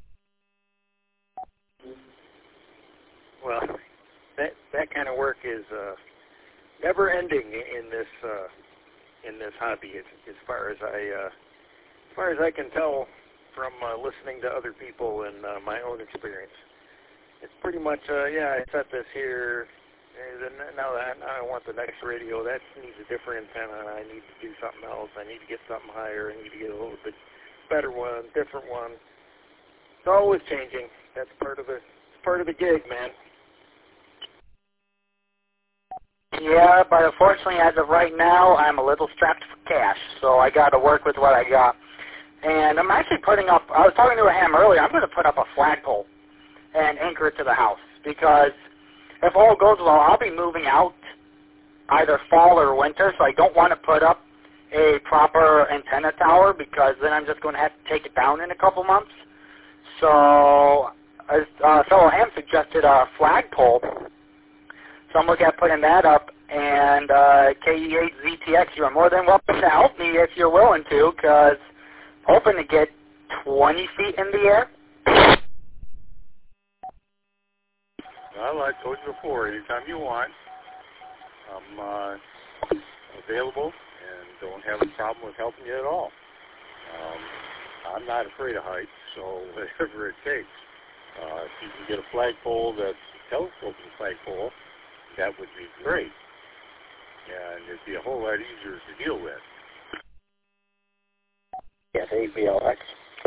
Well, that kind of work is never ending in this hobby, as far as I can tell from listening to other people and my own experience. It's pretty much I set this here, and now I want the next radio. That needs a different antenna. I need to do something else. I need to get something higher. I need to get a little bit better one, different one. It's always changing. That's part of the gig, man. Yeah, but unfortunately, as of right now, I'm a little strapped for cash, so I got to work with what I got. And I'm actually putting up, I was talking to a ham earlier, I'm going to put up a flagpole and anchor it to the house, because if all goes well, I'll be moving out either fall or winter, so I don't want to put up a proper antenna tower, because then I'm just going to have to take it down in a couple months. So a fellow ham suggested a flagpole, so I'm looking at putting that up. And KE8ZTX, you're more than welcome to help me if you're willing to, because I'm hoping to get 20 feet in the air. Well, I told you before, anytime you want, I'm available and don't have a problem with helping you at all. I'm not afraid of heights, so whatever it takes. If you can get a flagpole that's a telescoping flagpole, that would be great. And it'd be a whole lot easier to deal with. Yes, ABLX.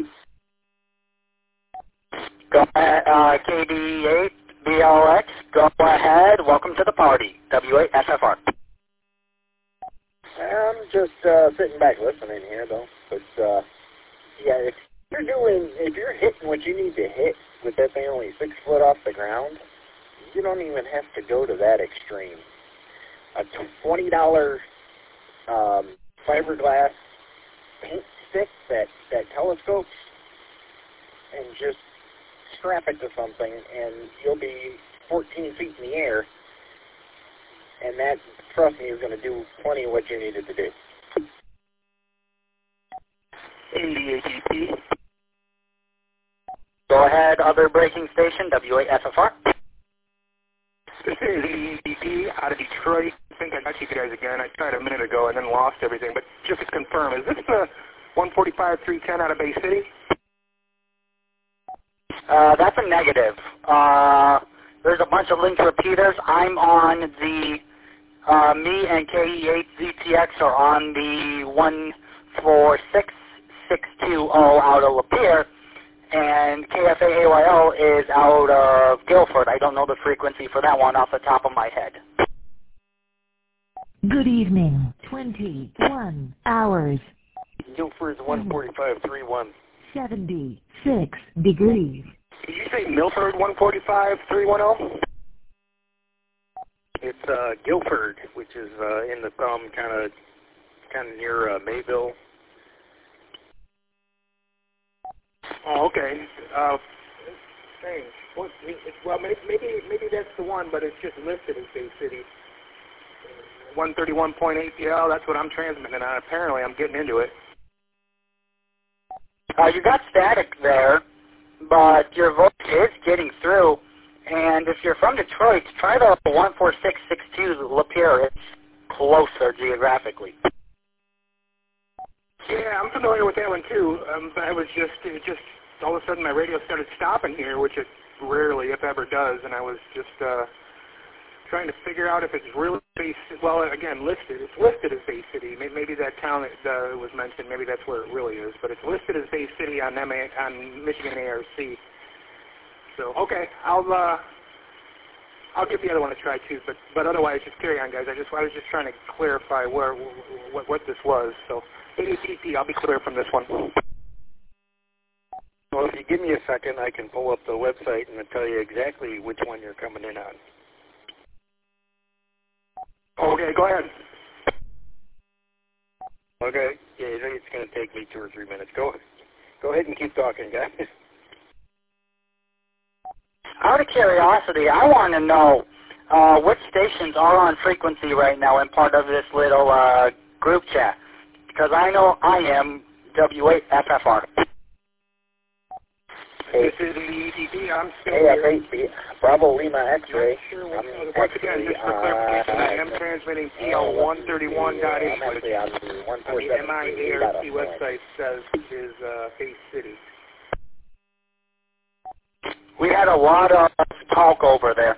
Go ahead, KB8, BLX, go ahead. Welcome to the party. W8FFR. I'm just sitting back listening here, though. But, if you're hitting what you need to hit with that thing only 6 foot off the ground, you don't even have to go to that extreme. A $20 fiberglass paint stick that telescopes, and just strap it to something, and you'll be 14 feet in the air, and that, trust me, is going to do plenty of what you needed to do. ADATP. Go ahead, other breaking station, W8FFR. This is EDP out of Detroit. I think I got you guys again. I tried a minute ago and then lost everything. But just to confirm, is this the 145-310 out of Bay City? That's a negative. There's a bunch of linked repeaters. I'm on the, me and KE8ZTX are on the 146620 out of Lapeer. And KFA-AYL is out of Guilford. I don't know the frequency for that one off the top of my head. Good evening. 21 hours. Guilford's 145.31. 76 degrees. Did you say Milford 145.310? It's Guilford, which is in the kind of near Mayville. Oh, okay. Strange. Well, maybe that's the one, but it's just listed as Bay City. 131.8 PL, that's what I'm transmitting on. Apparently, I'm getting into it. You got static there, but your voice is getting through. And if you're from Detroit, try the 14662 Lapeer. It's closer geographically. Yeah, I'm familiar with that one too. But it just all of a sudden my radio started stopping here, which it rarely, if ever, does, and I was just trying to figure out if it's really Bay City. Well, again, it's listed as Bay City. Maybe that town that was mentioned, maybe that's where it really is, but it's listed as Bay City on Michigan ARC. So okay, I'll give the other one a try too. But otherwise, just carry on, guys. I was just trying to clarify what this was. So. ADP, I'll be clear from this one. Well, if you give me a second, I can pull up the website and tell you exactly which one you're coming in on. Okay, go ahead. Okay, yeah, it's going to take me 2 or 3 minutes. Go ahead and keep talking, guys. Out of curiosity, I want to know which stations are on frequency right now and part of this little group chat. Because I know I am W8FFR. This is EDP. I'm still here. Bravo Lima X-ray. Once again, just for clarification, I am transmitting PL131.8, which on the MIARC website says is Bay City. We had a lot of talk over there.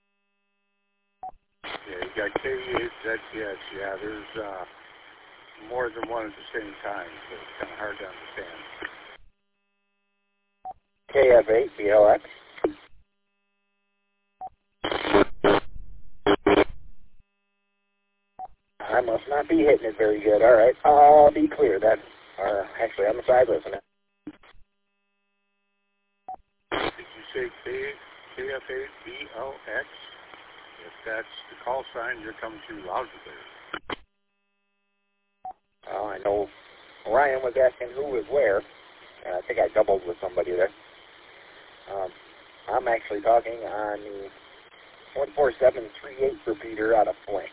Yeah, you got KE8ZTX. Yeah, there's more than one at the same time, so it's kind of hard to understand. KF8BLX. I must not be hitting it very good. All right, I'll be clear. That's actually on the side listening. Did you say KF8BLX? If that's the call sign, you're coming through loud and clear. I know Ryan was asking who was where, and I think I doubled with somebody there. I'm actually talking on the 14738 repeater out of Flint.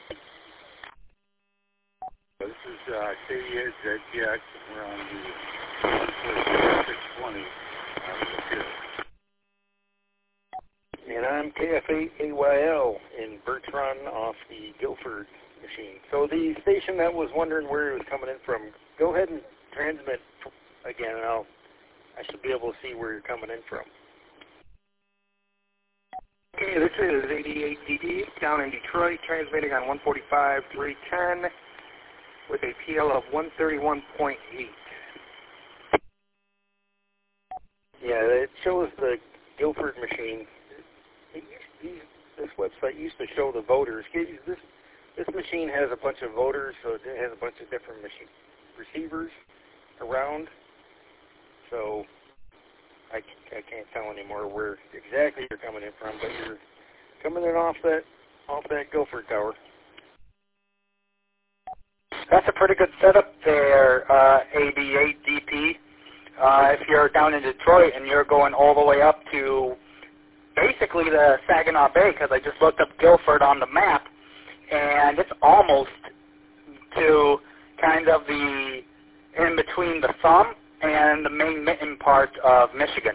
This is KE8ZTX, and we're on the 14620 And I'm KF8AYL in Birch Run off the Guilford machine. So the station that was wondering where it was coming in from, go ahead and transmit again, and I should be able to see where you're coming in from. Okay, this is 88DD down in Detroit, transmitting on 145.310 with a PL of 131.8. Yeah, it shows the Guilford machine. This website used to show the voters. This machine has a bunch of voters, so it has a bunch of different receivers around. so I can't tell anymore where exactly you're coming in from, but you're coming in off that Guilford Tower. That's a pretty good setup there, AB8DP. If you're down in Detroit and you're going all the way up to basically the Saginaw Bay, because I just looked up Guilford on the map, and it's almost to kind of the in between the thumb and the main mitten part of Michigan.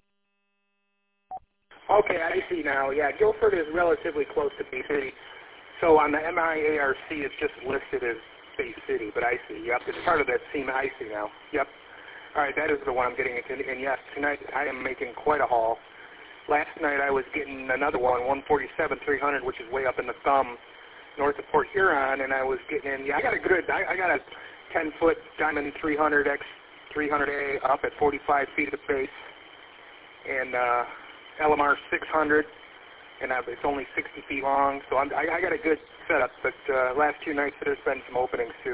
Okay, I see now. Yeah, Guilford is relatively close to Bay City. So on the MIARC, it's just listed as Bay City, but I see. Yep, it's part of that scene. I see now. Yep. All right, that is the one I'm getting into. And yes, tonight I am making quite a haul. Last night I was getting another one, 147-300, which is way up in the thumb, north of Port Huron, and I was getting in. Yeah, I got a 10-foot Diamond 300X 300A up at 45 feet at the base, and LMR 600, and it's only 60 feet long, so I got a good setup. But last 2 nights there's been some openings too.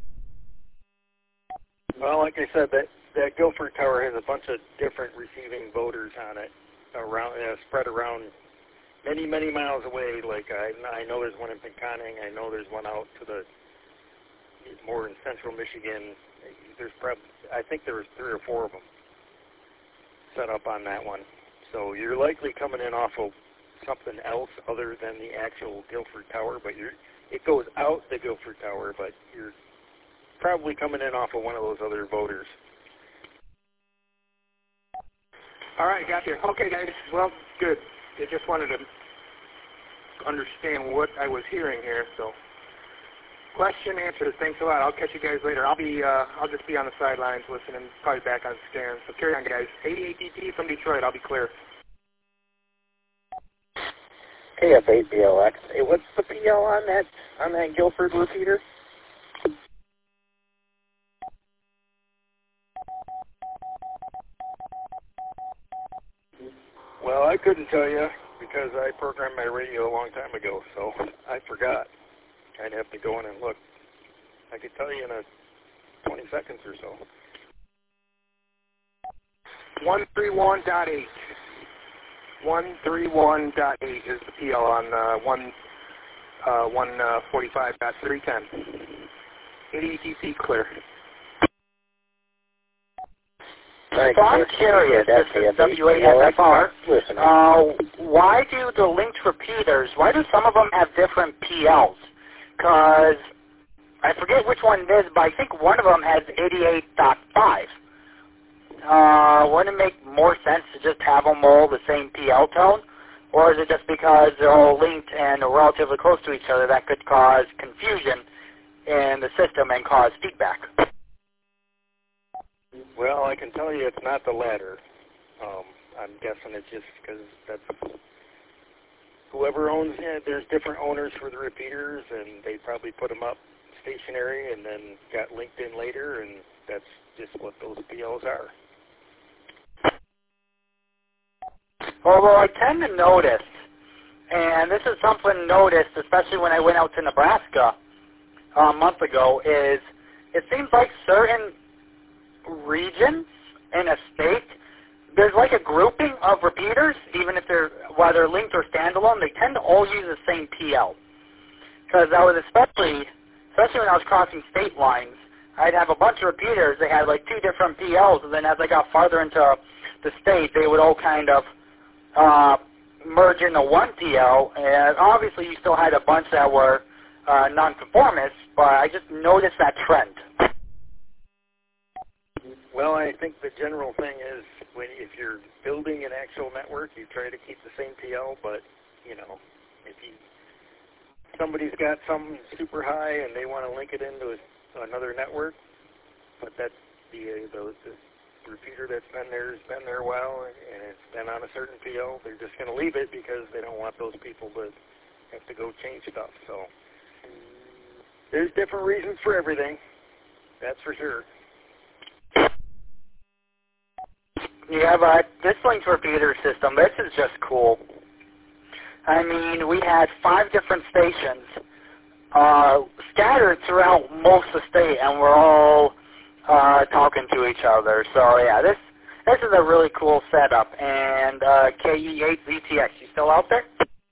Well, like I said, that Guilford Tower has a bunch of different receiving voters on it, around spread around many miles away. Like I know there's one in Pinconning. I know there's one out to the more in central Michigan. I think there was 3 or 4 of them set up on that one. So you're likely coming in off of something else other than the actual Guilford Tower, but it goes out the Guilford Tower, but you're probably coming in off of one of those other voters. All right, got you. Okay, guys. Well, good. I just wanted to understand what I was hearing here. So, question answered. Thanks a lot. I'll catch you guys later. I'll just be on the sidelines listening, probably back on stand. So carry on, guys. 88DP from Detroit. I'll be clear. KF8BLX. Hey, what's the PL on that Guilford repeater? Well, I couldn't tell you because I programmed my radio a long time ago, so I forgot. I'd have to go in and look. I could tell you in 20 seconds or so. 131.8. 131.8 is the PL on 145.310. 88DP clear. So I'm curious, this is WASFR, why do the linked repeaters, why do some of them have different PLs? Because I forget which one it is, but I think one of them has 88.5. Wouldn't it make more sense to just have them all the same PL tone? Or is it just because they're all linked and relatively close to each other that could cause confusion in the system and cause feedback? Well, I can tell you it's not the latter. I'm guessing it's just because that's whoever owns it. There's different owners for the repeaters, and they probably put them up stationary and then got linked in later, and that's just what those PLs are. Although I tend to notice, and this is something noticed, especially when I went out to Nebraska a month ago, is it seems like certain regions in a state, there's like a grouping of repeaters, even if whether they're linked or standalone, they tend to all use the same PL. Because I was especially when I was crossing state lines, I'd have a bunch of repeaters. They had like 2 different PLs, and then as I got farther into the state, they would all kind of merge into one PL. And obviously, you still had a bunch that were nonconformists, but I just noticed that trend. Well, I think the general thing is if you're building an actual network, you try to keep the same PL, but, if somebody's got something super high and they want to link it into another network, but that's the repeater that's been there has been there a while and it's been on a certain PL, they're just going to leave it because they don't want those people to have to go change stuff. So there's different reasons for everything, that's for sure. You have this linked repeater system. This is just cool. I mean, we had 5 different stations scattered throughout most of the state, and we're all, talking to each other. So yeah, this is a really cool setup. And KE8ZTX, you still out there?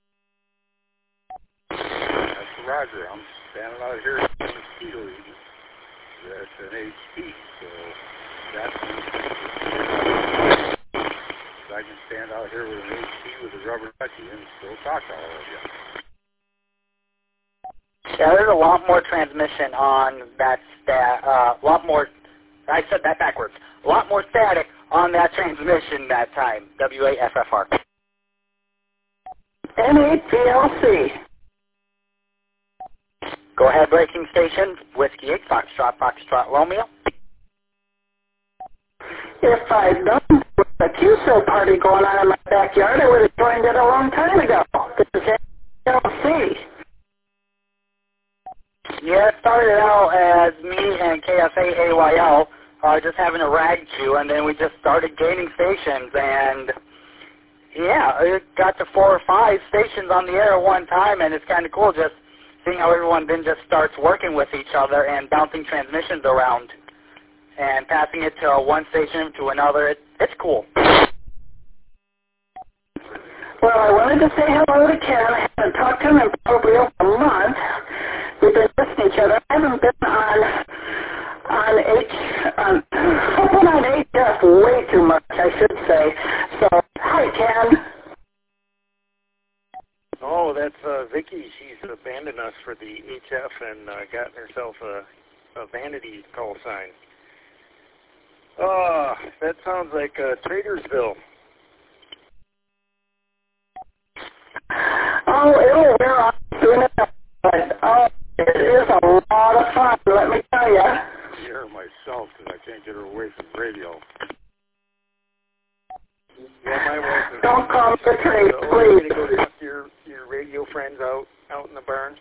That's Roger. I'm standing out here in the mosquito eating. That's an HP, so that's I can stand out here with an HP with a rubber ducky and still talk to all of you. Yeah, there's a lot more transmission on that I said that backwards. A lot more static on that transmission that time. W8FFR. N8PLC. Go ahead, breaking station. Whiskey 8, Foxtrot, Romeo. If I'd known there was a QSO party going on in my backyard, I would have joined it a long time ago. This is NLC. Yeah, it started out as me and KFA-AYL just having a rag chew, and then we just started gaining stations, and yeah, it got to 4 or 5 stations on the air at one time, and it's kind of cool just seeing how everyone then just starts working with each other and bouncing transmissions around and passing it to one station to another. It's cool. Well, I wanted to say hello to Ken. I haven't talked to him in probably over a month. We've been listening to each other. I haven't been on HF way too much, I should say. So, hi, Ken. Oh, that's Vicky. She's abandoned us for the HF and gotten herself a vanity call sign. That sounds like Tradersville. Oh, it'll wear off soon enough, but it is a lot of fun, let me tell you. I hear her myself because I can't get her away from radio. Yeah, my wife is... Don't call for trade, so please. Are you going to go talk to your radio friends out in the barn?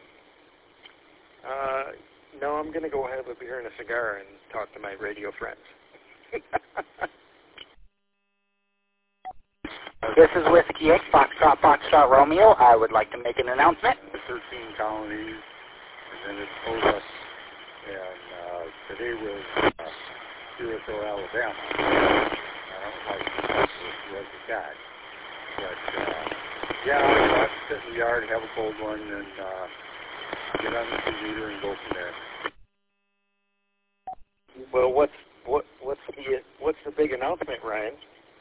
No, I'm going to go have a beer and a cigar and talk to my radio friends. This is Whiskey 8, Foxtrot, Romeo. I would like to make an announcement. 13 colonies, and then it's Oda, and today was Curacao, Alabama. I don't know how you was the guy. But, yeah, I'll have to sit in the yard, have a cold one, and get on the computer and go from there. Well, what's the big announcement, Ryan?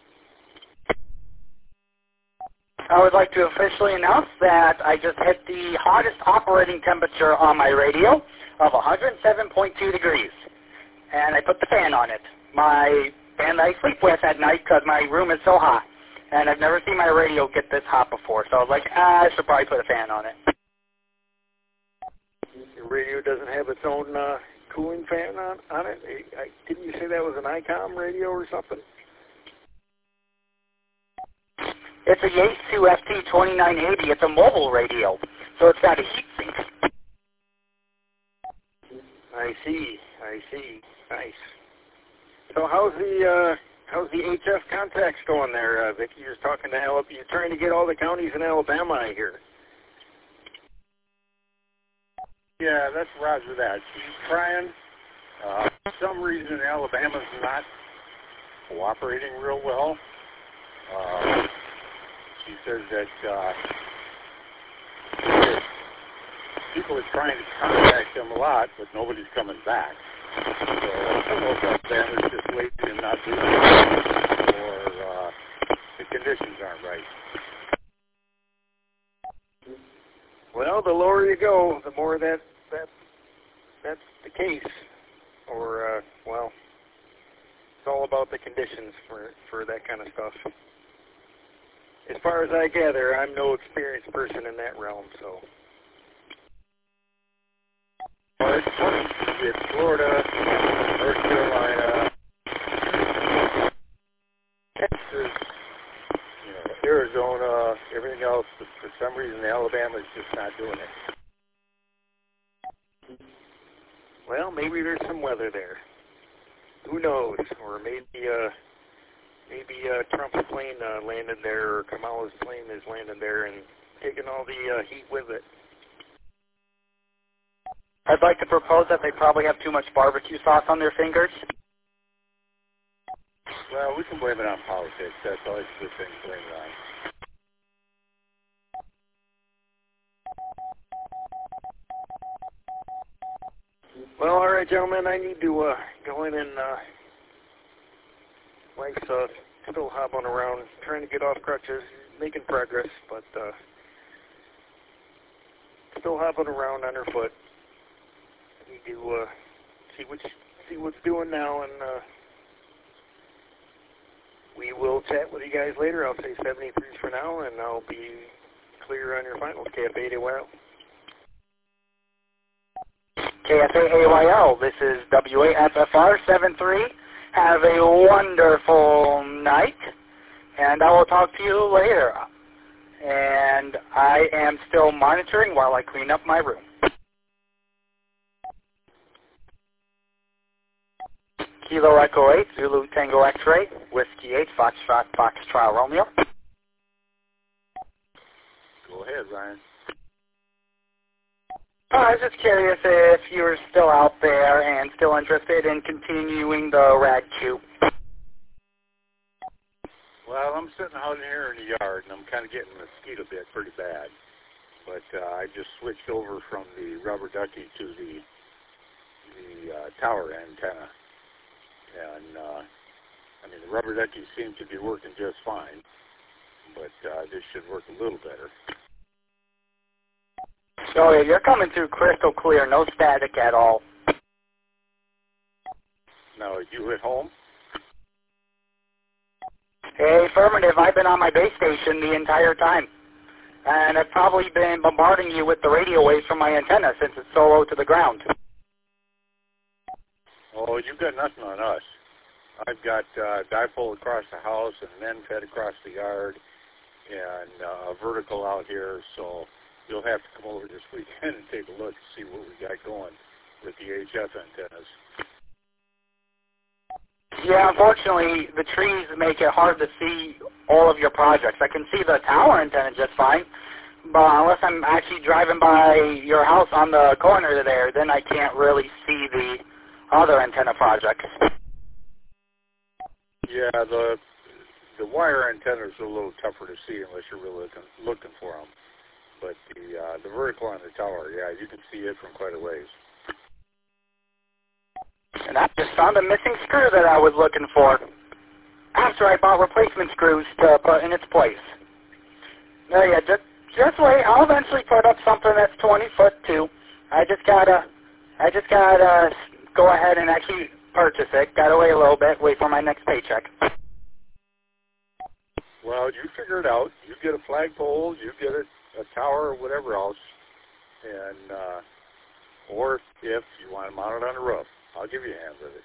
I would like to officially announce that I just hit the hottest operating temperature on my radio of 107.2 degrees. And I put the fan on it. My fan that I sleep with at night because my room is so hot. And I've never seen my radio get this hot before. So I was like, I should probably put a fan on it. Your radio doesn't have its own cooling fan on it? Didn't you say that was an ICOM radio or something? It's a Yaesu FT2980. It's a mobile radio, so it's got a heat sink. I see. Nice. So how's the HF contacts going there, Vicky? You're talking to Alabama. You're trying to get all the counties in Alabama, I hear. Yeah, that's Roger that. She's trying. For some reason, Alabama's not cooperating real well. She says that people are trying to contact them a lot, but nobody's coming back. So I don't know if Alabama's just lazy and not doing it, or the conditions aren't right. Well, the lower you go, the more that's the case. Or, well, it's all about the conditions for that kind of stuff. As far as I gather, I'm no experienced person in that realm, so. Well, it's funny. It's Florida, North Carolina, Texas, Arizona, everything else. But for some reason, Alabama's just not doing it. Well, maybe there's some weather there. Who knows? Or maybe Trump's plane landed there, or Kamala's plane is landed there and taking all the heat with it. I'd like to propose that they probably have too much barbecue sauce on their fingers. Well, we can blame it on politics. That's always a good thing to blame it on. Well, all right, gentlemen, I need to go in and wife's still hobbling around, trying to get off crutches, making progress, but still hobbling around on her foot. I need to see what's doing now, and we will chat with you guys later. I'll say 73s for now, and I'll be clear on your finals. KF8AYL. KF8AYL, this is WAFFR73. Have a wonderful night, and I will talk to you later. And I am still monitoring while I clean up my room. Kilo Echo 8, Zulu Tango X-Ray, Whiskey 8, Foxtrot, Foxtrot Romeo. Go ahead, Ryan. I was just curious if you're still out there and still interested in continuing the rad queue. Well, I'm sitting out here in the yard, and I'm kind of getting the mosquito bit pretty bad. But I just switched over from the rubber ducky to the tower antenna. And, I mean, the rubber ducky seems to be working just fine, but this should work a little better. So yeah, you're coming through crystal clear, no static at all. Now, are you at home? Hey, affirmative. I've been on my base station the entire time. And I've probably been bombarding you with the radio waves from my antenna since it's so low to the ground. Oh, you've got nothing on us. I've got dipole across the house and men fed across the yard and a vertical out here, so you'll have to come over this weekend and take a look to see what we got going with the HF antennas. Yeah, unfortunately, the trees make it hard to see all of your projects. I can see the tower antenna just fine, but unless I'm actually driving by your house on the corner there, then I can't really see the other antenna projects. Yeah, the wire antennas are a little tougher to see unless you're really looking for them. But the vertical on the tower, yeah, you can see it from quite a ways. And I just found a missing screw that I was looking for after I bought replacement screws to put in its place. No, yeah, just wait. I'll eventually put up something that's 20 foot too. I just gotta go ahead and actually purchase it. Gotta wait a little bit, wait for my next paycheck. Well, you figure it out. You get a flagpole, you get a tower or whatever else, and or if you want to mount it on the roof, I'll give you a hand with it.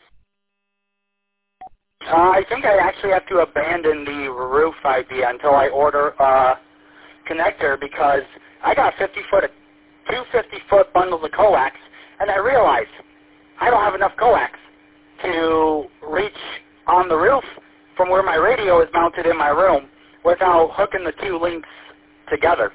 I think I actually have to abandon the roof idea until I order a connector because I got 2 50-foot bundles of coax, and I realized I don't have enough coax to reach on the roof from where my radio is mounted in my room without hooking the two links together.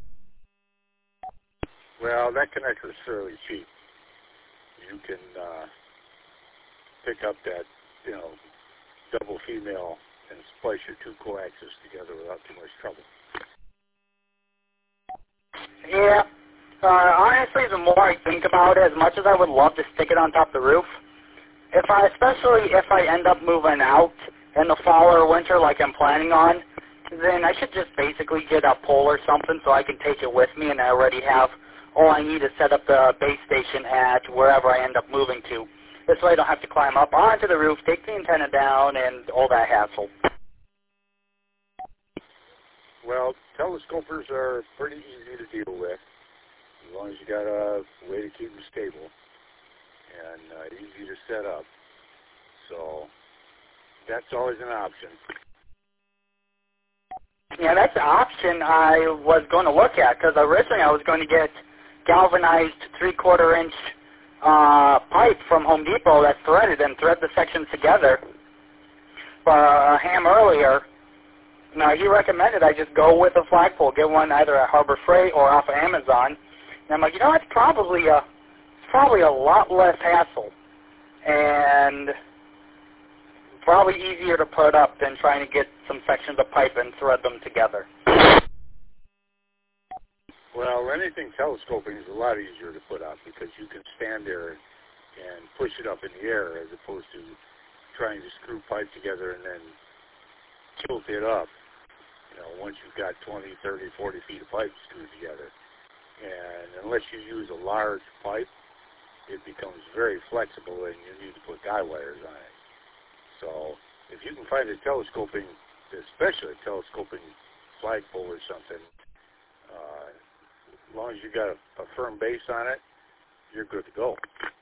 Well, that connector is fairly cheap. You can pick up that, double female and splice your two coaxes together without too much trouble. Yeah. Honestly, the more I think about it, as much as I would love to stick it on top of the roof, especially if I end up moving out in the fall or winter like I'm planning on, then I should just basically get a pole or something so I can take it with me, and I already have all I need to set up the base station at wherever I end up moving to. This way I don't have to climb up onto the roof, take the antenna down, and all that hassle. Well, telescopers are pretty easy to deal with, as long as you got a way to keep them stable and easy to set up. So that's always an option. Yeah, that's an option I was going to look at, because originally I was going to get galvanized 3/4-inch pipe from Home Depot that's threaded and thread the sections together. But Ham earlier, now he recommended I just go with a flagpole, get one either at Harbor Freight or off of Amazon. And I'm like, it's probably a lot less hassle and probably easier to put up than trying to get some sections of pipe and thread them together. Well, anything telescoping is a lot easier to put up because you can stand there and push it up in the air as opposed to trying to screw pipe together and then tilt it up, once you've got 20, 30, 40 feet of pipe screwed together. And unless you use a large pipe, it becomes very flexible and you need to put guy wires on it. So if you can find a telescoping, especially a telescoping flagpole or something, as long as you got a firm base on it, you're good to go.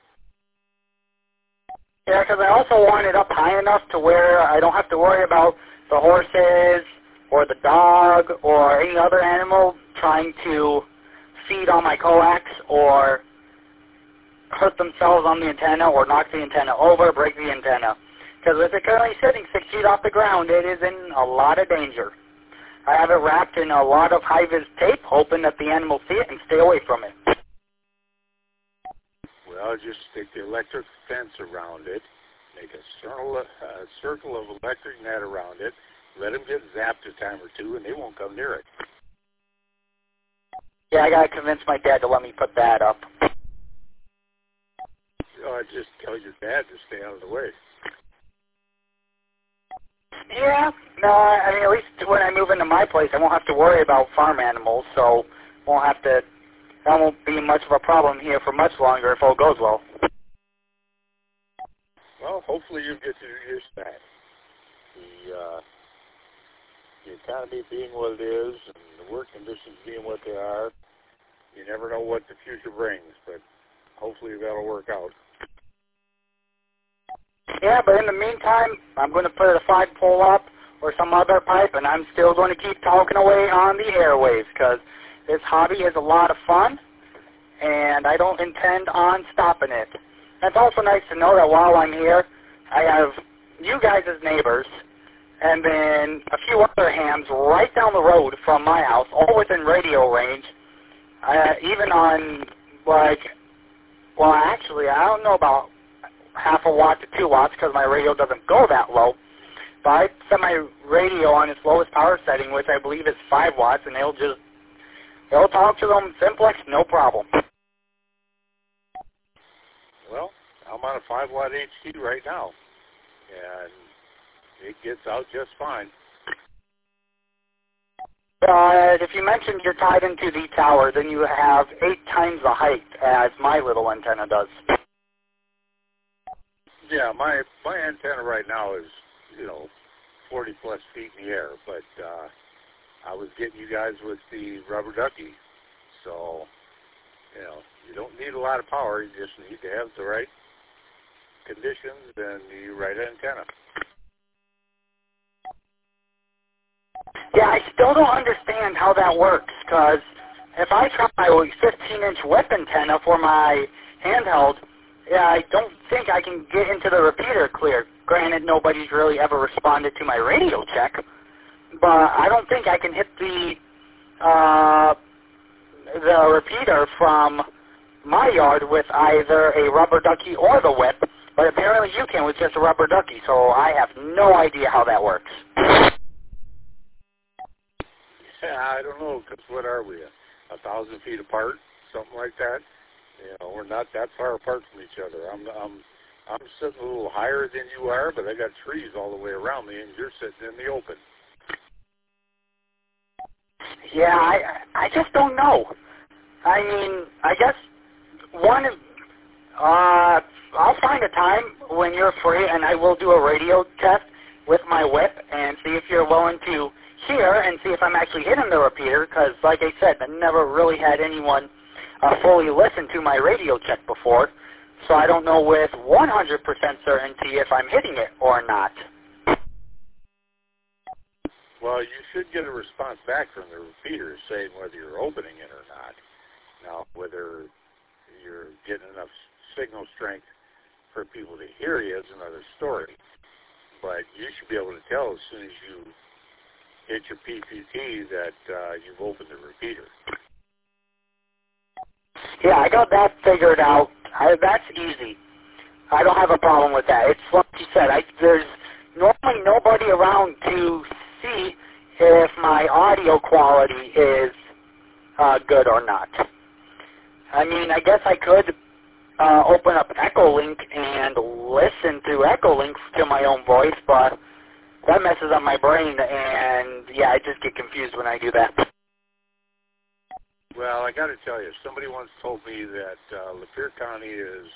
Yeah, because I also want it up high enough to where I don't have to worry about the horses or the dog or any other animal trying to feed on my coax or hurt themselves on the antenna or knock the antenna over, break the antenna. Because with it currently sitting 6 feet off the ground, it is in a lot of danger. I have it wrapped in a lot of high-vis tape, hoping that the animals see it and stay away from it. Well, just stick the electric fence around it, make a circle of electric net around it, let them get zapped a time or two, and they won't come near it. Yeah, I got to convince my dad to let me put that up. Just tell your dad to stay out of the way. Yeah, no, I mean, at least when I move into my place, I won't have to worry about farm animals, so that won't be much of a problem here for much longer if all goes well. Well, hopefully you get to use that. The economy being what it is and the work conditions being what they are, you never know what the future brings, but hopefully that'll work out. Yeah, but in the meantime, I'm going to put a flagpole up or some other pipe, and I'm still going to keep talking away on the airwaves because this hobby is a lot of fun, and I don't intend on stopping it. It's also nice to know that while I'm here, I have you guys as neighbors, and then a few other hams right down the road from my house, all within radio range, even on, actually, I don't know about half a watt to 2 watts because my radio doesn't go that low. But I set my radio on its lowest power setting, which I believe is 5 watts, and they'll talk to them simplex, no problem. Well, I'm on a 5 watt HT right now, and it gets out just fine. If you mentioned you're tied into the tower, then you have 8 times the height as my little antenna does. Yeah, my antenna right now is, 40 plus feet in the air, but I was getting you guys with the rubber ducky. So, you don't need a lot of power, you just need to have the right conditions and the right antenna. Yeah, I still don't understand how that works, because if I try my 15-inch whip antenna for my handheld, I don't think I can get into the repeater clear. Granted, nobody's really ever responded to my radio check, but I don't think I can hit the repeater from my yard with either a rubber ducky or the whip, but apparently you can with just a rubber ducky, so I have no idea how that works. Yeah, I don't know, because what are we, 1,000 feet apart, something like that? We're not that far apart from each other. I'm sitting a little higher than you are, but I got trees all the way around me, and you're sitting in the open. Yeah, I just don't know. I mean, I guess I'll find a time when you're free, and I will do a radio test with my whip and see if you're willing to hear and see if I'm actually hitting the repeater, because, like I said, I never really had anyone fully listen to my radio check before, so I don't know with 100% certainty if I'm hitting it or not. Well, you should get a response back from the repeater saying whether you're opening it or not. Now, whether you're getting enough signal strength for people to hear you is another story. But you should be able to tell as soon as you hit your PPT that you've opened the repeater. Yeah, I got that figured out. That's easy. I don't have a problem with that. It's like you said, there's normally nobody around to see if my audio quality is good or not. I mean, I guess I could open up Echolink and listen through Echolink to my own voice, but that messes up my brain, and yeah, I just get confused when I do that. Well, I got to tell you, somebody once told me that Lapeer County is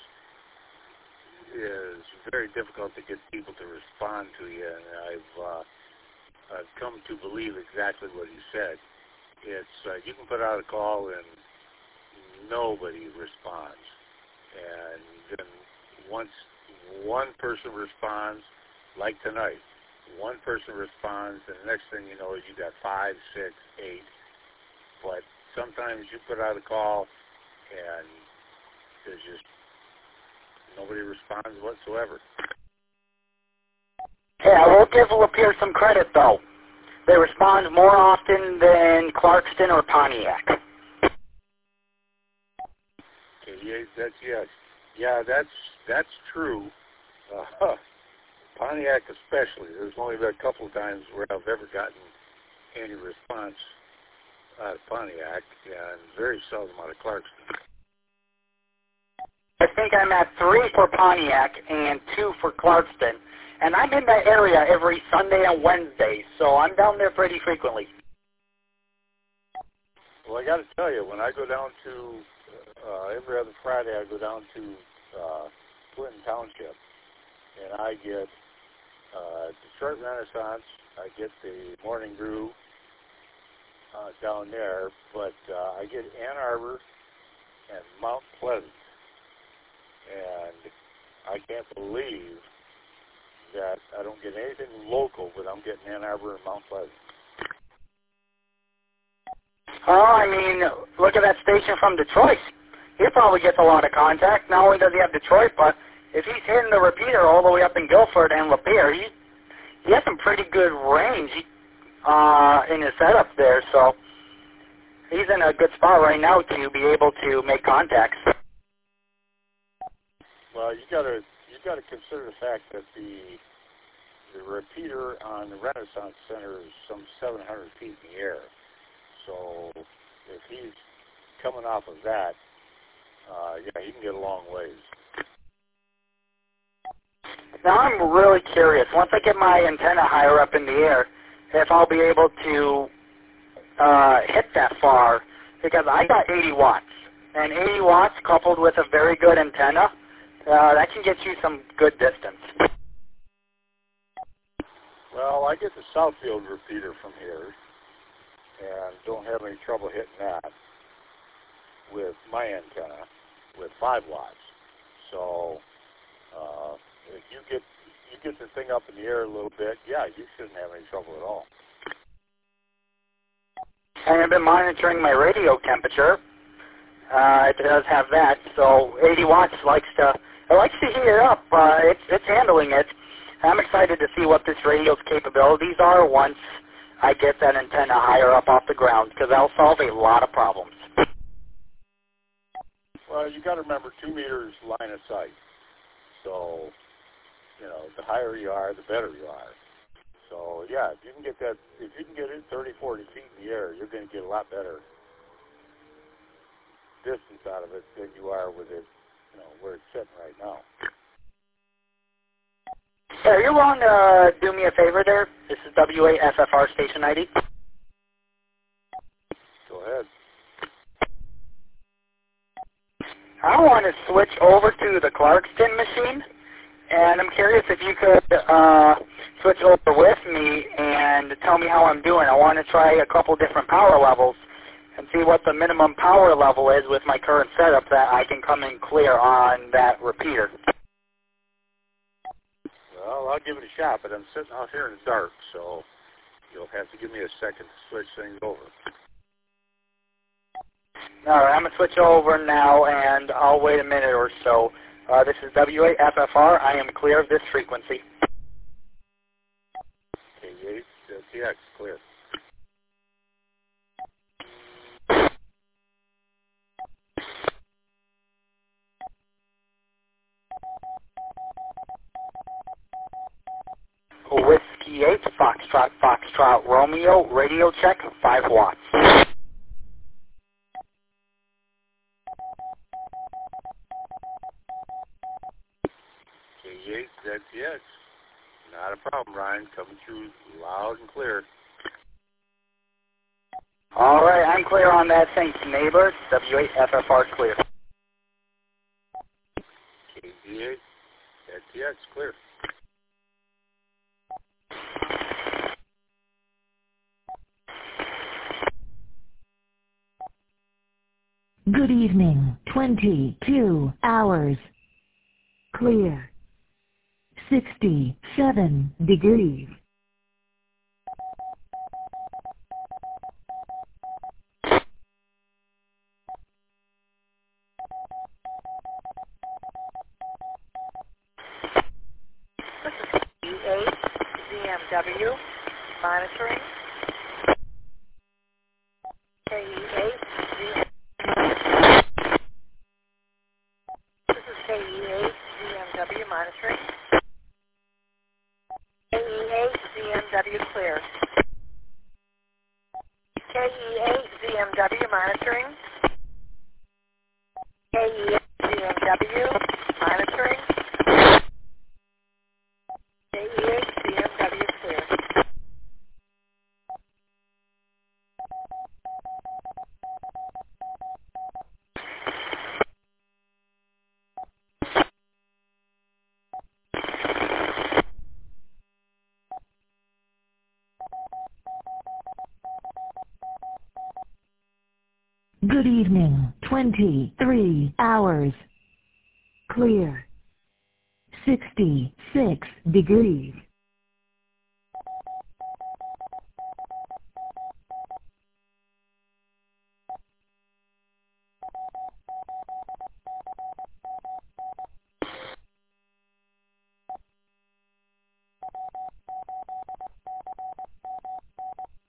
very difficult to get people to respond to you, and I've come to believe exactly what he said. It's you can put out a call and nobody responds, and then once one person responds, like tonight, one person responds, and the next thing you know, you got 5, 6, 8. But sometimes you put out a call, and there's just nobody responds whatsoever. Hey, I will give Lapeer some credit, though. They respond more often than Clarkston or Pontiac. Okay, yeah, that's true. Pontiac especially. There's only been a couple of times where I've ever gotten any response out of Pontiac, and very seldom out of Clarkston. I think I'm at 3 for Pontiac and 2 for Clarkston. And I'm in that area every Sunday and Wednesday, so I'm down there pretty frequently. Well, I got to tell you, when I go down to, every other Friday, I go down to Clinton Township, and I get Detroit Renaissance, I get the Morning Brew down there, but I get Ann Arbor and Mount Pleasant, and I can't believe that I don't get anything local, but I'm getting Ann Arbor and Mount Pleasant. Oh, I mean, look at that station from Detroit. He probably gets a lot of contact. Not only does he have Detroit, but if he's hitting the repeater all the way up in Guilford and Lapeer, he has some pretty good range in his setup there, so he's in a good spot right now to be able to make contacts. Well, you got to consider the fact that the repeater on the Renaissance Center is some 700 feet in the air. So if he's coming off of that, yeah, he can get a long ways. Now I'm really curious, once I get my antenna higher up in the air, if I'll be able to hit that far, because I got 80 watts. And 80 watts coupled with a very good antenna, that can get you some good distance. Well, I get the Southfield repeater from here, and don't have any trouble hitting that with my antenna with 5 watts. So if you get the thing up in the air a little bit, yeah, you shouldn't have any trouble at all. And I've been monitoring my radio temperature. It does have that, so 80 watts likes to heat it up. It's handling it. I'm excited to see what this radio's capabilities are once I get that antenna higher up off the ground, because that'll solve a lot of problems. Well, you got to remember 2 meters line of sight. So, you know, the higher you are, the better you are. So, yeah, if you can get it 30, 40 feet in the air, you're going to get a lot better distance out of it than you are with it, you know, where it's sitting right now. Hey, are you willing to do me a favor there? This is WAFFR station ID. Go ahead. I want to switch over to the Clarkston machine, and I'm curious if you could switch over with me and tell me how I'm doing. I want to try a couple different power levels and see what the minimum power level is with my current setup that I can come in clear on that repeater. Well, I'll give it a shot, but I'm sitting out here in the dark, so you'll have to give me a second to switch things over. All right, I'm going to switch over now, and I'll wait a minute or so. This is WAFFR. I am clear of this frequency. Okay, TX, clear. KE8, Foxtrot, Romeo, radio check, 5 watts. KE8, ZTX. Not a problem, Ryan. Coming through loud and clear. All right, I'm clear on that. Thanks, neighbor. W8FFR clear. KE8, ZTX clear. Good evening, 22 hours. Clear. 67 degrees. KE8, ZMW, monitoring. KE8, This is KE8, ZMW, monitoring. KE8, ZMW, clear. KE8, ZMW, monitoring. KE8, ZMW, monitoring. KE8, ZMW, clear. Good evening, 23 hours. Clear. 66 degrees.